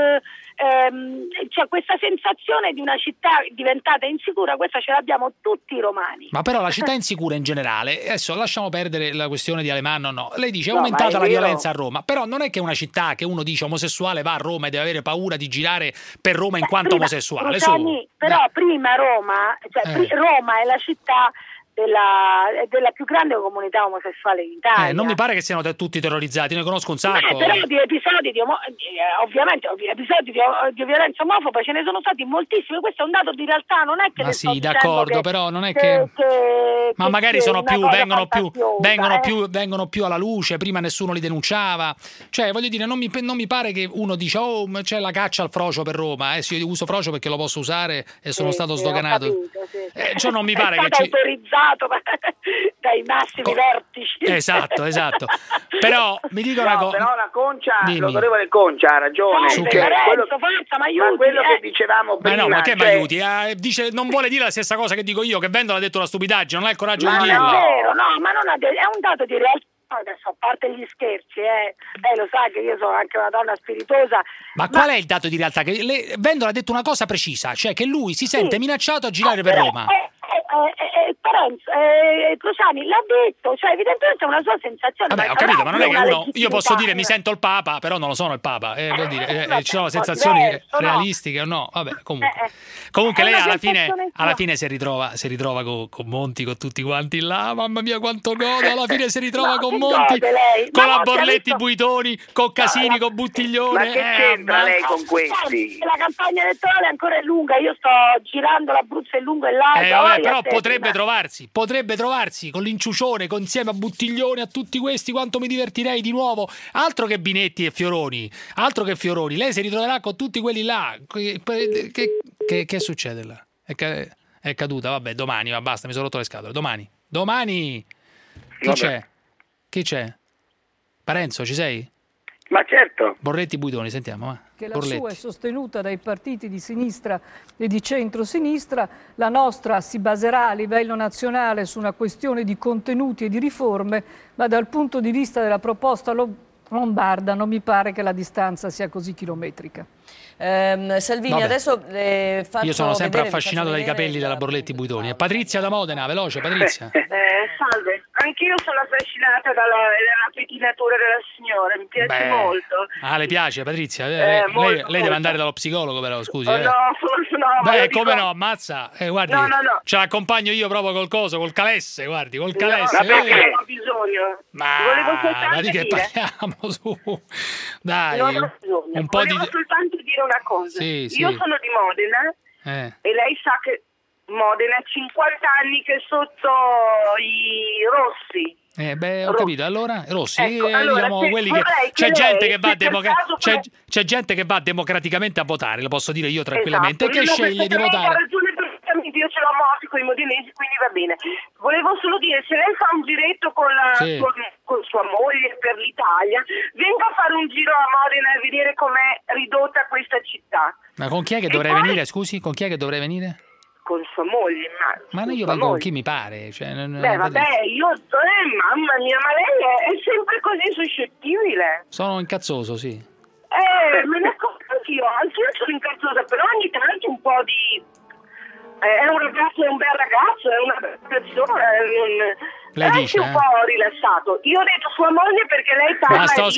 I: c'è questa sensazione di una città diventata insicura, questa ce l'abbiamo tutti i romani.
E: Ma però la città è insicura in generale, adesso lasciamo perdere la questione di Alemanno, no. Lei dice è aumentata la violenza a Roma, però non è che una città che uno dice omosessuale va a Roma e deve avere paura di girare per Roma in quanto omosessuale.
I: Però prima Roma, Roma è la città della più grande comunità omosessuale d'Italia.
E: Non mi pare che siano tutti terrorizzati, ne conosco un sacco.
I: Però di episodi di violenza omofoba ce ne sono stati moltissimi, questo è un dato di realtà, non è che
E: ma sì, d'accordo, però non è che ma magari sono vengono più alla luce, prima nessuno li denunciava. Cioè, voglio dire, non mi pare che uno dice c'è la caccia al frocio per Roma, io uso frocio perché lo posso usare e sono stato sdoganato. Cioè non mi pare che
I: autorizzato dai massimi vertici.
E: Esatto. Però mi dico una cosa.
F: Però la Concia, l'onorevole Concia ha ragione. Quello che dicevamo prima.
E: Ma che mi aiuti? Dice, non vuole dire la stessa cosa che dico io, che Vendola ha detto una stupidaggine, non ha il coraggio di dirla.
I: Non è vero, ma non è un dato di realtà. Adesso, a parte gli scherzi, lo sa che io sono anche una donna spiritosa.
E: Ma qual è il dato di realtà? Che Vendola ha detto una cosa precisa, cioè che lui si sente minacciato a girare per Roma.
I: Crociani l'ha detto, cioè evidentemente è una sua sensazione.
E: Vabbè, ho capito, ma non è che io posso dire mi sento il Papa, però non lo sono il Papa, vuol dire, ci sono sensazioni realistiche o no? Vabbè, comunque lei alla fine si ritrova con Monti, con tutti quanti là, mamma mia quanto godo, alla fine si ritrova con Monti, con la Borletti Buitoni, con Casini, con Buttiglione.
F: Ma che c'entra lei con questi?
I: La campagna elettorale ancora è lunga, io sto girando l'Abruzzo in lungo e largo.
E: Però potrebbe trovarsi con l'inciucione, insieme a Buttiglione, a tutti questi, quanto mi divertirei di nuovo. Altro che Binetti e Fioroni, lei si ritroverà con tutti quelli là. Che succede là? È caduta, vabbè, domani, ma basta, mi sono rotto le scatole. Domani chi c'è? Parenzo, ci sei?
F: Ma certo.
E: Borletti Buitoni, sentiamo.
R: Che la sua è sostenuta dai partiti di sinistra e di centro-sinistra, la nostra si baserà a livello nazionale su una questione di contenuti e di riforme, ma dal punto di vista della proposta lombarda non mi pare che la distanza sia così chilometrica.
S: Salvini,
E: Vabbè.
S: adesso faccio
E: Io sono sempre
S: vedere,
E: affascinato dai capelli della Borletti Buitoni. Patrizia da Modena, veloce, Patrizia.
T: Salve, anch'io sono affascinata dalla pettinatura della signora, mi piace molto.
E: Le piace Patrizia? Lei deve andare dallo psicologo però, scusi.
T: No, forse no.
E: Beh, come no, ammazza. Guardi,
T: no.
E: Ce l'accompagno io proprio col calesse, guardi, col calesse.
T: No, perché non ho bisogno. Volevo soltanto
E: di che parliamo su? Dai, un po'
T: Volevo soltanto dire una cosa.
E: Sì.
T: Io sono di Modena e lei sa che Modena ha 50 anni che è sotto i rossi.
E: Ho capito. Allora, Rossi,
T: allora,
E: quelli che c'è gente che va democraticamente a votare, lo posso dire io tranquillamente, che sceglie di votare.
T: Ha ragione perfettamente, io ce l'ho morti con i modenesi, quindi va bene. Volevo solo dire, se lei fa un giretto con sua moglie per l'Italia, venga a fare un giro a Modena e vedere com'è ridotta questa città.
E: Ma con chi è che dovrei venire, scusi? Con chi è che dovrei venire?
T: Con sua moglie,
E: ma io vengo con chi mi pare. Cioè,
T: mamma mia, ma lei è sempre così suscettibile.
E: Sono incazzoso, sì.
T: Me ne accorgo anch'io sono incazzosa, però ogni tanto un po' di... È un bel ragazzo, è una bella persona,
E: lei dice,
T: un po' rilassato. Io ho detto sua moglie perché lei parla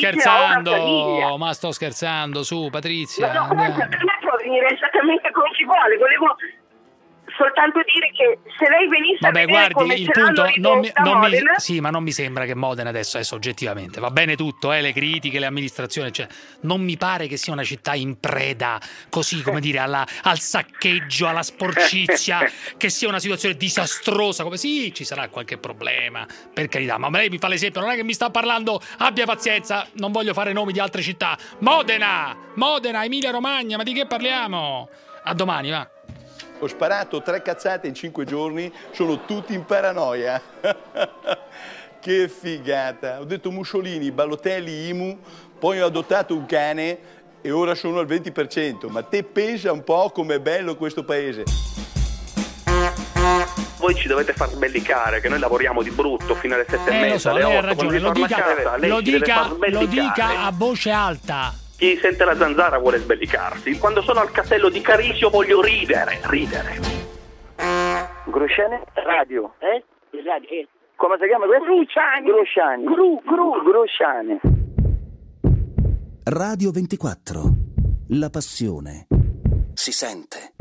E: ma sto scherzando, su Patrizia.
T: No, per me può venire esattamente come ci vuole, volevo soltanto dire che se lei venisse a vedere come
E: il punto sì, ma non mi sembra che Modena adesso oggettivamente va bene tutto, le critiche, le amministrazioni, cioè non mi pare che sia una città in preda così, come dire, al saccheggio, alla sporcizia, che sia una situazione disastrosa, come sì, ci sarà qualche problema, per carità, ma lei mi fa l'esempio, non è che mi sta parlando, abbia pazienza, non voglio fare nomi di altre città. Modena, Emilia Romagna, ma di che parliamo? A domani, va.
L: Ho sparato 3 cazzate in 5 giorni, sono tutti in paranoia. Che figata. Ho detto Mussolini, Balotelli, Imu, poi ho adottato un cane e ora sono al 20%, ma te pensa un po' com'è bello questo paese.
H: Voi ci dovete far sbellicare, che noi lavoriamo di brutto fino alle 7:30,
E: lo so,
H: alle 8.
E: lei ha ragione, lo dica a voce alta.
H: Chi sente la zanzara vuole sbellicarsi. Quando sono al castello di Carisio voglio ridere.
U: Grosciani Radio. Il radio, Come si chiama questo? Grosciani.
B: Radio 24. La passione si sente.